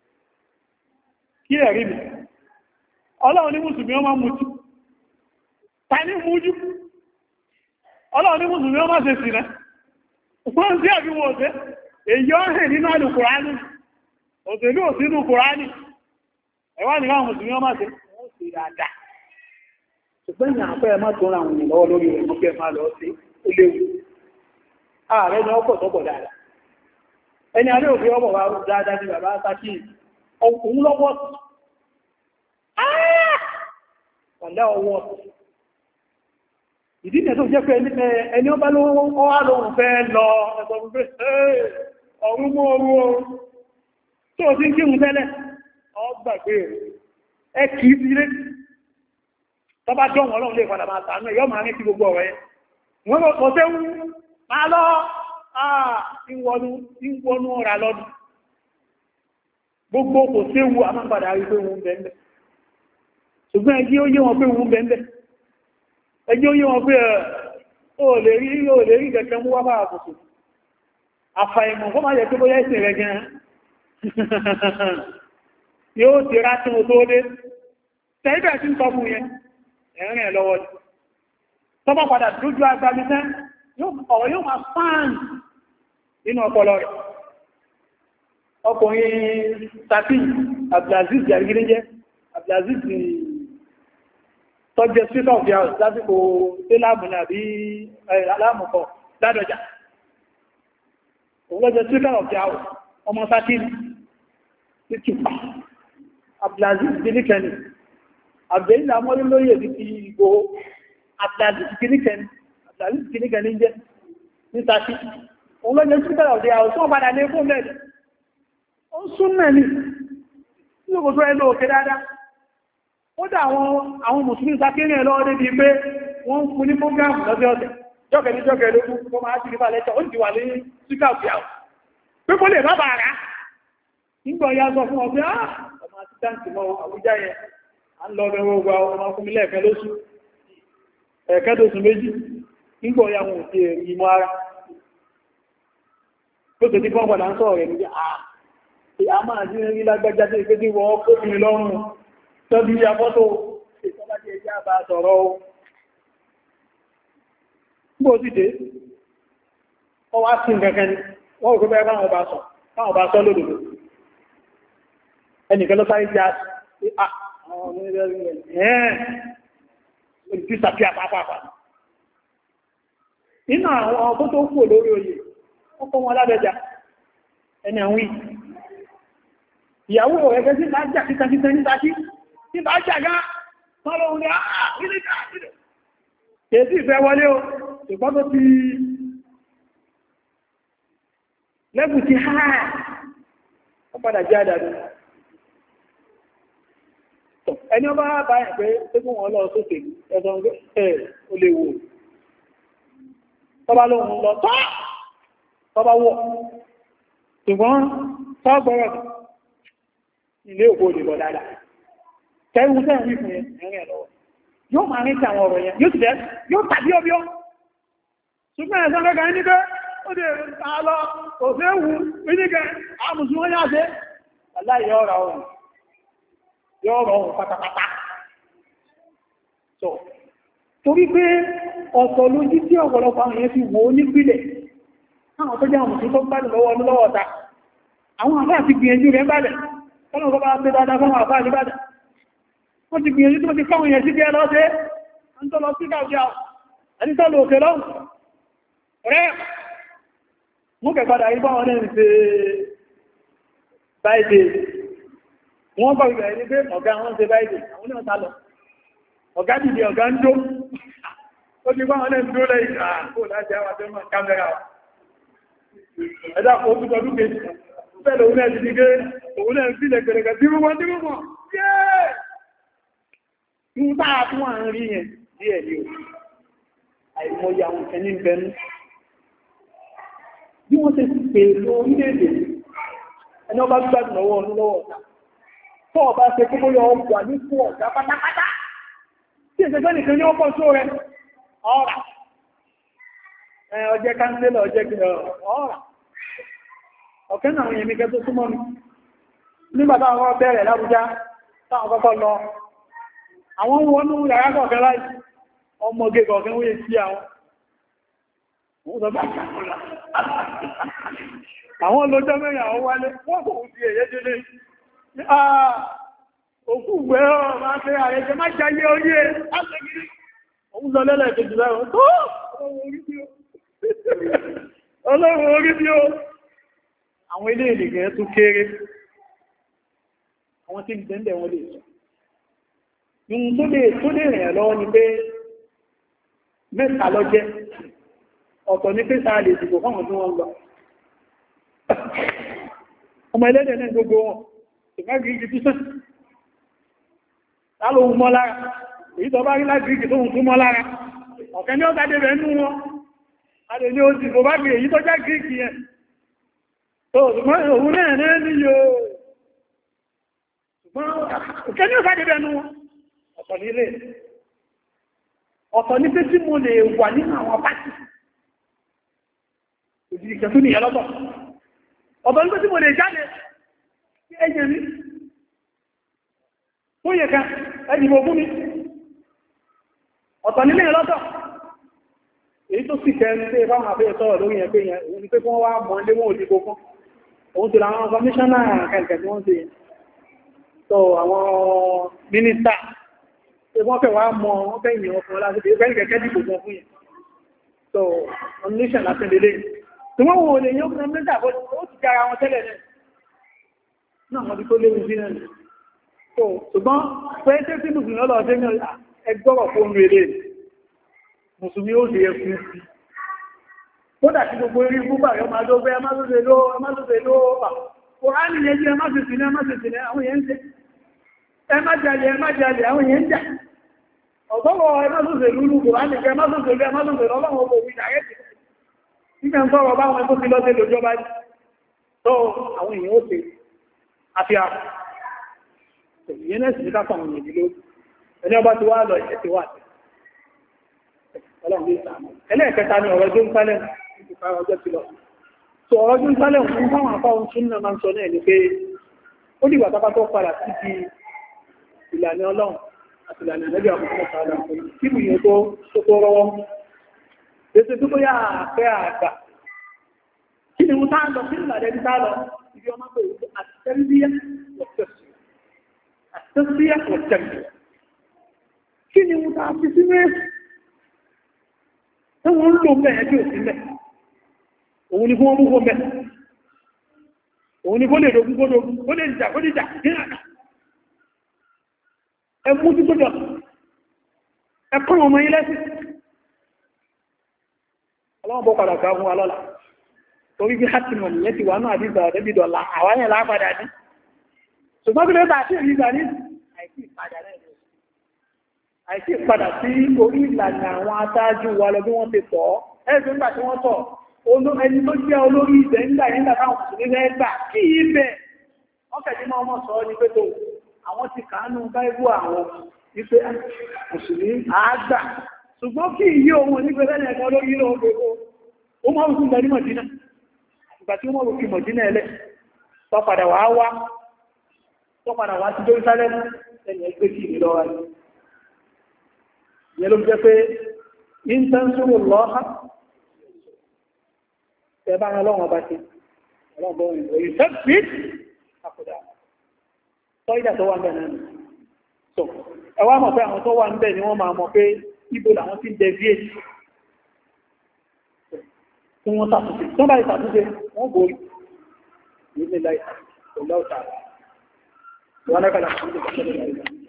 A: kí ẹ̀rí mi ọlọ́run ní mùsùlùmí ó máa mùtù ta ní mújú ọlọ́run ní mùsùlùmí ó máa ṣe sí rẹ̀ wọ́n sí àbí wọ́n ṣe èyí ó hẹ̀ nínú àlù kùránì òṣèlú ò sínú kùránì ẹ̀wà ní káwọn mùsùlùmí ó máa ṣe wọ́n sì dáadáa ṣùgbọ́n ìyàn àpẹ́ ẹ̀ má tó ra àwọn ènìyàn lọ́wọ́ lórí rẹ̀ mọ́kẹ́ máa lọ sí ó léwu ààrẹ ni ọkọ̀ tọ́pọ̀ dáadáa ẹni alẹ́ òfin ọmọ wa dáadáa ní bàbá sákì òun lọ́wọ́ ọ̀dá ọwọ́ ìdí nẹ̀ tó jẹ́ pé ẹni ọba lówó ọwá lóhun fẹ́ lọ ẹgbọ̀n pé ọ̀rún mú orú oòrùn tó ti ń kírun tẹ́lẹ̀ ọgbàgbé ẹ kìí sílé tọba jọ́wọ́n ọlọ́run lè padà máa tàánú ẹ̀yọ́ máa ní kí gbogbo ọ̀rẹ́ wọ́n lọ pọ̀ tẹ́wú máa lọ ìwọnú ọ̀rà lọ́dún gbogbo kò séwu àmàpadà rí pé wọ́n bẹ̀ẹ̀bẹ̀ ṣùgbọ́n ẹjí ó yé wọn pé wọ́n bẹ̀ẹ̀bẹ̀ ẹjí ó yé wọn pé ó lè rí ó lè rí kẹ̀kẹ́ mú wá bá àkùsù àfàìmọ̀ kó máa yẹ pé bóyá ìsìn rẹ̀ gan yóò ti rá tí mo tó dé tẹ́ẹ̀bẹ̀ tí ń sọ fún yẹn ẹ̀rìn ẹ̀ lọ́wọ́ tọ́bọ̀ padà dójú agbábítẹ́ ọ̀rọ̀ yóò máa fáàn nínú ọpọlọ rẹ̀ ọkùnrin tàbí Abdulaziz Yarigiri jẹ́ Abdulaziz tọ́jẹ́ speaker of the house lásìkò tẹ́lámù nàbí alámùkọ ládọjà òun lọ́jẹ́ speaker of the house ọmọ tàbí títùpá Abdulaziz Ginikẹni Abdulaziz amọ́lé lóyè ní ti ìgbò Abdulaziz Ginikẹni Abdulaziz Ginikẹni jẹ́ ní tàbí òun lọ́jẹ́ speaker of the house wọ́n padà lé fún mẹ́rin ó sún mẹ́rin ní òkòtò ẹlò òkè dáadáa ó dá àwọn mùsùlùmí sákéré ẹ̀ lọ́wọ́ débi pé wọ́n ń fún ní fógrámù lọ́sẹ̀ ọ̀sẹ̀ jọ́kẹ̀ ní jọ́kẹ̀ lókún kó máa ti rí bá lẹ́tọ̀ ó ti wà ní síkà òfìyàwó pé kó lè bá bàá rá nígbà ya sọ fún ọgbẹ́ ọmọ àtìtáǹtì mọ́ àwùjá yẹn a ń lọ rẹ̀ gbogbo ọmọ fún mi lẹ́ẹ̀kẹ́ lóṣù ẹ̀kẹ́ tó sùn méjì nígbà ya wọn ò ti rí mọ́ ara tó tẹ́ tí fọ́n padà ń sọ̀rọ̀ rẹ̀ níbi a máa jí rí lágbàjá tí ìpé tí wọ́n kó mi lọ́rùn tọ́bí àpọ́tò ìtọ́bájí ẹjá bá sọ̀rọ̀ o gbò sí dé ọ wá sí nǹkankan ni wọ́n rò pé bẹ́ẹ̀ káwọn bá sọ káwọn bá sọ lódòdó ẹnìkan ló sáré já sí àwọn ọmọ ilẹ̀ ẹ̀ẹ́ olùdísàpí àpapàpà nínú àwọn ọkọ́ tó kú lórí oyè ọkọ̀ wọn lábẹ́jà ẹni àwọn ìyàwó ẹgbẹ́ sí bá jà kíkà kíkà ní tàbí tí bá jà gá tọ́lọ orí àà ilé káàkiri kèsí ìfẹ́ wọlé o ṣùgbọ́n tó ti lẹ́bù ti ha ó padà jẹ́ àdàdù ẹni ọba bá ẹ̀ pé tẹ́kùn wọn lọ sókè ẹ̀sọ̀ ẹ̀ ó lè wò tọ́bá lóhun lọ tọ́ tọ́bá wọ́ ṣùgbọ́n tọ́gbọ́rọ̀ ilé òkú òdìbọ̀ dáadáa kẹrù tẹ́ rí fún ẹ̀rìn lọ́wọ́ yóò máa rí àwọn ọ̀rọ̀ yẹn yóò ti bẹ́ yóò tàbí ọbí ọ́ ṣùgbọ́n ẹ̀sán lẹ́gbẹ̀ẹ́ ní nígbẹ́ ó dẹ̀ àlọ́ òfẹ́ wù nígbẹ́ àmùsùn yá ṣe aláì yọ́ ọ̀rọ̀ ọ̀rọ̀ yọ́ ọ̀rọ̀ ọ̀rọ̀ pátápátá torí pé ọ̀sọ̀ lójú tí ọ̀pọ̀lọpọ̀ àwọn èèyàn fi wò ó nípìlẹ̀ káwọn tó jẹ́ àwọn òṣìṣẹ́ tó gbádùn lọ́wọ́ ọdún lọ́wọ́ ọ̀ta àwọn àfáà ti gbìyànjú rẹ̀ bàdẹ̀ kọ́nà ọkọ̀ bá ṣe dáadáa fún àfáà ní bàdẹ̀ wọ́n ti gbìyànjú tó ti káwọn èèyàn sí bí ẹ lọ́sẹ̀ ẹni tó lọ sí káàkiri ẹni tó lọ òkè lọ́hùn rẹ̀ mú kẹ̀kọ́dà yí bá wọn ní ṣe báyìí wọ́n bá ìgbà ẹni pé ọ̀gá wọn ṣe báyìí àwọn náà sá lọ ọ̀gá dìde ọ̀gá ń jó ó ti bá wọn lẹ́nu tó lẹ́yìn àkó láti àwọn àtẹ́mọ̀ kámẹ́rà ẹ̀dá kò ó túnbọ̀ dúkẹ́ bẹ́ẹ̀ òun náà ti di gé òun náà sí lẹ́gbẹ̀rẹ̀gẹ̀ tí wọ́n tí wọ́n yẹ́ ń bá fún àrin rí yẹn díẹ̀ ní o àìmọye àwọn ẹni bẹnu bí wọ́n ti pè ló orílẹ̀-èdè ẹni ọba gbádùn lọ́wọ́ ọdún lọ́wọ́ ọ̀tá tó ọba ṣe kó bóyá ọgbà ní fún ọ̀gá pátápátá tí ìṣẹ́gbẹ́ nìkan ní ọkọ̀ tó rẹ ọ̀rà ọjẹ́ káńsílẹ̀ ọjẹ́ ọ̀rà ọ̀kẹ́ náà yẹ̀mí kẹ́ tó súnmọ́ mi nígbàtá àwọn bẹ̀rẹ̀ lábújá táwọn kọ́kọ́ lọ àwọn wọnú yàrá kọ̀ọ̀kẹ́ láì ọmọge kọ̀ọ̀kẹ́ wọ́n yẹ sí àwọn àwọn olójọ́ mẹ́rin àwọn wálé wọ́n kò sí ẹ̀yẹ́ jẹ́lé òkú ìwẹ́ ọ̀ máa fẹ́ ààrẹ má jayé orí ẹ̀ látẹ̀gírí òun lọ lẹ́lẹ̀ kejì lẹ́rọ tó ọlọ́run orí bí ó àwọn ilé ìlẹ̀gẹ̀ tún kéré àwọn tí gbẹ̀ndẹ̀ wọn lè yìí tó lè tó lè rìn lọ́wọ́ ni pé mẹ́ta lọ jẹ́ ọ̀tọ̀ ní pé sáà lè dìbò fáwọn tí wọ́n lọ ọmọ ẹlẹ́dẹ̀ náà gbogbo wọn ìgbàgbìrì tó sàn lálòun mọ́ lára èyí tó bá rí lágbìrì tó hùn tó mọ́ lára ọ̀kẹ́ ní ọ̀gá débẹ̀ nú wọn adè ní ó sì kò bá gbé èyí tó já gíríkì yẹn tó ṣùgbọ́n òun náà náà ní yóò ṣùgbọ́n ọ̀kẹ́ ní ọ̀gá débẹ̀ nú wọn ọ̀tọ̀ nílé ọ̀tọ̀ ní pé tí mo lè wà nínú àwọn pátì òjìdí kẹtù ní ẹlọ́tọ̀ ọ̀tọ̀ ní pé tí mo lè jáde sí ẹjẹ̀ mi tó yẹ ká ẹjìbò fún mi ọ̀tọ̀ nílé ẹlọ́tọ̀ èyí tó sì kẹrin tí ìfáwọn àfẹ́ sọ̀rọ̀ lórí ẹ̀ pé yẹn òun ni pé fún wá mọ́ ilé wọn òdìbò fún òun ti làwọn kọmíṣánná kẹ̀kẹ́ tí wọ́n ti tó àwọn mínísítà tí wọ́n fẹ́ wá mọ́ wọ́n fẹ́ yìn ọkùnrin láti fi fẹ́ kẹ̀kẹ́ dìbò fún fún yẹn so nomination láti lélẹ̀ tí wọ́n wò lè yóò fún mẹ́ta ó ti kára wọn tẹ́lẹ̀ náà wọ́n ti tó léwu sí náà so ṣùgbọ́n pé tí tí mùsùlùmí ọlọ́ọ̀dẹ́ ní ẹgbọ́rọ̀ fún rere mùsùlùmí ó lè ẹkùn sí kódà tí gbogbo eré gbúgbà yọ máa lóògbé ẹmásòsè ló ẹmásòsè ló Kùránì yẹn jí ẹmásòsè ní ẹmásòsè ní àwọn yẹn ń ṣe ẹmájàlẹ̀ ẹmájàlẹ̀ àwọn yẹn ń jà ọ̀tọ́wọ̀ ẹmásòsè lúlú Kùránì kẹ ẹmásòsè lú ẹmásòsè lọ́wọ́ ọmọ òbí dàyẹ́tì nígbà ń sọ̀rọ̀ báwọn ẹkọ́ sí lọ́sẹ̀ lójọba tó àwọn èèyàn ó ṣe àfihàn ìyẹn náà sì ní kápá àwọn èèyàn ló ẹni ọba ti wá lọ ìṣẹ́ ti wà ẹlẹ́ẹ̀kẹta ni ọ̀rọ̀ Jerusalem ọjọ́ ti lọ so ọ̀rọ̀ Jerusalem fún fáwọn afáwọn tún náà máa ń sọ náà ní pé ó dìgbà tápá tó padà sí di ìlànà Ọlọ́run àti ìlànà ẹ̀lẹ́bí àwọn ọmọ sàádà kí ni ìyẹn tó tó rọwọ́ ètò tó bóyá àfẹ́ àgbà kí ni wọ́n tá lọ sí ìlànà ẹni tá lọ ibi ọmọ pé àtẹ́lẹ́bíyà àtẹ́lẹ́bíyà ọ̀tẹ́lẹ́bíyà kí ni wọ́n tá fi sí mẹ́sì wọ́n ń lò mẹ́ ẹjọ́ ìsìnlẹ̀ òun ni wọ́n mú wọ́n mẹ́ òun ni kó lè dogun kó dogun kó lè jà kó lè jà ní àná ẹmú tí tó jọ ẹkùn ọmọ ilẹ̀ sí ọlọ́wọ́n bọ́ padà gbá fún alọ́la torí bí hátìmọ̀ nìyẹn ti wà náà àdígbà ọ̀dẹ́bìdọ̀lá àwáyẹ̀ lápadà ní ṣùgbọ́n bí lẹ́ta àti ìrìnà ní àìsí ìpadà náà àìsí ìpadà sí orí ìlànà àwọn aṣáájú wa lọ bí wọ́n ti tọ́ ẹ̀sùn nígbà tí wọ́n tọ̀ ẹni tó jẹ́ olórí ibẹ̀ ńgbà yẹn gbà táwọn mùsùlùmí fẹ́ gbà kí ibẹ̀ wọ́n kẹ̀dí máa ọmọ sọ ní pé tó àwọn ti kàánú báíbù àwọn wípé mùsùlùmí àágbà ṣùgbọ́n kí iye ohun nígbẹ́ lẹ́yìn ẹ̀kọ́ olórí ilé ogun ó mọ́ òkú gbẹ̀rí mọ̀dínà ìgbà tí ó mọ́ òkú mọ̀dínà ẹlẹ́ tọ́padà wá wá tọ́padà wá sí Jerusalem ẹni ẹgbẹ́ sí ìlú lọ́wọ́ rẹ̀ yẹ ló jẹ́ pé intansuru lọ́ha tẹ́bá rán lọ́wọ́ bá ti ọlọ́gbọ́n ìròyìn sẹ́fìt àkùdà tọ́ ìdà tó wà ń bẹ̀ náà so ẹwà mọ̀ pé àwọn tó wà ń bẹ̀ ni wọ́n máa mọ̀ pé ibo làwọn ti ń deviate tí wọ́n ṣàtúnṣe tó bá ìṣàtúnṣe wọ́n borí ní ilé láì ọ̀lá ọ̀tà wọn lẹ́kàlà